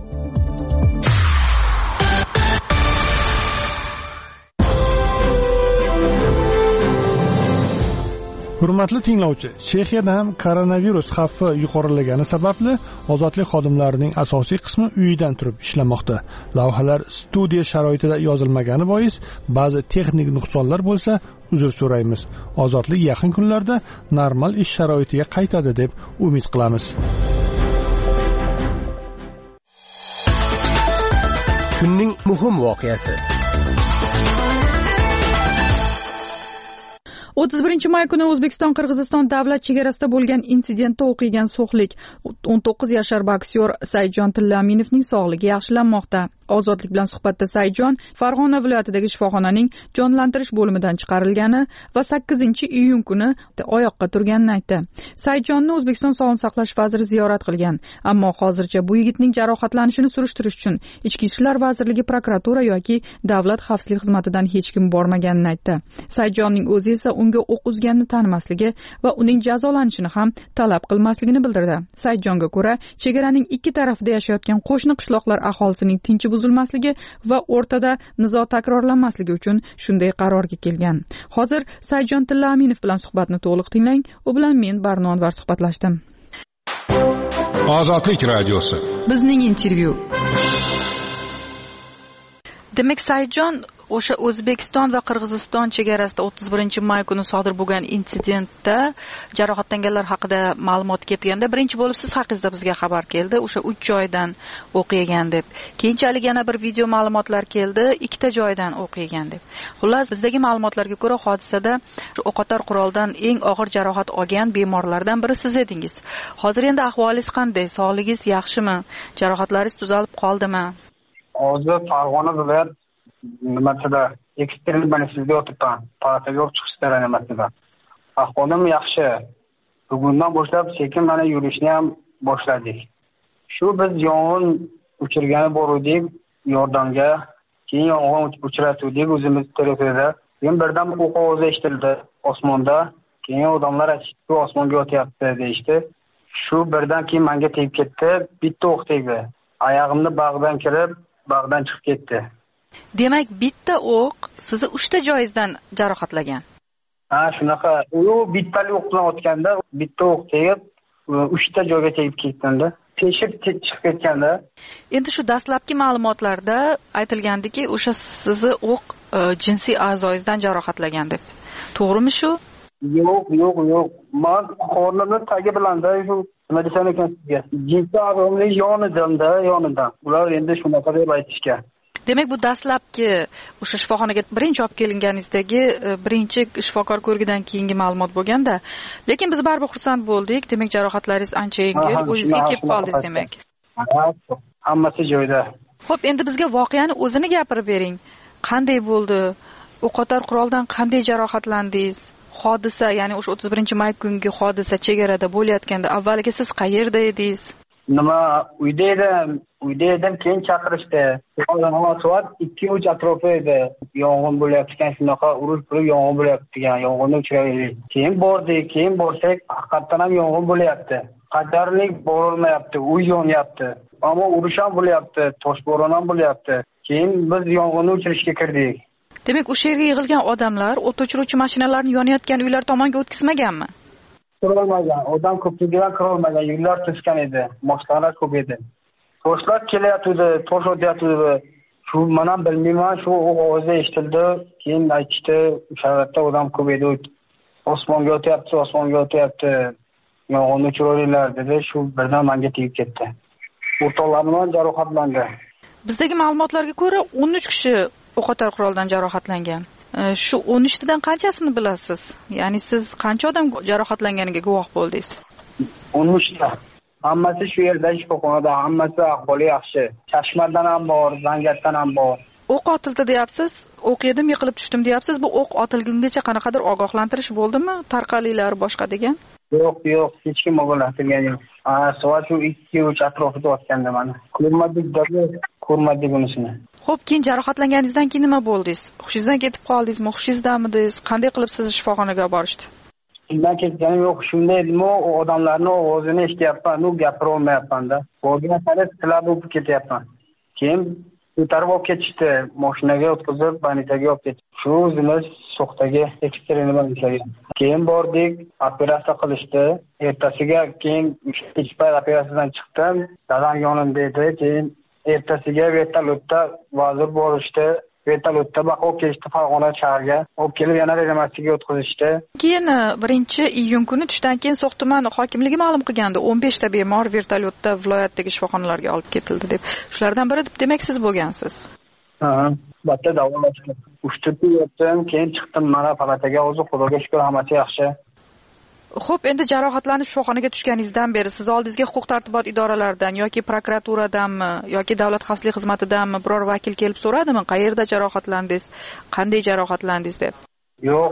Hurmatli tinglovchi, Chexiyada ham koronavirus xavfi yuqorilagani sababli ozodlik xodimlarining asosiy qismi uyidan turib ishlamoqda. Lavhalar studiya sharoitida yozilmagani bois ba'zi texnik nuqsonlar bo'lsa, uzr so'raymiz. Ozodlik yaqin kunlarda normal ish sharoitiga qaytadi deb umid qilamiz. Kunning muhim voqeasi. 31 may kuni O'zbekiston-Qirg'iziston davlat chegarasida bo'lgan insidentda o'qigan so'xlik 19 yashar boksyor Saidjon Tillaminovning sog'ligi yaxshilanmoqda. Ozodlik bilan suhbatda Saidjon Farg'ona viloyatidagi shifoxonaning jonlantirish bo'limidan chiqarilgani va 8-iyun kuni oyoqqa turganini aytdi. Saidjonni O'zbekiston Sog'liqni saqlash vaziri ziyorat qilgan, ammo hozircha bu yigitning jarohatlanishini surishtirish uchun Ichki ishlar vazirligi, prokuratura yoki davlat xavfsizlik xizmatidan hech kim bormaganini aytdi. Saidjonning o'zi esa unga o'q uzganini tanimasligi va uning jazolanishini ham talab qilmasligini bildirdi. Saidjonga ko'ra, chegaraning ikki tarafida yashayotgan qo'shni qishloqlar aholisining tinchi buzilmasligi va o'rtada nizo takrorlanmasligi uchun shunday qarorga kelgan. Hozir Saidjon Tillaminov bilan suhbatni to'liq tinglang. U bilan men Barno Anvar suhbatlashdim. Ozodlik radiosi. Bizning intervyu. Demak, Saidjon o'sha O'zbekiston va Qirg'iziston chegarasida 31 may kuni sodir bo'lgan insidentda jarohatlanganlar haqida ma'lumot ketganda birinchi bo'lib siz haqingizda bizga xabar keldi, o'sha 3 joydan o'q yegan deb. Keyinchalik yana bir video ma'lumotlar keldi, 2 joydan o'q yegan deb. Xullas, bizdagi ma'lumotlarga ko'ra hodisada o'qotar quroldan eng og'ir jarohat olgan bemorlardan biri siz edingiz. Hozir endi ahvolingiz qanday? Sog'lig'ingiz yaxshimi? Jarohatlaringiz tuzalib qoldimi? Hozir Farg'ona viloyat nimasida ekstern banishizda o'tiribman. Palataga chiqishlar nimasida. Ahvolim yaxshi. Bugundan boshlab sekin mana yurishni ham boshladik. Shu biz yong'in o'chirgani bor edik. yordamga. Keyin yong'in o'chiratuvdik o'zimiz tarafida. Keyin birdan o'q ovozi eshitildi osmonda. Keyin odamlar shu osmonga o'tyapti deyishdi. Shu birdan keyin menga tegib ketdi. Bitta o'q tegdi. Oyog'imni bag'dan kirib, bag'dan chiqib ketdi. Demak, bitta o'q sizni 3 ta joyingizdan jarohatlagan. Ha, shunaqa. U bittali o'q bilan otganda, bitta o'q tegib, 3 ta joyga tegib ketganda, teshib chiqib ketganda. Endi shu dastlabki ma'lumotlarda aytilgandiki, o'sha sizni o'q jinsiy a'zoyingizdan jarohatlagan deb. To'g'rimi shu? Yo'q. Men qornimni tagi bilanda shu nima desam ekan sizga? Jinsiy a'zoyimning yonidan. Ular endi shunaqa deb aytishgan. Demak, bu dastlabki o'sha shifoxonaga birinchi olib kelinganingizdagi birinchi shifokor ko'rgidan keyingi ma'lumot bo'lganda, lekin biz baribir xursand bo'ldik. Demak, jarohatlaringiz ancha yengil, o'zingizga kelib qoldingiz demak. Hammasi joyida. Xo'p, endi bizga voqeani o'zini gapirib bering. Qanday bo'ldi? O'qotar quroldan qanday jarohatlandingiz? Hodisa, ya'ni o'sha 31-may kungi hodisa chegarada bo'layotganda avvaliga siz qayerda edingiz? Nima, uyda edim, keyin chaqirishdi. Soat 2-3 atrofi edi. Yong'in bo'lyapti ekan, shunaqa urush bo'lib yong'in bo'lyapti degan, yong'inni o'chiraylik. Keyin borsak, haqiqatdan ham yong'in bo'lyapti. Qadarlik borilmayapti, uy yonyapti. Ammo urush ham bo'lyapti, toshbo'ron ham bo'lyapti. Keyin biz yong'inni o'chirishga kirdik. Demak, o'sha yerga yig'ilgan odamlar o't o'chiruvchi mashinalarni yonayotgan uylar tomonga o'tkazmaganmi? Kirolmagan, odam ko'pligidan kirolmagan, yo'llar to'sgan edi, mashinalar ko'p edi. Toshlar kelyapti, tosh o'tyapti. Shu men ham bilmayman, shu ovozi eshitildi, keyin aytishdi, o'sha yerda odam ko'p edi. Osmonga o'tyapti. Yong'inni o'chirayliklar dedi, shu birdan menga tegib ketdi. O'rtoqlarim jarohatlandi. Bizdagi ma'lumotlarga ko'ra 13 kishi o'qotar quroldan jarohatlangan. Shu 13 tadan qanchasini bilasiz? Ya'ni siz qancha odam jarohatlanganiga guvoh bo'ldingiz? 13 ta. Hammasi shu yerda shifoxonada, hammasi ahvoli yaxshi. Chashmadan ham bor, Zangiotdan ham bor. O'q otildi deyapsiz, o'q yedim, yiqilib tushdim deyapsiz. Bu o'q otilgungacha qanaqadir ogohlantirish bo'ldimi? Tarqalinglar boshqa degan? Yo'q, hech kim ogohlantirgan yo'q. Soat shu 2-3 atrofida o'tganda mana. Ko'rmadik unisini. Xo'p, keyin jarohatlanganingizdan keyin nima bo'ldingiz? Hushingizdan ketib qoldingizmi? Hushingizdamidingiz? Qanday qilib sizni shifoxonaga borishdi? Shundan ketganim yo'q. Shunday edimi, odamlarning ovozini eshityapman, gapira olmayapman-da. Bo'lgan sari tilab o'tib ketyapman. Keyin ko'tarib olib ketishdi, mashinaga o'tkazib, banitaga olib ketdi. Shu o'zimiz So'xdagi ekstrenal banitaga. Keyin bordik, operatsiya qilishdi. Ertasiga keyin kechpay operatsiyadan chiqdim. Dadam yonimda edi. Keyin ertasiga vertolyotda vazir borishdi. Vertolyotda olib kelishdi Farg'ona shahriga. Olib kelib yana reanimatsiyaga o'tkazishdi. Keyin 1-iyun kuni tushdan keyin So'x tumani hokimligi ma'lum qilgandi, 15 ta bemor vertolyotda viloyatdagi shifoxonalarga olib ketildi deb. Shulardan biri demak siz bo'lgansiz. Ha, batta davolashdi. 3-4 kun yotdim, keyin chiqdim mana palataga. O'zi Xudoga shukr, hammasi yaxshi. Xo'p, endi jarohatlanib shifoxonaga tushganingizdan beri siz oldingizga huquq-tartibot idoralaridan yoki prokuraturadanmi yoki davlat xavfsizlik xizmatidanmi biror vakil kelib so'radimi? Qayerda jarohatlandingiz? Qanday jarohatlandingiz deb? Yo'q.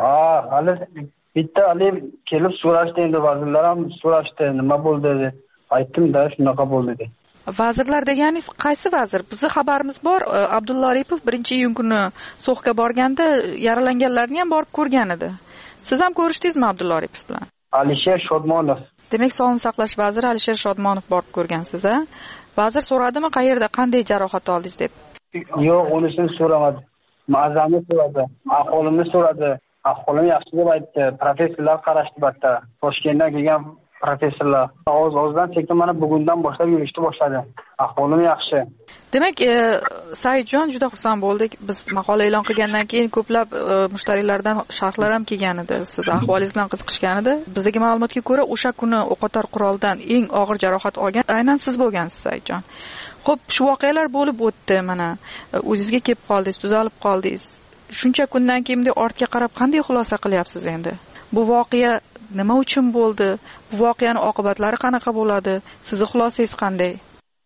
Hali bitta kelib so'rashdi, endi vazirlar ham so'rashdi, nima bo'ldi deb. Aytdim-da, shunaqa bo'ldi deb. Vazirlar deganingiz qaysi vazir? Bizni xabarimiz bor, Abdulla Aripov 1-iyun kuni So'xga borganda yaralanganlarni ham borib ko'rgan edi. Siz ham ko'rishdingizmi Abdulla Aripov bilan? Alisher Shodmonov. Demak, Sog'liqni saqlash vaziri Alisher Shodmonov borib ko'rgansiz, a? Vazir so'radimi, qayerda, qanday jarohat oldingiz deb? Yo'q, unisini so'ramadi. Ma'zamni so'radi, ahvolimni so'radi. Ahvolim yaxshi deb aytdi. Professorlar qarashdi batta. Toshkentdan kelgan professorlar. O'z-o'zidan sekin mana bugundan boshlab yurishni boshladi. Ahvolim yaxshi. Demak, Saidjon, juda xursand bo'ldik. Biz maqola e'lon qilgandan keyin ko'plab mushtariylardan sharhlar ham kelgan edi. Siz ahvolingiz bilan qiziqishgan edi. Bizdagi ma'lumotga ko'ra, o'sha kuni o'qotar quroldan eng og'ir jarohat olgan aynan siz bo'lgansiz, Saidjon. Xo'p, shu voqealar bo'lib o'tdi, mana o'zingizga kelib qoldingiz, tuzalib qoldingiz. Shuncha kundan keyin ortga qarab qanday xulosa qilyapsiz endi? Bu voqea nima uchun bo'ldi? Bu voqeaning oqibatlari qanaqa bo'ladi? Sizning xulosangiz qanday?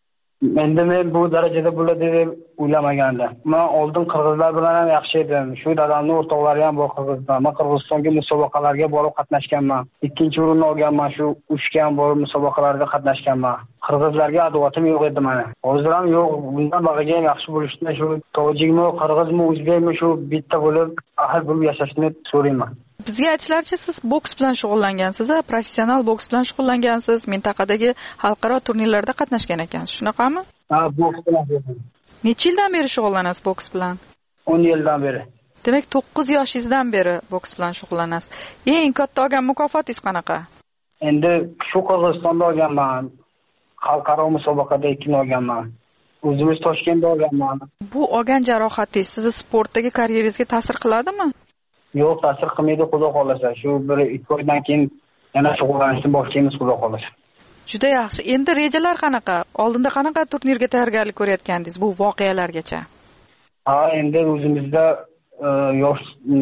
endi men bu darajada bo'ladi deb o'ylamagandim. Men oldin qirg'izlar bilan ham yaxshi edim. Shu dadamning o'rtoqlari ham bor Qirg'iziston. Men Qirg'izistonga musobaqalarga borib qatnashganman. Ikkinchi o'rinni olganman. Shu uchga ham borib musobaqalarda qatnashganman. Qirg'izlarga adovatim yo'q edi mana. Hozir ham yo'q. Bundan bog'iga ham yaxshi bo'lishni, shu tojikmi, qirg'izmi, o'zbekmi shu bitta bo'lib ahil bo'lib yashashni so'rayman. Bizga aytishlaricha, siz boks bilan shug'ullangansiz, professional boks bilan shug'ullangansiz, mintaqadagi xalqaro turnirlarda qatnashgan ekansiz, shunaqami? Ha, boks bilan. Necha yildan beri shug'ullanasiz boks bilan? 10 yildan beri. Demak, 9 yoshingizdan beri boks bilan shug'ullanasiz. Eng katta olgan mukofotingiz qanaqa? Endi shu Qirg'izistonda olganman. Xalqaro musobaqada 2 olganman. O'zimiz Toshkentda olganman. Bu olgan jarohatingiz sizni sportdagi karyeringizga ta'sir qiladimi? Yo'q, ta'sir qilmaydi, xudo xolasa. Shu 1-2 oydan keyin yana shug'ullanishni boshlaymiz, xudo xolasa. Juda yaxshi. Endi rejalar qanaqa? Oldinda qanaqa turnirga tayyorgarlik ko'rayotgandingiz bu voqealargacha? Ha, endi o'zimizda yosh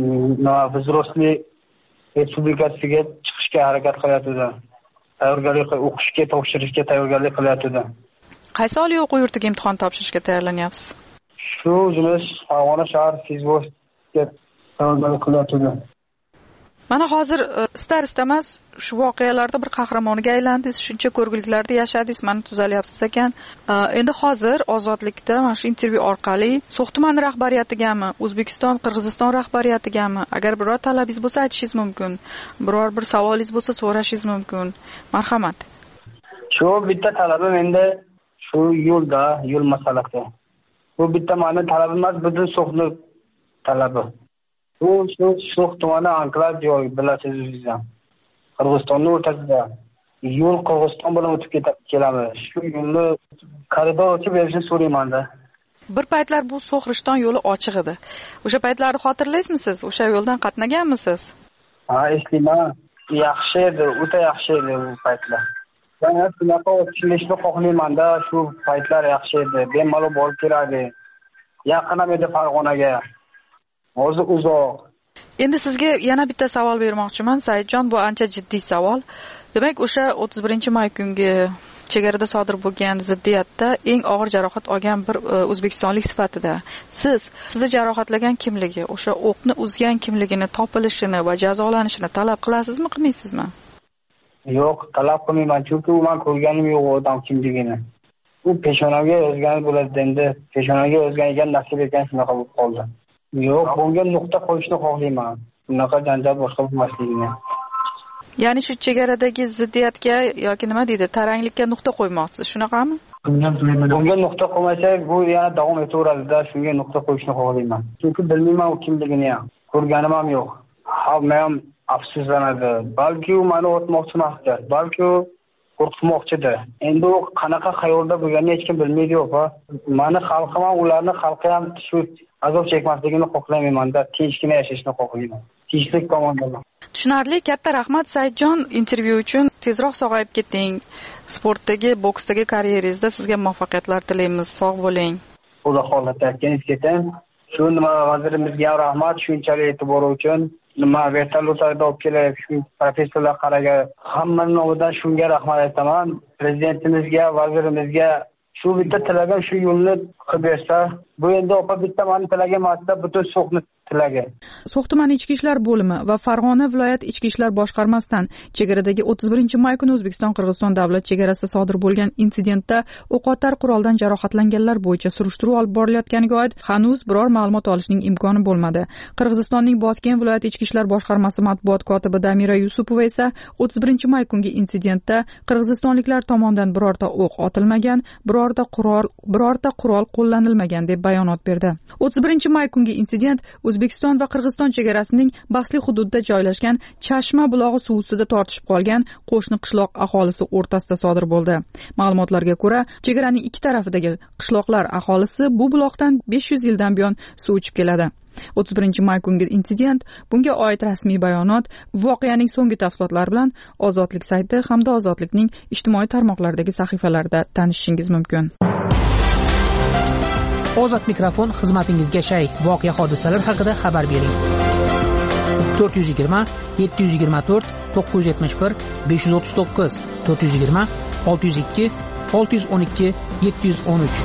vzrostli respublikasiga chiqishga harakat qilyapti. Tayyorgarlik o'qishga, topshirishga tayyorgarlik qilyapti. Qaysi oliy o'quv yurtiga imtihon topshirishga tayyorlanyapsiz? Shu o'zimiz Farg'ona shahar fizvostga tayyorgarlik qilyapti. Mana hozir istar-istamas shu voqealarda bir qahramoniga aylandingiz, shuncha ko'rguliklarda yashadingiz, mana tuzalyapsiz ekan. Endi hozir Ozodlikda mana shu intervyu orqali So'x tumani rahbariyatigami, O'zbekiston, Qirg'iziston rahbariyatigami agar biror talabingiz bo'lsa aytishingiz mumkin. Biror bir savolingiz bo'lsa so'rashingiz mumkin. Marhamat. Shu bitta talabim endi shu yo'l masalasi. Bu bitta meni talabim emas, butun So'xning talabi. Bu So'x tumani anklav joy, bilasiz o'zingizdan. Qirg'izistonning o'rtasida yo'l Qirg'iziston bilan o'tib kelamiz. Shu yo'lni koridor ochib berishni so'rayman-da. Bir paytlar bu So'x-Rishton yo'li ochiq edi. O'sha paytlarni xotirlaysizmi siz? O'sha yo'ldan qatnaganmisiz? Ha, eslayman. Yaxshi edi, o'ta yaxshi edi bu paytlar. Men shunaqa o'tishni xohlayman-da, shu paytlar yaxshi edi. Bemalol borib kelardi. Yaqin ham edi Farg'onaga. Hozir uzoq. Endi sizga yana bitta savol bermoqchiman, Saidjon, bu ancha jiddiy savol. Demak, o'sha 31-may kungi chegarada sodir bo'lgan ziddiyatda eng og'ir jarohat olgan bir o'zbekistonlik sifatida sizni jarohatlagan kimligi, o'sha o'qni uzgan kimligini topilishini va jazolanishini talab qilasizmi, qilmaysizmi? Yo'q, talab qilmayman, chunki men ko'rganim yo'q odam kimligini. U peshonamga yozgan bo'ladi, endi peshonamga yozgan ekan, nasib etgan shunaqa bo'lib qoldi. Yo'q, bunga nuqta qo'yishni xohlayman. Bunaqa janjal boshqa bo'lmasligini. Ya'ni shu chegaradagi ziddiyatga yoki nima deydi, taranglikka nuqta qo'ymoqchisiz, shunaqami? Bunga nuqta qo'ymasak, bu yana davom etaveradi-da, shunga nuqta qo'yishni xohlayman. Chunki bilmayman u kimligini ham, ko'rganim ham yo'q. Hamma ham afsuslanadi. Balki u meni o'tmoqchi emasdir, balki u qo'rqitmoqchidir. Endi u qanaqa xayolda bo'lganini hech kim bilmaydi yo'q-a. Meni xalqim ham, ularning xalqi ham shu azob chekmasligini xohlamayman-da, tinchgina yashashni xohlayman. Tinchlik tomondan. Tushunarli, katta rahmat Saidjon intervyu uchun. Tezroq sog'ayib keting. Sportdagi, boksdagi karyeringizda sizga muvaffaqiyatlar tilaymiz. Sog' bo'ling. Xudo xohlasa, keyin keting. Shu nima vazirimizga ham rahmat, shunchalik e'tibor uchun. Nima vertolyotlarda olib kelib, shu professorlar qaraga, hammaning nomidan shunga rahmat aytaman. Prezidentimizga, vazirimizga shu bitta tilagim shu yo'lni qilib bersa, bu endi opa bitta meni tilagim emasda, butun So'xni tilagi. So'x tumani ichki ishlar bo'limi va Farg'ona viloyat ichki ishlar boshqarmasidan chegaradagi 31-may kuni O'zbekiston-Qirg'iziston davlat chegarasida sodir bo'lgan insidentda o'qotar quroldan jarohatlanganlar bo'yicha surishtiruv olib borilayotganiga oid hanuz biror ma'lumot olishning imkoni bo'lmadi. Qirg'izistonning Botken viloyat ichki ishlar boshqarmasi matbuot kotibi Damira Yusupova esa 31-may kungi insidentda qirg'izistonliklar tomonidan birorta o'q otilmagan, birorta qurol qo'llanilmagan deb bayonot berdi. 31-may kungi insident O'zbekiston va Qirg'iziston chegarasining bahsli hududida joylashgan Chashma bulog'i suv ustida tortishib qolgan qo'shni qishloq aholisi o'rtasida sodir bo'ldi. Ma'lumotlarga ko'ra, chegaraning ikki tarafidagi qishloqlar aholisi bu buloqdan 500 yildan buyon suv ichib keladi. 31-may kungi insident, bunga oid rasmiy bayonot, voqeaning so'nggi tafsilotlari bilan Ozodlik sayti hamda Ozodlikning ijtimoiy tarmoqlardagi sahifalarida tanishishingiz mumkin. Ozod mikrofon xizmatingizga shay. Voqea hodisalar haqida xabar bering. 420 724 971 539 420 602 612 713.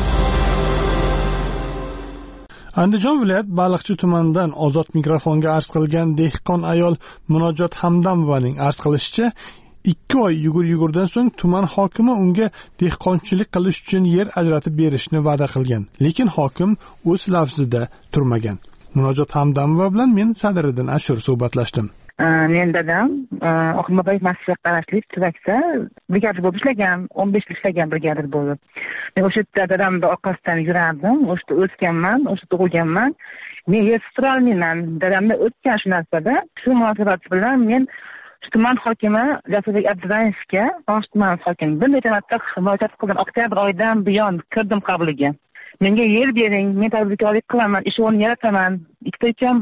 Andijon viloyat Baliqchi tumanidan ozod mikrofonga arz qilgan dehqon ayol Munojot Hamdamovaning arz qilishicha, 2 oy yugurdan so'ng tuman hokimi unga dehqonchilik qilish uchun yer ajratib berishni va'da qilgan, lekin hokim o'z lafzida turmagan. Munojot Hamdamova bilan men Sadiriddin Ashur suhbatlashdim. Men dadam Oximobay masjidga qarashli Tuvaksa brigadir bo'lib ishlagan, 15 yil ishlagan brigadir bo'lib. Men o'sha yerda dadamni orqasidan yurardim, o'sha yerda o'sganman, o'sha yerda tug'ilganman. Men yersiz tura olmayman. Dadamni o'tgan shu narsada, shu munosabat bilan men tuman hokimi Jasurbek Abdurayevga, tuman hokimi bir necha marta murojaat qildim. Oktyabr oyidan buyon kirdim qabuliga. Menga yer bering, men tadbirkorlik qilaman, ish o'rni yarataman. Ikkita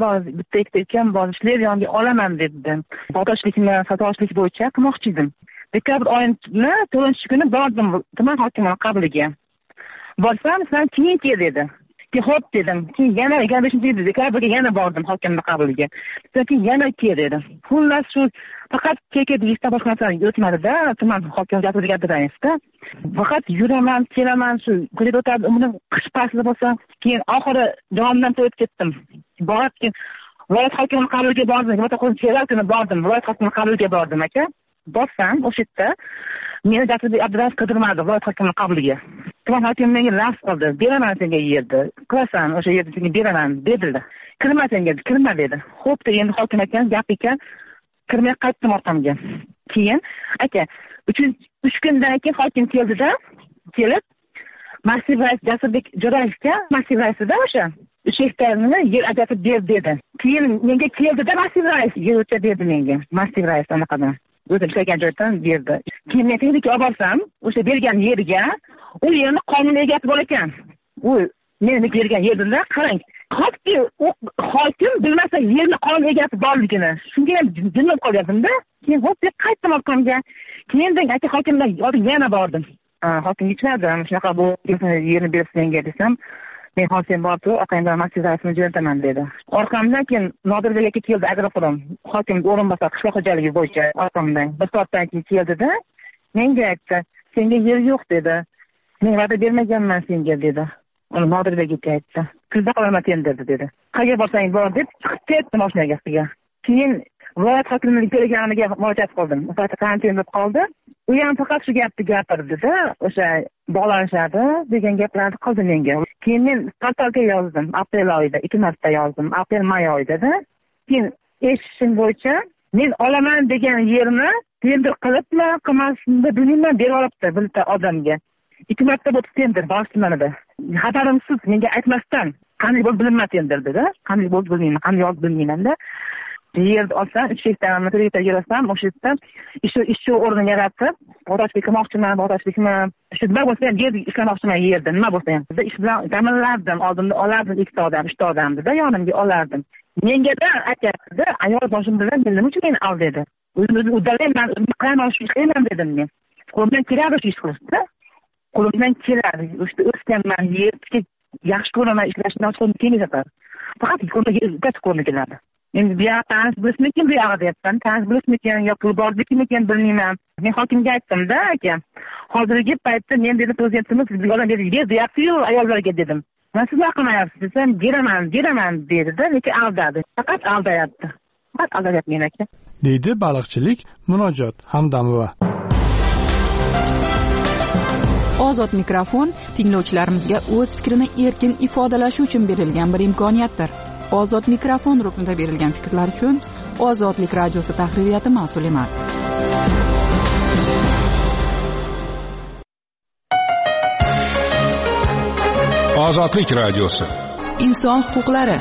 ukam bor, ishlar yonga olaman dedim. Bog'dorchilikni sotishlik bo'yicha qilmoqchi edim. Dekabr oyining 4-kuni bordim tuman hokimi qabuliga. Borsam, "Sen keyin kel" dedi. Xo'p dedim. Keyin yana 25-dekabrga yana bordim hokimning qabuliga. Keyin yana kel dedi. Xullas shu faqat kekadishdan boshqa narsa o'tmadi-da, tuman hokimi Jasurbek Abdurayevda. Faqat yuraman, kelaman, shu ko'chada o'tadi, umrim qish fasli bo'lsa, keyin oxiri jonimdan to'yib ketdim. Borib keyin viloyat hokimining qabuliga bordim. Nima qilib kerakini bordim. Viloyat hokimining qabuliga bordim aka. Borsam, o'sha yerda meni Jasurbek Abdurayev qidirmadi viloyat hokimining qabuliga. Tuman hokimi menga lafz qildi. "Beraman senga yerni. Qilasan, o'sha yerni senga beraman" dedilar. "Kirma senga, kirma" dedi. Xo'p, endi hokim ekan, gap ekan. Kirmay qaytdim orqamga. Keyin aka 3 kundan keyin hokim keldi-da, kelib massiv rais Jasurbek Jo'rayevga, massiv raisida o'sha 3 hektarni yer ajratib ber dedi. Keyin menga keldi-da massiv rais yer o'cha berdi menga. Massiv rais anaqadan. O'zim ishlagan joydan berdi. Keyin men texnika olib borsam, o'sha bergan yerga u yerni qonuniy egasi bor ekan. U meni bergan yerda qarang. Hokim bilmasa yerni qonuniy egasi borligini. Shunga ham jinnib qolgandim-da. Keyin hop deb qaytdim orqamga. Keyin aka hokimdan yana bordim. Hokim yechmadim. Shunaqa bu yerni bersin menga desam, men hozir borib, aqayimdan massiv raisni jo'nataman dedi. Orqamdan keyin Nodirbek aka keldi, agronom, hokim o'rinbosar qishloq xo'jaligi bo'yicha orqamdan. Bir soatdan keyin keldi-da, menga aytdi, "Senga yer yo'q" dedi. "Men va'da bermaganman senga" dedi. Uni Nodirbek aka aytdi. "Kuzda qolaman tenderdi" dedi. "Qayerga borsang bor" deb chiqib ketdim mashinaga. Keyin viloyat hokimining telegramiga murojaat qildim. O'sha karantin bo'lib qoldi. U ham faqat shu gapni gapirdi-da, o'sha bog'lanishadi degan gaplarni qildi menga. Keyin men portalga yozdim, aprel oyida, 2 marta yozdim, aprel-may oyida-da. Keyin eshitishim bo'yicha men olaman degan yerni tender qilibmi, qilmasmi bilmayman, berib olibdi bitta odamga. 2 marta bo'ldi tender Bosh tumanida. Xabarimsiz, menga aytmasdan, qanday bo'lib bilinmas tenderdi-da. Qanday bo'lib bilmayman, qanday yo'q bilmayman-da. Yerni olsam, 3 hektarni kreditga yig'sam, o'sha yerda ishchi o'rni yaratib, bog'dorchilik qilmoqchiman, shu nima bo'lsa ham yer ishlamoqchiman yerda, nima bo'lsa ham. Ish bilan ta'minlardim, oldimda olardim 2 odam, 3 odamni-da yonimga olardim. Menga-da aytdi, ayol boshim bilan nima uchun meni ol dedi. O'zim uddalayman, o'zim qilaman, shu ishlayman dedim men. Qo'limdan keladi shu ish qilishda. Qo'limdan keladi. O'shda o'sganman, yerga yaxshi ko'raman, ishlashdan qo'lim kelmaydi. Faqat qo'limga keladi. Endi bu yoqda tanishib bilishmikin, bu yoqda deyapman. Tanishib bilishmikin yoki pul bordikimikin bilmayman. Men hokimga aytdim-da, aka. Hozirgi paytda men dedi prezidentimiz bizga odam deyapti-yu ayollarga dedim. "Men sizlar qilmayapsiz" desam, "Beraman" dedi-da, lekin aldadi. Faqat aldayapti. Faqat aldayapti men aka. Deydi baliqchilik Munojot Hamdamova. Ozod mikrofon tinglovchilarimizga o'z fikrini erkin ifodalashi uchun berilgan bir imkoniyatdir. Ozod mikrofon ruknida berilgan fikrlar uchun Ozodlik radiosi tahririyati mas'ul emas. Ozodlik radiosi. Inson huquqlari.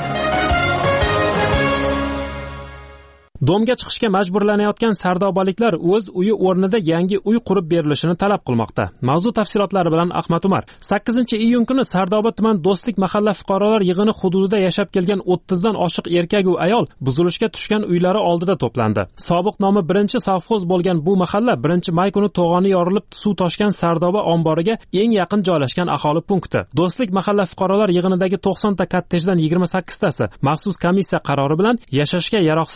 Domga chiqishga majburlanayotgan sardobaliklar o'z uyi o'rnida yangi uy qurib berilishini talab qilmoqda. Mavzu tafsilotlari bilan Ahmad Umar. 8-iyun kuni Sardoba tuman Do'stlik mahalla fuqarolar yig'ini hududida yashab kelgan 30 dan oshiq erkak va ayol buzilishga tushgan uylari oldida to'plandi. Sobiq nomi 1-sovxoz bo'lgan bu mahalla 1-may kuni to'g'oni yorilib suv toshgan Sardoba omboriga eng yaqin joylashgan aholi punkti. Do'stlik mahalla fuqarolar yig'inidagi 90 ta kottejdan 28 tasi maxsus komissiya qarori bilan yashashga yaroqsiz deb topilgan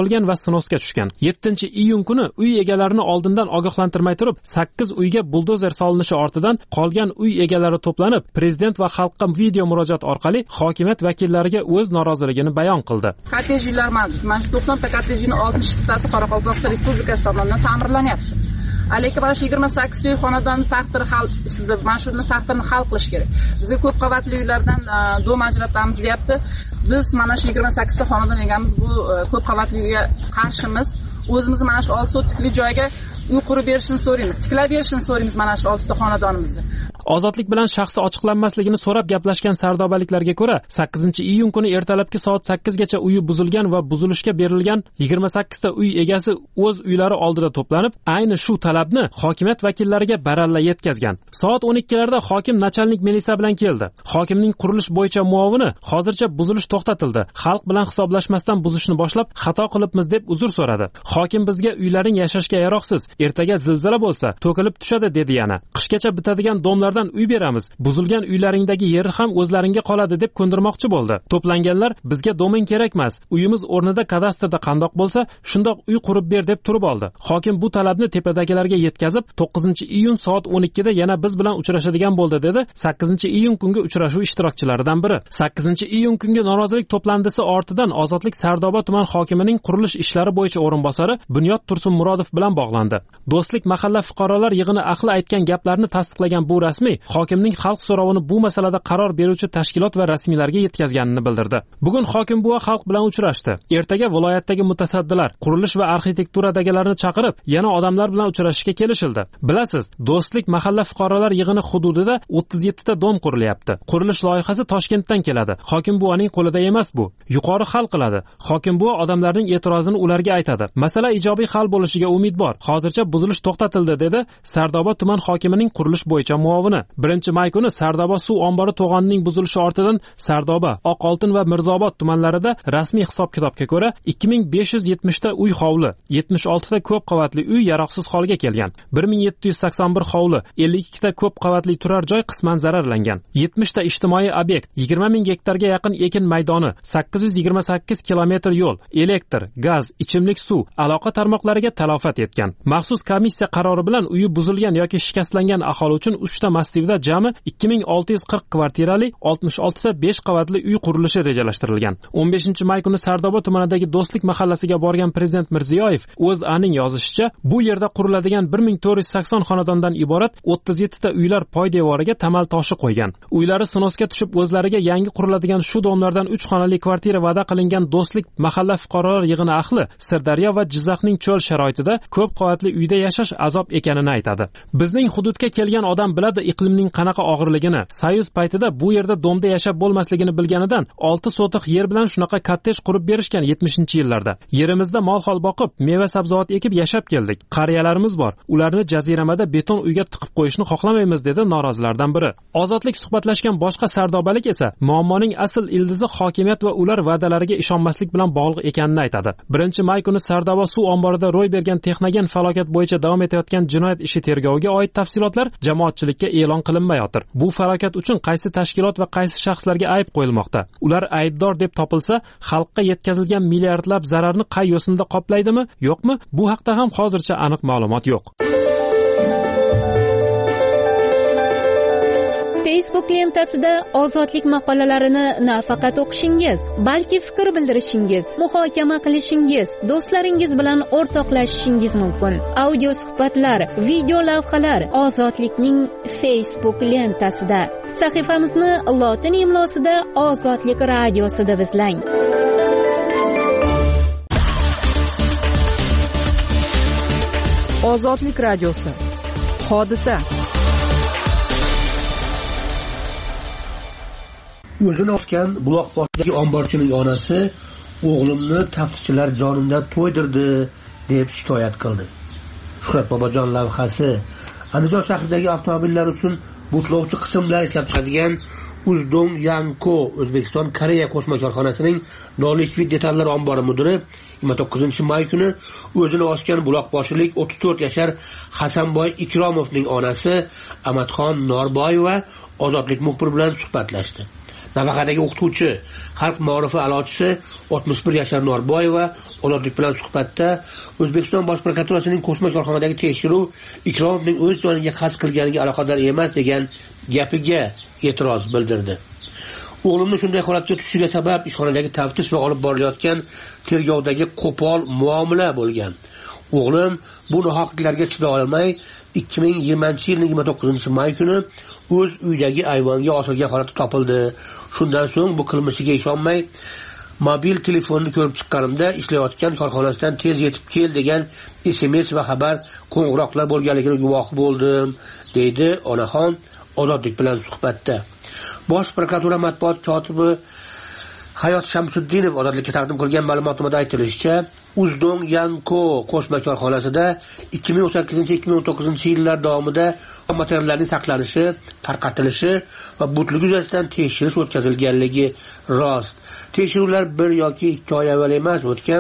topilgan va sinosga tushgan. 7-iyun kuni uy egalarini oldindan ogohlantirmay turib 8 uyga buldozer solinishi ortidan qolgan uy egalari to'planib, prezident va xalqqa video murojaat orqali hokimiyat vakillariga o'z noroziligini bayon qildi. Kottej uylar mavjud. Mana shu 90 ta kottejning 62 tasi Qoraqalpog'iston Respublikasi tomonidan ta'mirlanyapti. Lekin mana shu 28 uy xonadon taqdiri hal ustida mana shuni taqdirini hal qilish kerak. Bizga ko'p qavatli uylardan dom ajratamiz deyapti. Biz mana shu 28 ta xonadon egamiz bu ko'p qavatli uyga qarshimiz. O'zimizni mana shu 6 sotikli joyga uy qurib berishni so'raymiz. Tiklab berishni so'raymiz mana shu 6 ta xonadonimizni. Ozodlik bilan shaxsi ochiqlanmasligini so'rab gaplashgan sardobaliklarga ko'ra, 8-iyun kuni ertalabki soat 8 gacha uyi buzilgan va buzilishga berilgan 28 ta uy egasi o'z uylari oldida to'planib, ayni shu talabni hokimiyat vakillariga baralla yetkazgan. Soat 12larda hokim nachalnik milisa bilan keldi. Hokimning qurilish bo'yicha muovini hozircha buzilish to'xtatildi. Xalq bilan hisoblashmasdan buzishni boshlab, xato qilibmiz deb uzr so'radi. Hokim bizga uylaring yashashga yaroqsiz, ertaga zilzila bo'lsa, to'kilib tushadi dedi yana. Qishgacha bitadigan domlar uy beramiz. Buzilgan uylaringdagi yeri ham o'zlaringga qoladi deb ko'ndirmoqchi bo'ldi. To'planganlar bizga domen kerak emas. Uyimiz o'rnida kadastrda qandoq bo'lsa, shundoq uy qurib ber deb turib oldi. Hokim bu talabni tepadagilarga yetkazib, 9-iyun soat 12da yana biz bilan uchrashadigan bo'ldi dedi 8-iyun kungi uchrashuv ishtirokchilaridan biri. 8-iyun kungi norozilik to'plandisi ortidan Ozodlik Sardoba tuman hokimining qurilish ishlari bo'yicha o'rinbosari Bunyod Tursunmurodov bilan bog'landi. Do'stlik mahalla fuqarolar yig'ini ahli aytgan gaplarni tasdiqlagan bu rasmiy hokimning xalq so'rovini bu masalada qaror beruvchi tashkilot va rasmiylarga yetkazganini bildirdi. Bugun hokim buva xalq bilan uchrashdi. Ertaga viloyatdagi mutasaddilar, qurilish va arxitekturadagilarni chaqirib, yana odamlar bilan uchrashishga kelishildi. Bilasiz, Do'stlik mahalla fuqarolar yig'ini hududida 37 ta dom qurilyapti. Qurilish loyihasi Toshkentdan keladi. Hokim buvaning qo'lida emas bu. Yuqori hal qiladi. Hokim buva odamlarning e'tirozini ularga aytadi. Masala ijobiy hal bo'lishiga umid bor. Hozircha buzilish to'xtatildi dedi Sardoba tuman hokimining qurilish bo'yicha muovini. 1-may kuni Sardoba suv ombori to'g'onining buzilishi ortidan Sardoba, Oqoltin va Mirzobod tumanlarida rasmiy hisob-kitobga ko'ra 2570 ta uy hovli, 76 ta ko'p qavatli uy yaroqsiz holga kelgan. 1781 hovli, 52 ta ko'p qavatli turar joy qisman zararlangan. 70 ta ijtimoiy obyekt, 20 ming gektarga yaqin ekin maydoni, 828 kilometr yo'l, elektr, gaz, ichimlik suv, aloqa tarmoqlariga talofat yetgan. Maxsus komissiya qarori bilan uyi buzilgan yoki shikastlangan aholi uchun 3 ta massivda jami 2640 kvartirali 66 ta 5 qavatli uy qurilishi rejalashtirilgan. 15-may kuni Sardoba tumanidagi Do'stlik mahallasiga borgan prezident Mirziyoyev O'zAning yozishicha, bu yerda quriladigan 1480 xonadondan iborat 37 ta uylar poydevoriga tamal toshi qo'ygan. Uylari sinosga tushib, o'zlariga yangi quriladigan shu domlardan 3 xonali kvartira va'da qilingan Do'stlik mahalla fuqarolar yig'ini ahli Sirdaryo va Jizzaxning cho'l sharoitida ko'p qavatli uyda yashash azob ekanini aytadi. Bizning hududga kelgan odam biladi iqlimning qanaqa og'irligini. Soyuz paytida bu yerda domda yashab bo'lmasligini bilganidan 6 sotiq yer bilan shunaqa kottej qurib berishgan 70-yillarda. Yerimizda mol-hol boqib, meva sabzavot ekib yashab keldik. Qariyalarimiz bor. Ularni jaziramada beton uyga tiqib qo'yishni xohlamaymiz dedi norozilardan biri. Ozodlik suhbatlashgan boshqa sardobalik esa muammoning asl ildizi hokimiyat va ular va'dalariga ishonmaslik bilan bog'liq ekanini aytadi. 1-may kuni Sardoba suv omborida ro'y bergan texnogen falokat bo'yicha davom etayotgan jinoyat ishi tergoviga oid tafsilotlar jamoatchilikka e'lon qilinmayotir. Bu falokat uchun qaysi tashkilot va qaysi shaxslarga ayb qo'yilmoqda? Ular aybdor deb topilsa, xalqqa yetkazilgan milliardlab zararni qay yo'sinda qoplaydimi, yo'qmi? Bu haqda ham hozircha aniq ma'lumot yo'q. Facebook lentasida ozodlik maqolalarini nafaqat o'qishingiz, balki fikr bildirishingiz, muhokama qilishingiz, do'stlaringiz bilan o'rtoqlashishingiz mumkin. Audio suhbatlar, video lavhalar Ozodlikning Facebook lentasida. Sahifamizni lotin imlosida Ozodlik radiosi deb izlang. Ozodlik radiosi. Hodisa. O'zini osgan buloqboshidagi omborchining onasi o'g'limni taftishchilar jonimda to'ydirdi deb shikoyat qildi. Shuhrat Bobojon lavhasi Andijon shahridagi avtomobillar uchun butlovchi qismlar ishlab chiqadigan Uzdong Yanko O'zbekiston Koreya qo'shma korxonasining non-likvid detallar ombori mudiri 29-may kuni o'zini osgan buloqboshilik 34 yashar Hasanboy Ikromovning onasi Amatxon Norboyeva Ozodlik muxbiri bilan suhbatlashdi. nafaqadagi o'qituvchi, xalq ma'rifi a'lochisi 61 yashar Norboyeva Ozodlik bilan suhbatda O'zbekiston Bosh prokuraturasining Qo'shma korxonadagi tekshiruv Ikromovning o'z joniga qasd qilganiga aloqador emas degan gapiga e'tiroz bildirdi. O'g'limni shunday holatga tushishiga sabab ishxonadagi taftish va olib borilayotgan tergovdagi qo'pol muomala bo'lgan. O'g'lim bu nohaqliklarga chiday olmay 2020-yilning 29-may kuni o'z uyidagi ayvonga osilgan holatda topildi. Shundan so'ng bu qilmishiga ishonmay mobil telefonni ko'rib chiqqanimda ishlayotgan korxonasidan tez yetib kel degan SMS va xabar qo'ng'iroqlar bo'lganligini guvohi bo'ldim, deydi onaxon Ozodlik bilan suhbatda. Bosh prokuratura matbuot kotibi Hayot Shamsuddinov Ozodlikka taqdim qilgan ma'lumotnomada aytilishicha, Uzdong Yanko qo'shma korxonasida 2018-2019 yillar davomida materiallarning saqlanishi, tarqatilishi va butligi yuzasidan tekshirish o'tkazilganligi rost. Tekshiruvlar 1 yoki 2 oy avval emas, o'tgan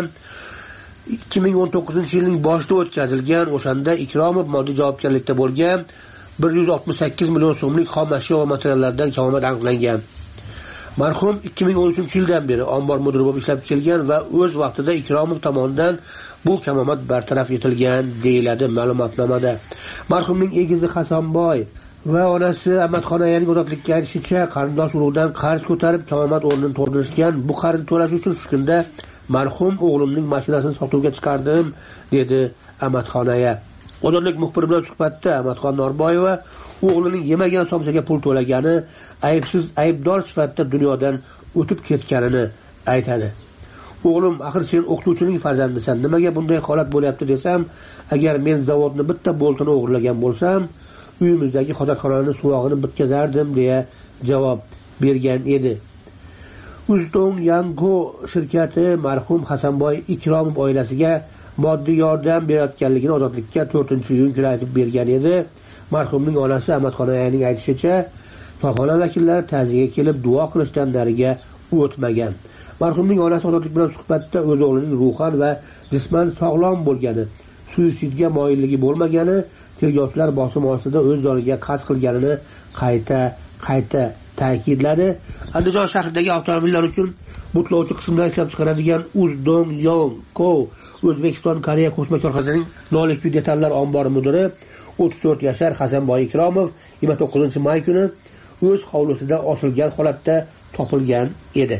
2019-yilning boshida o'tkazilgan. O'shanda Ikromov moddiy javobgarlikda bo'lgan 168 million so'mlik xom ashyo va materiallardan kamomad aniqlangan. Marhum 2013-yildan beri ombor mudiri bo'lib ishlab kelgan va o'z vaqtida Ikromov tomonidan bu kamomad bartaraf etilgan, deyiladi ma'lumotnomada. Marhumning egizi Hasanboy va onasi Amatxonayaning Ozodlikka aytishicha, qarindosh urug'dan qarz ko'tarib kamomad o'rnini to'ldirishgan. Bu qarzni to'lash uchun shu kunda marhum o'g'limning mashinasini sotuvga chiqardim, dedi Amatxonaya. Ozodlik muxbiri bilan suhbatda Amatxon Norboyeva o'g'lining yemagan somsaga pul to'lagani, aybsiz aybdor sifatida dunyodan o'tib ketganini aytadi. O'g'lim, axir sen o'qituvchining farzandisan, nimaga bunday holat bo'lyapti desam, agar men zavodni bitta boltini o'g'irlagan bo'lsam, uyimizdagi hojatxonani suvog'ini bitkazardim, deya javob bergan edi. Uzdong Yango shirkati marhum Hasanboy Ikromov oilasiga moddiy yordam berayotganligini Ozodlikka 4-iyun kuni aytib bergan edi. Marhumning onasi Amatxonayaning aytishicha, korxona vakillari ta'ziyaga kelib duo qilishdan nariga o'tmagan. Marhumning onasi Ozodlik bilan suhbatda o'z o'g'lining ruhan va jisman sog'lom bo'lgani, suitsidga moyilligi bo'lmagani, tergovchilar bosim ostida o'z joniga qasd qilganini qayta ta'kidladi. Andijon shahridagi avtomobillar uchun butlovchi qismlar ishlab chiqaradigan Uzdong Yanko O'zbekiston Koreya qo'shma korxonasining nolikvid detallar ombori mudiri 34 yashar Hasanboy Ikromov 29-may kuni o'z hovlisida osilgan holatda topilgan edi.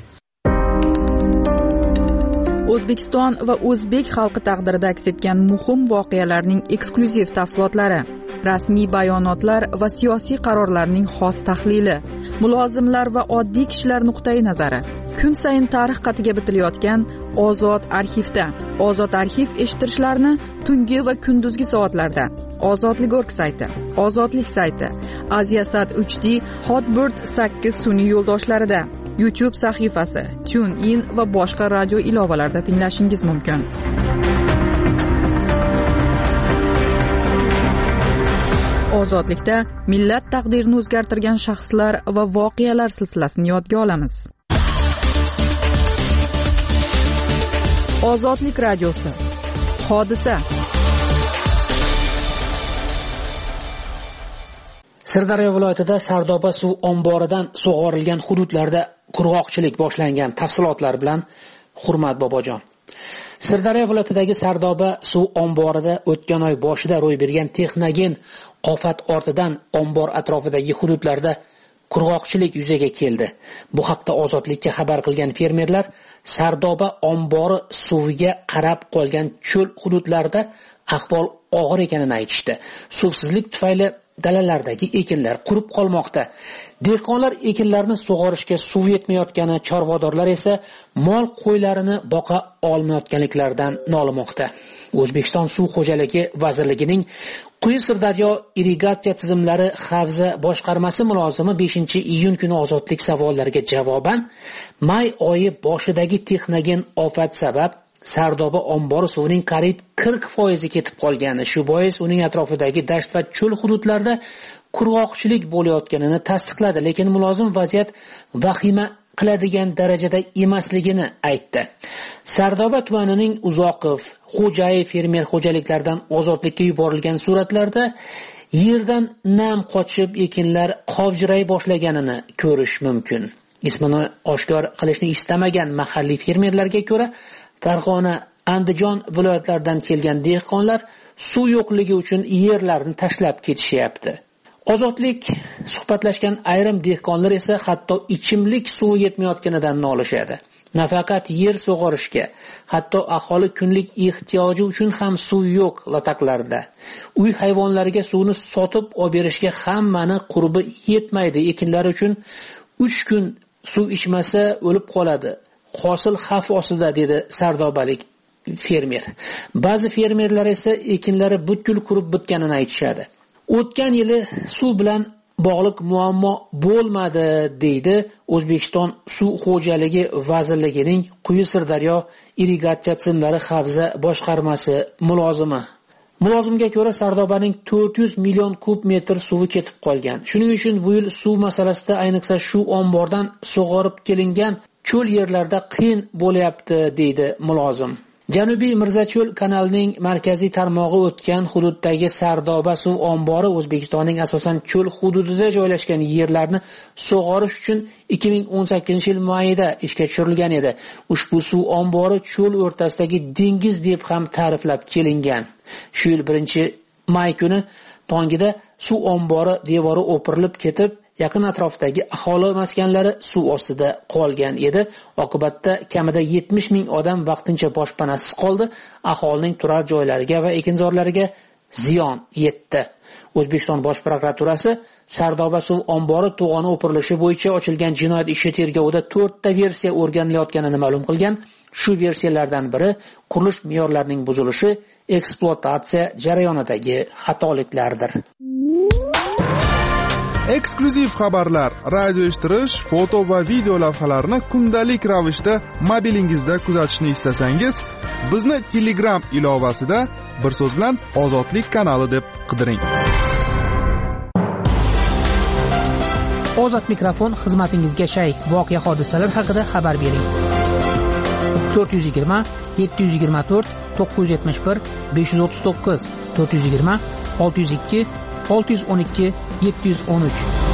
O'zbekiston va o'zbek xalqi taqdirida aks etgan muhim voqealarning eksklyuziv tafsilotlari, rasmiy bayonotlar va siyosiy qarorlarning xos tahlili, mulozimlar va oddiy kishilar nuqtai nazari. Kun sayin tarix qatiga bitilayotgan Ozod arxivda. Ozod arxiv eshittirishlarni tungi va kunduzgi soatlarda Ozodlik.org sayti, Ozodlik sayti, Aziasat 3D, Hotbird 8 sun'iy yo'ldoshlarida, YouTube sahifasi, TuneIn va boshqa radio ilovalarida tinglashingiz mumkin. Ozodlikda millat taqdirini o'zgartirgan shaxslar va voqealar silsilasini yodga olamiz. Ozodlik radiosi. Hodisa. Sirdaryo viloyatida Sardoba suv omboridan sug'orilgan hududlarda qurg'oqchilik boshlangan. Tafsilotlar bilan Hurmat Bobojon. Sirdaryo viloyatidagi Sardoba suv omborida o'tgan oy boshida ro'y bergan texnogen ofat ortidan ombor atrofidagi hududlarda qurg'oqchilik yuzaga keldi. Bu haqda Ozodlikka xabar qilgan fermerlar Sardoba ombori suviga qarab qolgan cho'l hududlarda ahvol og'ir ekanini aytishdi. Suvsizlik tufayli dalalardagi ekinlar qurib qolmoqda. Dehqonlar ekinlarni sug'orishga suv yetmayotgani, chorvadorlar esa mol qo'ylarini boqa olmayotganliklaridan nolimoqda. O'zbekiston Suv xo'jaligi vazirligining Quyi Sirdaryo irrigatsiya tizimlari havza boshqarmasi mulozimi 5-iyun kuni Ozodlik savollariga javoban may oyi boshidagi texnogen ofat sabab Sardoba ombori suvining qariyb 40% ketib qolgani, shu bois uning atrofidagi dasht va cho'l hududlarda qurg'oqchilik bo'layotganini tasdiqladi, lekin mulozim vaziyat vahima qiladigan darajada emasligini aytdi. Sardoba tumanining Uzoqov, Xo'jayev fermer xo'jaliklaridan Ozodlikka yuborilgan suratlarda yerdan nam qochib ekinlar qovjiray boshlaganini ko'rish mumkin. ismini oshkor qilishni istamagan mahalliy fermerlarga ko'ra, Farg'ona, Andijon viloyatlaridan kelgan dehqonlar suv yo'qligi uchun yerlarni tashlab ketishyapti. Ozodlik suhbatlashgan ayrim dehqonlar esa hatto ichimlik suvi yetmayotganidan nolishadi. Nafaqat yer sug'orishga, hatto aholi kunlik ehtiyoji uchun ham suv yo'q lataqlarda. Uy hayvonlariga suvni sotib olib berishga hammani qurbi yetmaydi. Ekinlar uchun 3 kun suv ichmasa o'lib qoladi. Hosil xavf ostida, dedi sardobalik fermer. Ba'zi fermerlar esa ekinlari butkul qurib bitganini aytishadi. O'tgan yili suv bilan bog'liq muammo bo'lmadi, deydi O'zbekiston Suv xo'jaligi vazirligining Quyi Sirdaryo irrigatsiya tizimlari havza boshqarmasi mulozimi. Mulozimga ko'ra, Sardobaning 400 million kub metr suvi ketib qolgan. Shuning uchun bu yil suv masalasida, ayniqsa shu ombordan sug'orib kelingan cho'l yerlarda qiyin bo'lyapti, deydi mulozim. Janubiy Mirzacho'l kanalining markaziy tarmog'i o'tgan hududdagi Sardoba suv ombori O'zbekistonning asosan cho'l hududida joylashgan yerlarni sug'orish uchun 2018-yil mayida ishga tushirilgan edi. Ushbu suv ombori cho'l o'rtasidagi dengiz deb ham ta'riflab kelingan. Shu yil 1-may kuni tongida suv ombori devori o'pirilib ketib, yaqin atrofdagi aholi maskanlari suv ostida qolgan edi. Oqibatda kamida 70 ming odam vaqtincha boshpanasiz qoldi. Aholining turar joylariga va ekinzorlariga ziyon yetdi. O'zbekiston Bosh prokuraturasi Sardoba suv ombori to'g'oni o'pirilishi bo'yicha ochilgan jinoyat ishi tergovida 4 ta versiya o'rganilayotganini ma'lum qilgan. Shu versiyalardan biri qurilish me'yorlarining buzilishi, ekspluatatsiya jarayonidagi xatoliklardir. Eksklyuziv xabarlar, radio eshittirish, foto va video lavhalarni kundalik ravishda mobilingizda kuzatishni istasangiz, bizni Telegram ilovasida bir so'z bilan Ozodlik kanali deb qidiring. Ozod mikrofon xizmatingizga shay. Voqea hodisalar haqida xabar bering. 420 724 971 539 420 602 612 713.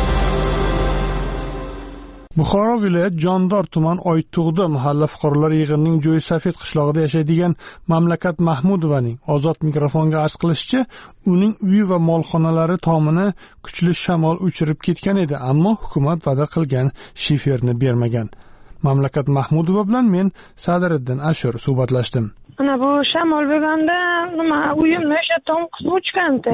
Buxoro viloyat Jondor tuman Oytug'di mahalla fuqarolar yig'inining Jo'ysafet qishlog'ida yashaydigan Mamlakat Mahmudovaning Ozod mikrofonga arz qilishicha, uning uyi va molxonalari tomini kuchli shamol uchirib ketgan edi, ammo hukumat va'da qilgan shiferni bermagan. Mamlakat Mahmudova bilan men Sadiriddin Ashur suhbatlashdim. Ana bu shamol bo'lganda nima uyimni o'sha tom qisib o'chgandi.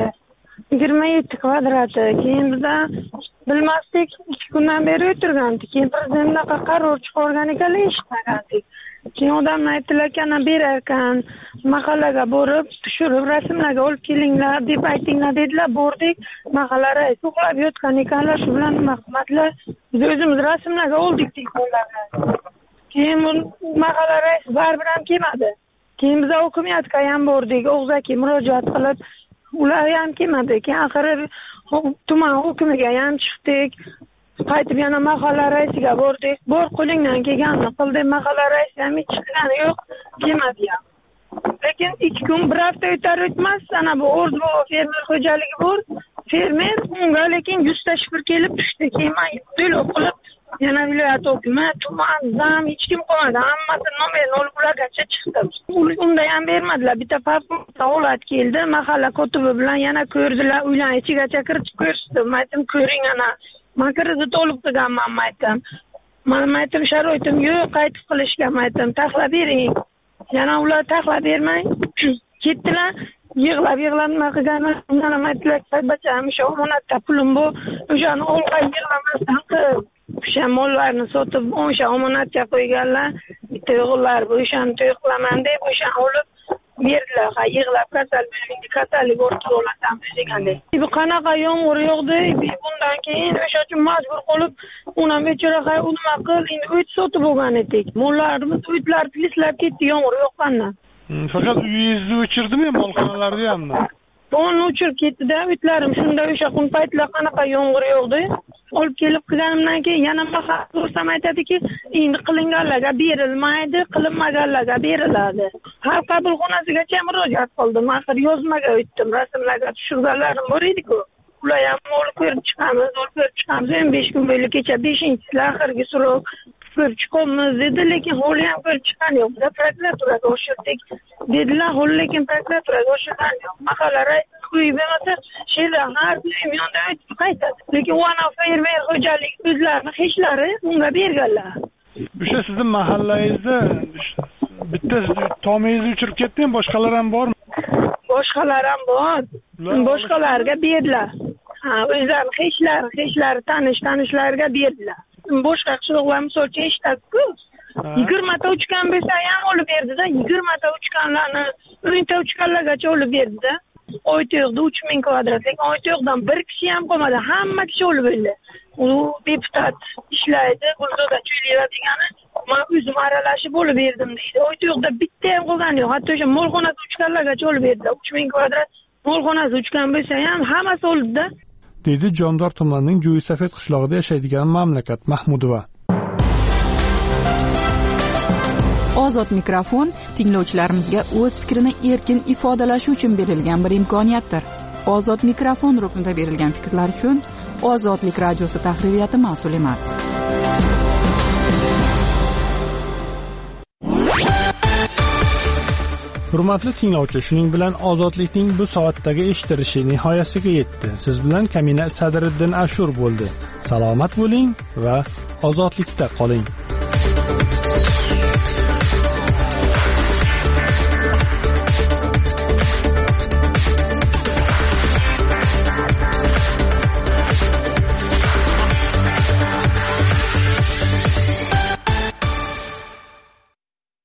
27 kvadrati. Keyin bizda bilmasdik, 2 kundan beri o'tirgandik. Keyin prezidentga qaror chiqargan ekanlar, eshitmagandik. Keyin odamlar aytdilar, "Kana berar ekan, mahallaga borib, tushirib rasmlarga olib kelinglar" deb aytinglar dedilar. Bordik, mahalla raisi uxlab yotgan ekanlar. Shu bilan nima qildilar? Biz o'zimiz rasmlarga oldik telefonlarni. Keyin mahalla raisi baribir ham kelmadi. Keyin biz hokimiyatga ham bordik, og'zaki murojaat qilib, ular ham kelmadi. Keyin oxiri tuman hokimiga ham chiqdik. Qaytib yana mahalla raisiga bordik. Bor qo'lingdan kelganini qildi. Mahalla raisi ham hech qilgani yo'q, kelmadi ham. Lekin 2 kun, bir hafta o'tar o'tmas, ana bu O'rzbo fermer xo'jaligi bor. Fermer unga lekin 100 ta shifr kelib tushdi. Keyin men to'lov qilib yana viloyat hokimi, tuman, zam hech kim qolmadi. Hammasi nomer 0 ulargacha chiqdi. Unda ham bermadilar. Bitta favqulodda holat keldi. Mahalla kotibi bilan yana ko'rdilar. Uylar ichigacha kirib ko'rsatdi. Men aytdim, ko'ring ana. Men kredit olib turganman, aytdim. Men aytdim, sharoitim yo'q, qaytib qilishga aytdim. Taxlab bering. Yana ular taxlab bermay ketdilar. Yig'lab nima qilganman, undan aytdilar, "Bacham, o'sha omonatda pulim bor, o'shani olqa yig'lamasdan qilib, o'sha mollarni sotib, o'sha omonatga qo'yganlar, bitta o'g'illar bu o'shani to'y qilaman deb, o'shani olib berdilar. Ha, yig'lab kasallik ortib olasan deganlar. Bu qanaqa yomg'ir yog'di, bundan keyin o'sha uchun majbur qilib, unam bechora nima qil, endi o't sotib olgan edik. Mollarimiz o'tlar tislab ketdi yomg'ir yoqqandan. Faqat uyingizni o'chirdimi, molxonalarni hammi? Uni o'chirib ketdi-da, o'tlarim shunda o'sha kun paytlar qanaqa yomg'ir yog'di. Olib kelib qilganimdan keyin yana mahallada aytadiki, endi qilinganlarga berilmaydi, qilinmaganlarga beriladi. Har qabulxonasigacha murojaat qildim. Axir yozmaga o'tdim, rasmlarga tushirganlarim bor edi-ku. ular ham mol ko'rib chiqamiz 15 kun bo'yi kecha 5-si oxirgi so'rov ko'rib chiqamiz dedi, lekin hali ham ko'rib chiqqan yo'q. Biz prokuraturaga o'shirdik dedilar, hali lekin prokuraturaga o'shirgan yo'q. Mahallalar uy bo'lmasa she'rlar har doim yonda o'tib qaytadi, lekin ona fermer xo'jalik o'zlarini hechlari unga berganlar. O'sha sizning mahallangizda bitta tomingizni o'chirib ketdimi, boshqalar ham bormi? Boshqalar ham bor. Boshqalarga berdilar. O'zlari hechlari tanishlarga berdilar. Boshqa qishloqlar misol uchun eshitadi-ku. 20 ta uchgan bo'lsa ham olib berdi-da, 20 ta uchganlarni 10 ta uchganlargacha olib berdi-da. Oyto'qda 3000 kvadrat, lekin Oyto'qdan bir kishi ham qolmadi, hamma kishi olib berdi. U deputat ishlaydi, Gulzoda Cho'liyeva degani, men o'zim aralashib olib berdim deydi. Oyto'qda bitta ham qolgani yo'q, hatto o'sha molxonasi uchganlargacha olib berdilar. 3000 kvadrat molxonasi uchgan bo'lsa ham hammasi oldi-da. Dedi Jondor tumanining Jo'ysafet qishlog'ida yashaydigan Mamlakat Mahmudova. Ozod mikrofon tinglovchilarimizga o'z fikrini erkin ifodalashi uchun berilgan bir imkoniyatdir. Ozod mikrofon ruknida berilgan fikrlar uchun Ozodlik radiosi tahririyati mas'ul emas. Hurmatli tinglovchi, shuning bilan Ozodlikning bu soatdagi eshitilishi nihoyasiga yetdi. Siz bilan Kamina Sadriddin Ashur bo'ldi. Salomat bo'ling va ozodlikda qoling.